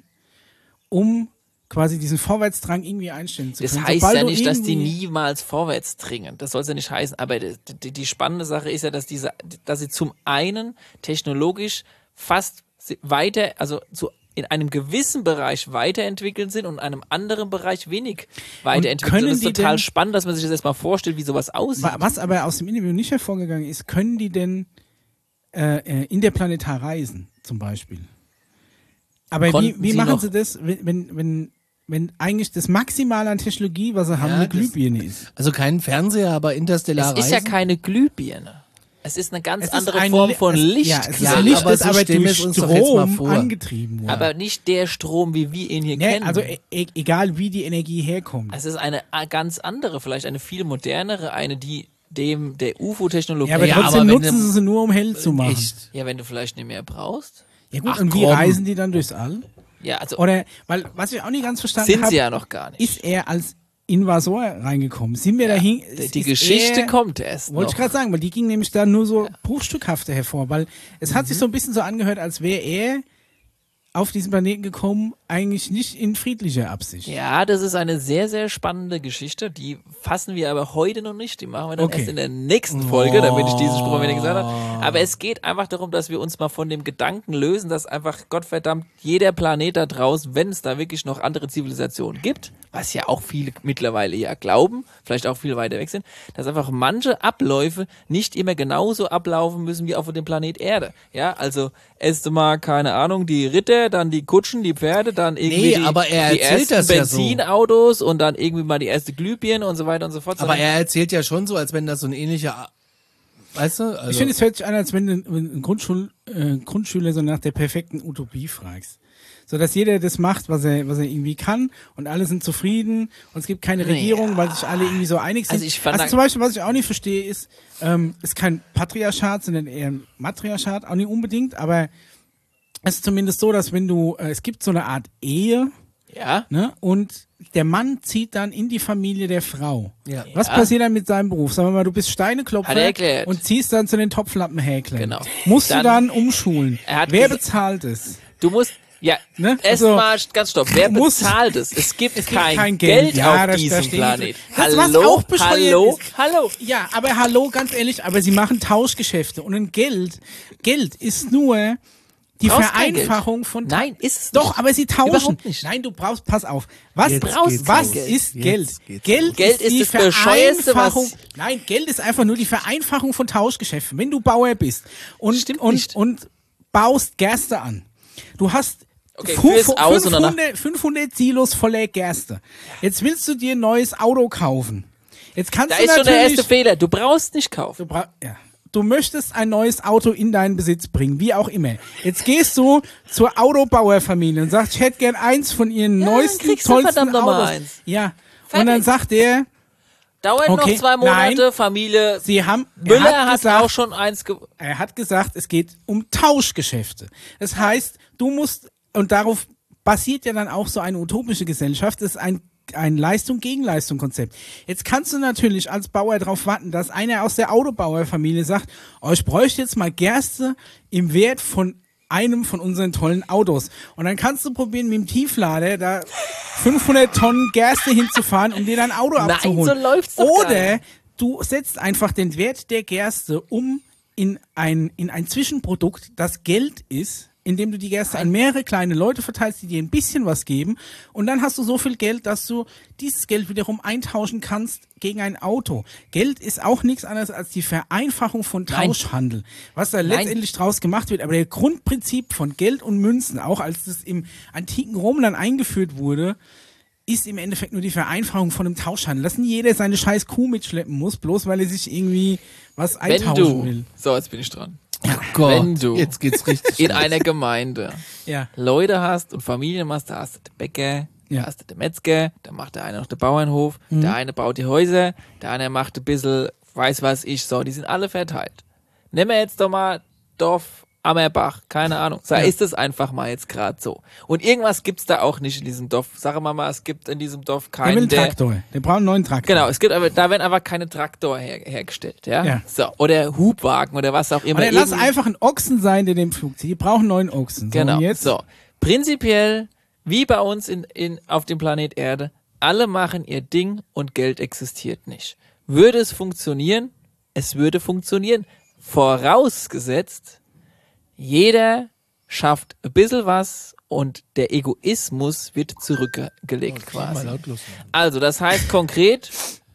um quasi diesen Vorwärtsdrang irgendwie einstellen zu Das können. heißt Sobald ja du nicht, dass die irgendwie- niemals vorwärts dringen. Das soll es ja nicht heißen. Aber die, die, die spannende Sache ist ja, dass diese, dass sie zum einen technologisch fast weiter, also zu, in einem gewissen Bereich weiterentwickelt sind und in einem anderen Bereich wenig weiterentwickelt können sind. Das ist die total denn- spannend, dass man sich das erstmal vorstellt, wie sowas aussieht. Wa- Was aber aus dem Interview nicht hervorgegangen ist, können die denn äh, äh, interplanetar reisen, zum Beispiel? Aber wie, Konnten wie sie machen noch- sie das, wenn, wenn, wenn, wenn eigentlich das Maximale an Technologie, was sie haben, Ja, eine das- Glühbirne ist? Also kein Fernseher, aber interstellar Es ist ja reisen. keine Glühbirne. Es ist eine ganz Es ist andere ein Form Li- von es, Licht. Ja, es ist Ja, ein Licht, aber das so aber stellen wir durch es uns doch jetzt mal Strom vor. angetrieben wird. Aber nicht der Strom, wie wir ihn hier Nee, kennen. also e e egal wie die Energie herkommt. Es ist eine a- ganz andere, vielleicht eine viel modernere, eine, die dem der U F O-Technologie. Ja, aber Ja, trotzdem aber wenn nutzen du- sie sie nur, um hell zu machen. Echt. ja, wenn du vielleicht nicht mehr brauchst. Ja gut, Ach, und wie komm. reisen die dann durchs All? Ja, also Oder, weil, was ich auch nicht ganz verstanden sind habe, sie ja noch gar nicht. ist er als Invasor reingekommen? Sind wir dahin? die die ist Geschichte er, kommt erst Wollte noch. ich gerade sagen, weil die ging nämlich da nur so bruchstückhafter hervor, weil es hat Mhm. sich so ein bisschen so angehört, als wäre er auf diesen Planeten gekommen eigentlich nicht in friedlicher Absicht. Ja, das ist eine sehr, sehr spannende Geschichte. Die fassen wir aber heute noch nicht. Die machen wir dann Okay. erst in der nächsten Folge, damit ich diesen Spruch wieder gesagt habe. Aber es geht einfach darum, dass wir uns mal von dem Gedanken lösen, dass einfach Gottverdammt jeder Planet da draußen, wenn es da wirklich noch andere Zivilisationen gibt, was ja auch viele mittlerweile ja glauben, vielleicht auch viel weiter weg sind, dass einfach manche Abläufe nicht immer genauso ablaufen müssen wie auf dem Planet Erde. Ja, also erst mal, keine Ahnung, die Ritter, dann die Kutschen, die Pferde, dann irgendwie Nee, die, aber er die erzählt ersten das ja so. Benzinautos und dann irgendwie mal die erste Glühbirne und so weiter und so fort. Aber er erzählt ja schon so, als wenn das so ein ähnlicher, weißt du? Also, Ich finde, es hört sich an, als wenn du einen Grundschul, äh, Grundschüler so nach der perfekten Utopie fragst. So, dass jeder das macht, was er, was er irgendwie kann und alle sind zufrieden und es gibt keine Regierung, weil sich alle irgendwie so einig sind. Also ich fand- also zum Beispiel, was ich auch nicht verstehe, ist, ähm, ist kein Patriarchat, sondern eher ein Matriarchat, auch nicht unbedingt, aber es ist zumindest so, dass wenn du, äh, es gibt so eine Art Ehe, ja, ne, und der Mann zieht dann in die Familie der Frau. Ja. Was passiert dann mit seinem Beruf? Sagen wir mal, du bist Steineklopfer Hat er erklärt. und ziehst dann zu den Topflappenhäklern. Genau. Musst Dann- du dann umschulen. Er hat Wer gesa- bezahlt es? du musst, ja, Ne? Also, erstmal ganz stopp, wer du musst- bezahlt es? Es gibt, Es gibt kein, kein Geld, Geld. Ja, auf das- diesem das steht Planet. nicht drin. Das, was Hallo, auch bescheuert hallo, ist. hallo. Ja, aber hallo, ganz ehrlich, aber sie machen Tauschgeschäfte und ein Geld, Geld ist nur die Brauchst kein Vereinfachung von Ta- Nein, ist es Doch, nicht. aber sie tauschen. Überhaupt nicht. Nein, du brauchst, pass auf. Was, Jetzt brauchst, geht's was los. ist Jetzt Geld? geht's Geld, los. Geld ist die das Bescheuerste, was- Vereinfachung. Nein, Geld ist einfach nur die Vereinfachung von Tauschgeschäften. Wenn du Bauer bist und, Stimmt und, nicht. und baust Gerste an. Du hast Okay, fu- führ's aus und danach- fünfhundert, fünfhundert Silos voller Gerste. Jetzt willst du dir ein neues Auto kaufen. Jetzt kannst Da du ist schon der natürlich, erste Fehler. Du brauchst nicht kaufen. Du, bra ja. du möchtest ein neues Auto in deinen Besitz bringen, wie auch immer. Jetzt gehst du zur Autobauerfamilie und sagst, ich hätte gern eins von ihren Ja, neuesten, dann kriegst du tollsten verdammt noch mal Autos. eins. Ja. Fertig. Und dann sagt er, Dauert Okay, noch zwei Monate, nein. Familie. sie haben, er Müller hat, hat gesagt, auch schon eins ge er hat gesagt, es geht um Tauschgeschäfte. Das heißt, du musst, und darauf basiert ja dann auch so eine utopische Gesellschaft, das ist ein ein Leistung-Gegen-Leistung-Konzept. Jetzt kannst du natürlich als Bauer darauf warten, dass einer aus der Autobauerfamilie sagt, oh, ich bräuchte jetzt mal Gerste im Wert von einem von unseren tollen Autos. Und dann kannst du probieren, mit dem Tieflader da fünfhundert Tonnen Gerste hinzufahren, um dir dein Auto Nein, abzuholen. so läuft's doch gar Oder nicht. du setzt einfach den Wert der Gerste um in ein, in ein Zwischenprodukt, das Geld ist, indem du die Gerste an mehrere kleine Leute verteilst, die dir ein bisschen was geben. Und dann hast du so viel Geld, dass du dieses Geld wiederum eintauschen kannst gegen ein Auto. Geld ist auch nichts anderes als die Vereinfachung von Nein. Tauschhandel. Was da Nein. letztendlich draus gemacht wird. Aber der Grundprinzip von Geld und Münzen, auch als das im antiken Rom dann eingeführt wurde, ist im Endeffekt nur die Vereinfachung von einem Tauschhandel. Dass nie jeder seine scheiß Kuh mitschleppen muss, bloß weil er sich irgendwie was Wenn eintauschen du, will. so jetzt bin ich dran. Oh Gott, wenn du jetzt geht's richtig in los. einer Gemeinde Ja. Leute hast und Familien hast, da hast du den Bäcker, Ja. da hast du den Metzger, da macht der eine noch den Bauernhof, Mhm. der eine baut die Häuser, der eine macht ein bisschen, weiß was ich, so, die sind alle verteilt. Nehmen wir jetzt doch mal Dorf Ammerbach, keine Ahnung. Da Ja. ist es einfach mal jetzt gerade so. Und irgendwas gibt's da auch nicht in diesem Dorf. Sagen wir mal, es gibt in diesem Dorf Der will keinen, einen der, Traktor. Der braucht einen neuen Traktor. genau, es gibt aber, da werden einfach keine Traktor her, hergestellt, ja? Ja. So, oder Hubwagen oder was auch immer. Aber lass Irgend- einfach einen Ochsen sein, der den Flug zieht. Die brauchen einen neuen Ochsen. So, Genau. und jetzt? So. Prinzipiell, wie bei uns in, in, auf dem Planet Erde, alle machen ihr Ding und Geld existiert nicht. Würde es funktionieren? Es würde funktionieren. Vorausgesetzt, jeder schafft ein bisschen was und der Egoismus wird zurückgelegt Mal quasi. lautlos. Also, das heißt konkret,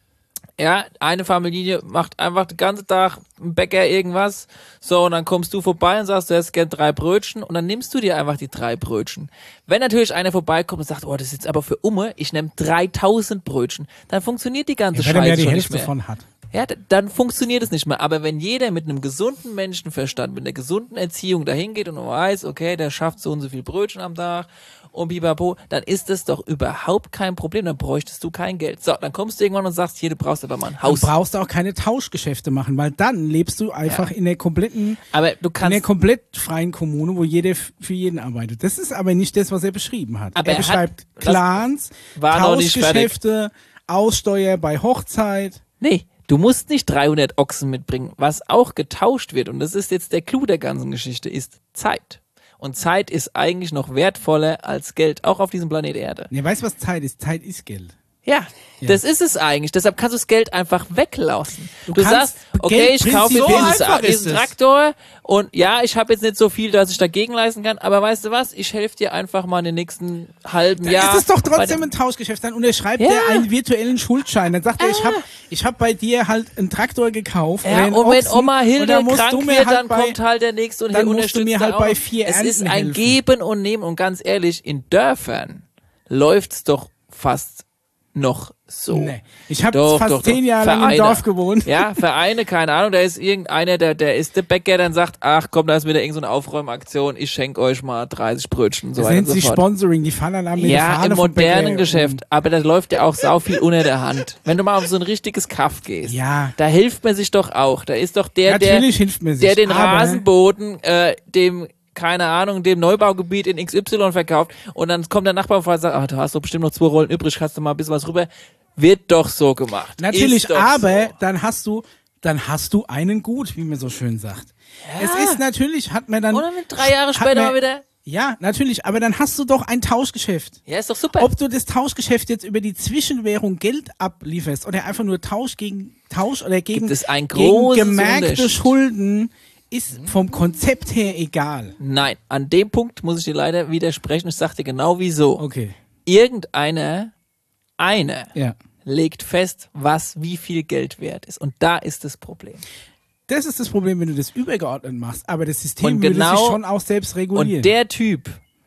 ja, eine Familie macht einfach den ganzen Tag einen Bäcker irgendwas, so, und dann kommst du vorbei und sagst, du hättest gern drei Brötchen, und dann nimmst du dir einfach die drei Brötchen. Wenn natürlich einer vorbeikommt und sagt, oh, das ist jetzt aber für Umme, ich nehme dreitausend Brötchen, dann funktioniert die ganze Ja, wenn er Scheiße mehr die schon nicht Hälfte mehr. davon hat. Ja, d- dann funktioniert es nicht mehr. Aber wenn jeder mit einem gesunden Menschenverstand, mit einer gesunden Erziehung dahin geht und weiß, okay, der schafft so und so viel Brötchen am Tag und bipapo, dann ist das doch überhaupt kein Problem. Dann bräuchtest du kein Geld. So, dann kommst du irgendwann und sagst, hier, du brauchst aber mal ein Du Haus. brauchst auch keine Tauschgeschäfte machen, weil dann lebst du einfach Ja. in der kompletten, Aber du in der kannst, komplett freien Kommune, wo jeder f- für jeden arbeitet. Das ist aber nicht das, was er beschrieben hat. Aber er er hat- beschreibt das Clans, war noch nicht Tauschgeschäfte, Aussteuer bei Hochzeit. nee, du musst nicht dreihundert Ochsen mitbringen. Was auch getauscht wird, und das ist jetzt der Clou der ganzen Geschichte, ist Zeit. Und Zeit ist eigentlich noch wertvoller als Geld, auch auf diesem Planet Erde. Ne, weißt du, was Zeit ist? Zeit ist Geld. Ja, Ja. das ist es eigentlich. Deshalb kannst du das Geld einfach weglassen. Du, Du sagst, kannst okay, Geld ich kaufe jetzt prinzipiell- dieses, So einfach ist diesen es. Traktor und ja, ich habe jetzt nicht so viel, dass ich dagegen leisten kann, aber weißt du was, ich helfe dir einfach mal in den nächsten halben Dann Jahr. ist es doch bei trotzdem dem- ein Tauschgeschäft. Dann unterschreibt Ja. er einen virtuellen Schuldschein. Dann sagt er, ich habe ich hab bei dir halt einen Traktor gekauft. oder Ja, einen und wenn Ochsen, Oma und Hilde dann musst krank du mir wird, halt dann bei, kommt halt der Nächste und dann hier musst du unterstützt mir halt er bei auch. vier Es ist Ernten ein helfen. Geben und Nehmen und ganz ehrlich, in Dörfern läuft's doch fast noch so. Nee. Ich habe Doch, fast doch, zehn doch. Jahre lang im Vereine. Dorf gewohnt. Ja, Vereine, keine Ahnung, da ist irgendeiner, der, der ist der Bäcker, dann sagt, ach komm, da ist wieder irgendeine so eine Aufräumaktion, ich schenke euch mal dreißig Brötchen und so Das weiter und nennt so sich fort. Sponsoring. Die fahren dann an mit der Ja, Fahne im vom modernen Bäcker Geschäft, und- aber da läuft ja auch sau viel unter der Hand. Wenn du mal auf so ein richtiges Kaff gehst, Ja. da hilft man sich doch auch. Da ist doch der, der, Natürlich hilft mir sich. der den aber Rasenboden äh, dem, keine Ahnung, dem Neubaugebiet in X Y verkauft und dann kommt der Nachbar und sagt, ach, du hast doch bestimmt noch zwei Rollen übrig, kannst du mal ein bisschen was rüber. Wird doch so gemacht. Natürlich, Ist doch aber so. dann hast du, dann hast du einen gut, wie man so schön sagt. Es ist natürlich, hat man dann. Oder mit drei Jahre hat später man- mal wieder. Ja, natürlich, aber dann hast du doch ein Tauschgeschäft. Ja, ist doch super. Ob du das Tauschgeschäft jetzt über die Zwischenwährung Geld ablieferst oder einfach nur Tausch gegen Tausch oder gegen, Gibt es einen gegen großen gemerkte Unterschied. Schulden, ist vom Konzept her egal. Nein, an dem Punkt muss ich dir leider widersprechen. Ich sag dir genau wieso. Okay. Irgendeiner, einer, Ja. legt fest, was wie viel Geld wert ist. Und da ist das Problem. Das ist das Problem, wenn du das übergeordnet machst. Aber das System Und würde genau- sich schon auch selbst regulieren. Und der Typ,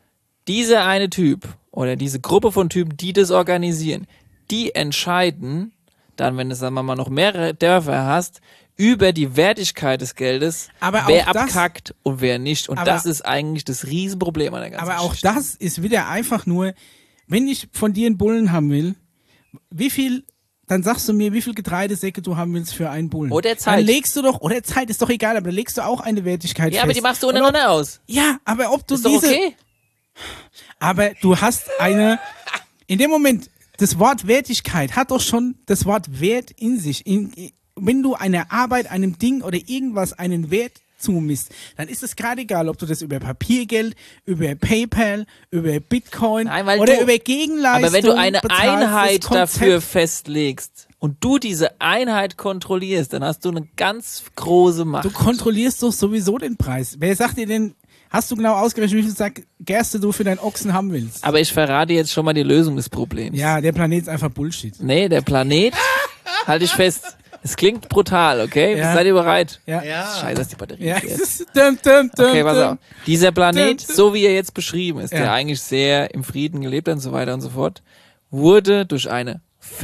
dieser eine Typ oder diese Gruppe von Typen, die das organisieren, die entscheiden dann, wenn du, sagen wir mal, noch mehrere Dörfer hast, über die Wertigkeit des Geldes, Aber wer auch das- abkackt und wer nicht. Und Aber- das ist eigentlich das Riesenproblem an der ganzen Aber auch Geschichte. das ist wieder einfach nur, wenn ich von dir einen Bullen haben will, wie viel, dann sagst du mir, wie viel Getreidesäcke du haben willst für einen Bullen. Oder Zeit. Dann legst du doch, oder Zeit, ist doch egal, aber dann legst du auch eine Wertigkeit Ja, fest. aber die machst du Und ob, untereinander aus. Ja, aber ob du Ist doch diese, okay. aber du hast eine, in dem Moment, das Wort Wertigkeit hat doch schon das Wort Wert in sich. In, wenn du einer Arbeit, einem Ding oder irgendwas einen Wert zumisst, dann ist es gerade egal, ob du das über Papiergeld, über PayPal, über Bitcoin Nein, weil oder du- über Gegenleistung Aber wenn du eine bezahlst, Einheit das Konzept- dafür festlegst und du diese Einheit kontrollierst, dann hast du eine ganz große Macht. Du kontrollierst doch sowieso den Preis. Wer sagt dir denn, hast du genau ausgerechnet, wie viel Sack Gerste du für deinen Ochsen haben willst? Aber ich verrate jetzt schon mal die Lösung des Problems. Ja, der Planet ist einfach Bullshit. Nee, der Planet, halte ich fest. Es klingt brutal, okay? Ja. Seid ihr bereit? Ja. Scheiße, dass die Batterie Ja, leer ist. dum, dum, dum, Okay, pass dum. auf. Dieser Planet, Dum, dum. so wie er jetzt beschrieben ist, Ja. der eigentlich sehr im Frieden gelebt hat und so weiter und so fort, wurde durch eine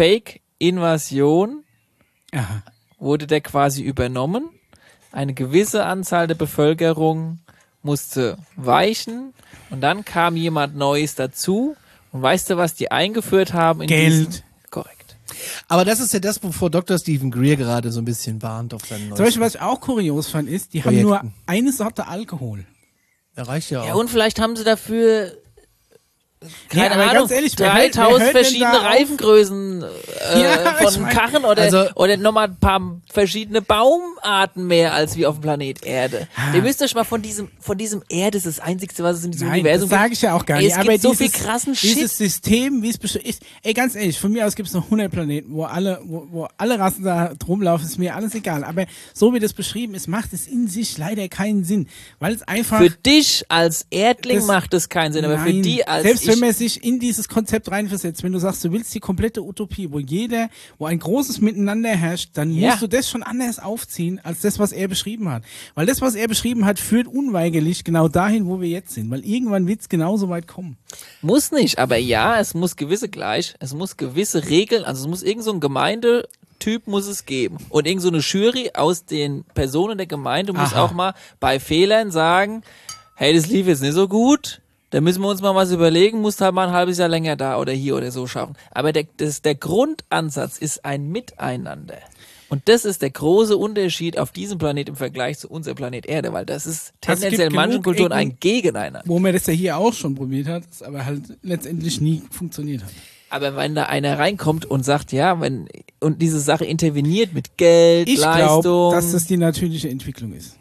Fake-Invasion, Aha. wurde der quasi übernommen. Eine gewisse Anzahl der Bevölkerung musste weichen und dann kam jemand Neues dazu. Und weißt du, was die eingeführt haben? In Geld. Diesen? Korrekt. Aber das ist ja das, wovor Doktor Stephen Greer gerade so ein bisschen warnt auf seinen Zum Beispiel, neuesten. was ich auch kurios fand, ist, die haben nur Projekten. eine Sorte Alkohol. Er reicht ja auch. Ja, und vielleicht haben sie dafür, keine Nee, aber Ahnung, ganz ehrlich, wer hört- wer dreitausend hört denn verschiedene da auf? Reifengrößen äh, Ja, von ich mein, Karren oder, also- oder nochmal ein paar verschiedene Baumarten mehr als wie auf dem Planet Erde. Ihr müsst euch mal von diesem, von diesem Erde, das ist das Einzige, was es in diesem Nein, Universum das sage ich ja auch gar Ey, nicht. es Aber gibt so dieses, viel krassen Shit. dieses System, wie es besch- ist, ey, ganz ehrlich, von mir aus gibt es noch hundert Planeten, wo alle, wo, wo alle Rassen da rumlaufen, ist mir alles egal. Aber so wie das beschrieben ist, macht es in sich leider keinen Sinn, weil es einfach Für dich als Erdling Das- macht es keinen Sinn, aber für Nein, die als selbst ich, wenn man sich in dieses Konzept reinversetzt, wenn du sagst, du willst die komplette Utopie, wo jeder, wo ein großes Miteinander herrscht, dann Ja. musst du das schon anders aufziehen, als das, was er beschrieben hat. Weil das, was er beschrieben hat, führt unweigerlich genau dahin, wo wir jetzt sind. Weil irgendwann wird es genauso weit kommen. muss nicht, aber ja, es muss gewisse gleich, es muss gewisse Regeln, also es muss irgend so ein Gemeindetyp muss es geben und irgend so eine Jury aus den Personen der Gemeinde muss Aha. auch mal bei Fehlern sagen, hey, das lief jetzt nicht so gut, da müssen wir uns mal was überlegen, musst halt mal ein halbes Jahr länger da oder hier oder so schaffen. Aber der, das, der Grundansatz ist ein Miteinander. Und das ist der große Unterschied auf diesem Planet im Vergleich zu unserem Planet Erde, weil das ist Also es tendenziell in gibt manchen genug Kulturen ein Ecken, Gegeneinander. Wo man das ja hier auch schon probiert hat, das aber halt letztendlich nie funktioniert hat. Aber wenn da einer reinkommt und sagt, ja, wenn und diese Sache interveniert mit Geld, Ich Leistung, glaube, dass das die natürliche Entwicklung ist.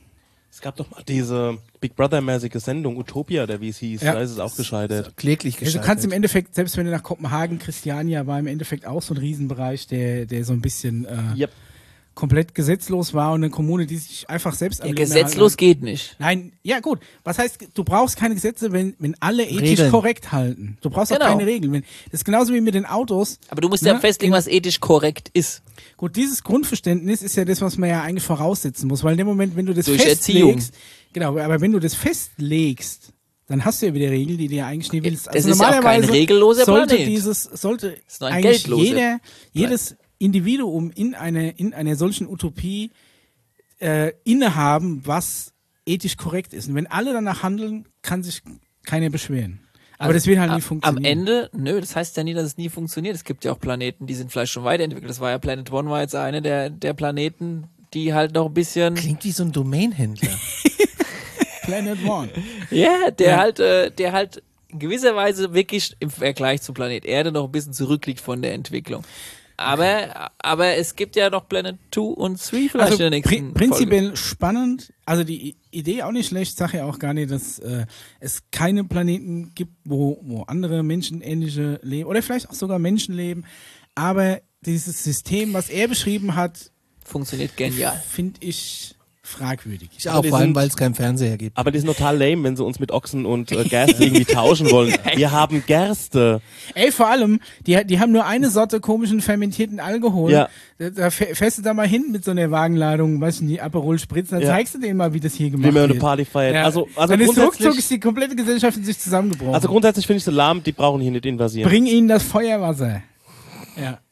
Es gab doch mal diese Big Brother-mäßige Sendung, Utopia, oder wie es hieß, Ja. da ist es auch gescheitert. Kläglich Also gescheitert. du kannst im Endeffekt, selbst wenn du nach Kopenhagen, Christiania war im Endeffekt auch so ein Riesenbereich, der, der so ein bisschen äh, Yep. komplett gesetzlos war und eine Kommune, die sich einfach selbst am Ja, Leben gesetzlos erhalten geht nicht. hat. Nein, ja gut. Was heißt, du brauchst keine Gesetze, wenn, wenn alle ethisch Regeln. korrekt halten. Du brauchst auch Genau. keine Regeln. Wenn, das ist genauso wie mit den Autos. Aber du musst ja Ne? festlegen, was ethisch korrekt ist. Gut, dieses Grundverständnis ist ja das, was man ja eigentlich voraussetzen muss, weil in dem Moment, wenn du das Durch festlegst, genau, aber wenn du das festlegst, dann hast du ja wieder Regeln, die du ja eigentlich nie willst. Das ist ja auch kein normalerweise regelloser sollte Planet. dieses, sollte ist nur ein eigentlich geldloser jeder, jedes Individuum in eine, in einer solchen Utopie äh, innehaben, was ethisch korrekt ist. Und wenn alle danach handeln, kann sich keiner beschweren. Aber das wird halt nie am, funktionieren. Am Ende, nö, das heißt ja nie, dass es nie funktioniert. Es gibt ja auch Planeten, die sind vielleicht schon weiterentwickelt. Das war ja Planet One, war jetzt eine der, der Planeten, die halt noch ein bisschen, Klingt wie so ein Domainhändler. Planet One. ja, der Ja. halt, äh, der halt in gewisser Weise wirklich im Vergleich zu Planet Erde noch ein bisschen zurückliegt von der Entwicklung. Aber, aber es gibt ja noch Planet zwei und drei vielleicht Also in der pri nächsten prinzipiell Folge. spannend. Also die I Idee auch nicht schlecht. Sage ja auch gar nicht, dass äh, es keine Planeten gibt, wo, wo andere menschenähnliche leben oder vielleicht auch sogar Menschen leben. Aber dieses System, was er beschrieben hat, Funktioniert genial. finde ich fragwürdig. Ich auch, die vor allem, sind- weil es keinen Fernseher gibt. Aber die sind total lame, wenn sie uns mit Ochsen und äh, Gerste irgendwie tauschen wollen. Wir haben Gerste. Ey, vor allem, die, die haben nur eine Sorte komischen fermentierten Alkohol. Ja. Da, da fäh- fährst du da mal hin mit so einer Wagenladung, weißt du, die Aperol Spritz, dann Ja. zeigst du denen mal, wie das hier gemacht Wie man eine wird. Party feiert. Ja. Also, also dann ist ruckzuck grundsätzlich, ist die komplette Gesellschaft in sich zusammengebrochen. also grundsätzlich finde ich sie lahm, die brauchen hier nicht invasieren. Bring ihnen das Feuerwasser. Ja.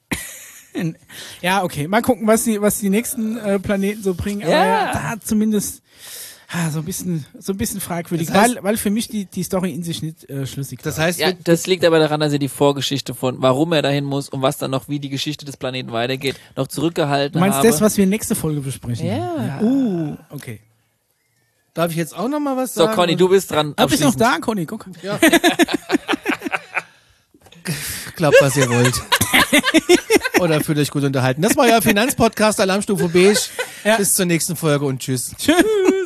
Ja, okay. Mal gucken, was die, was die nächsten äh, Planeten so bringen. Aber Ja. ja, da zumindest ah, so ein bisschen, so ein bisschen fragwürdig, Das heißt- weil, weil für mich die, die Story in sich nicht äh, schlüssig Das war. heißt, Ja, das liegt aber daran, dass er die Vorgeschichte von, warum er dahin muss und was dann noch, wie die Geschichte des Planeten weitergeht, noch zurückgehalten Du meinst habe. das, was wir nächste Folge besprechen? Ja. Uh, okay. darf ich jetzt auch noch mal was So, sagen? Conny, du bist dran. Ah, bist du noch abschließend. da, Conny? Guck. Glaubt, was ihr wollt. Oder fühlt euch gut unterhalten. Das war euer Finanzpodcast Alarmstufe Beige. Ja. Bis zur nächsten Folge und tschüss. Tschüss.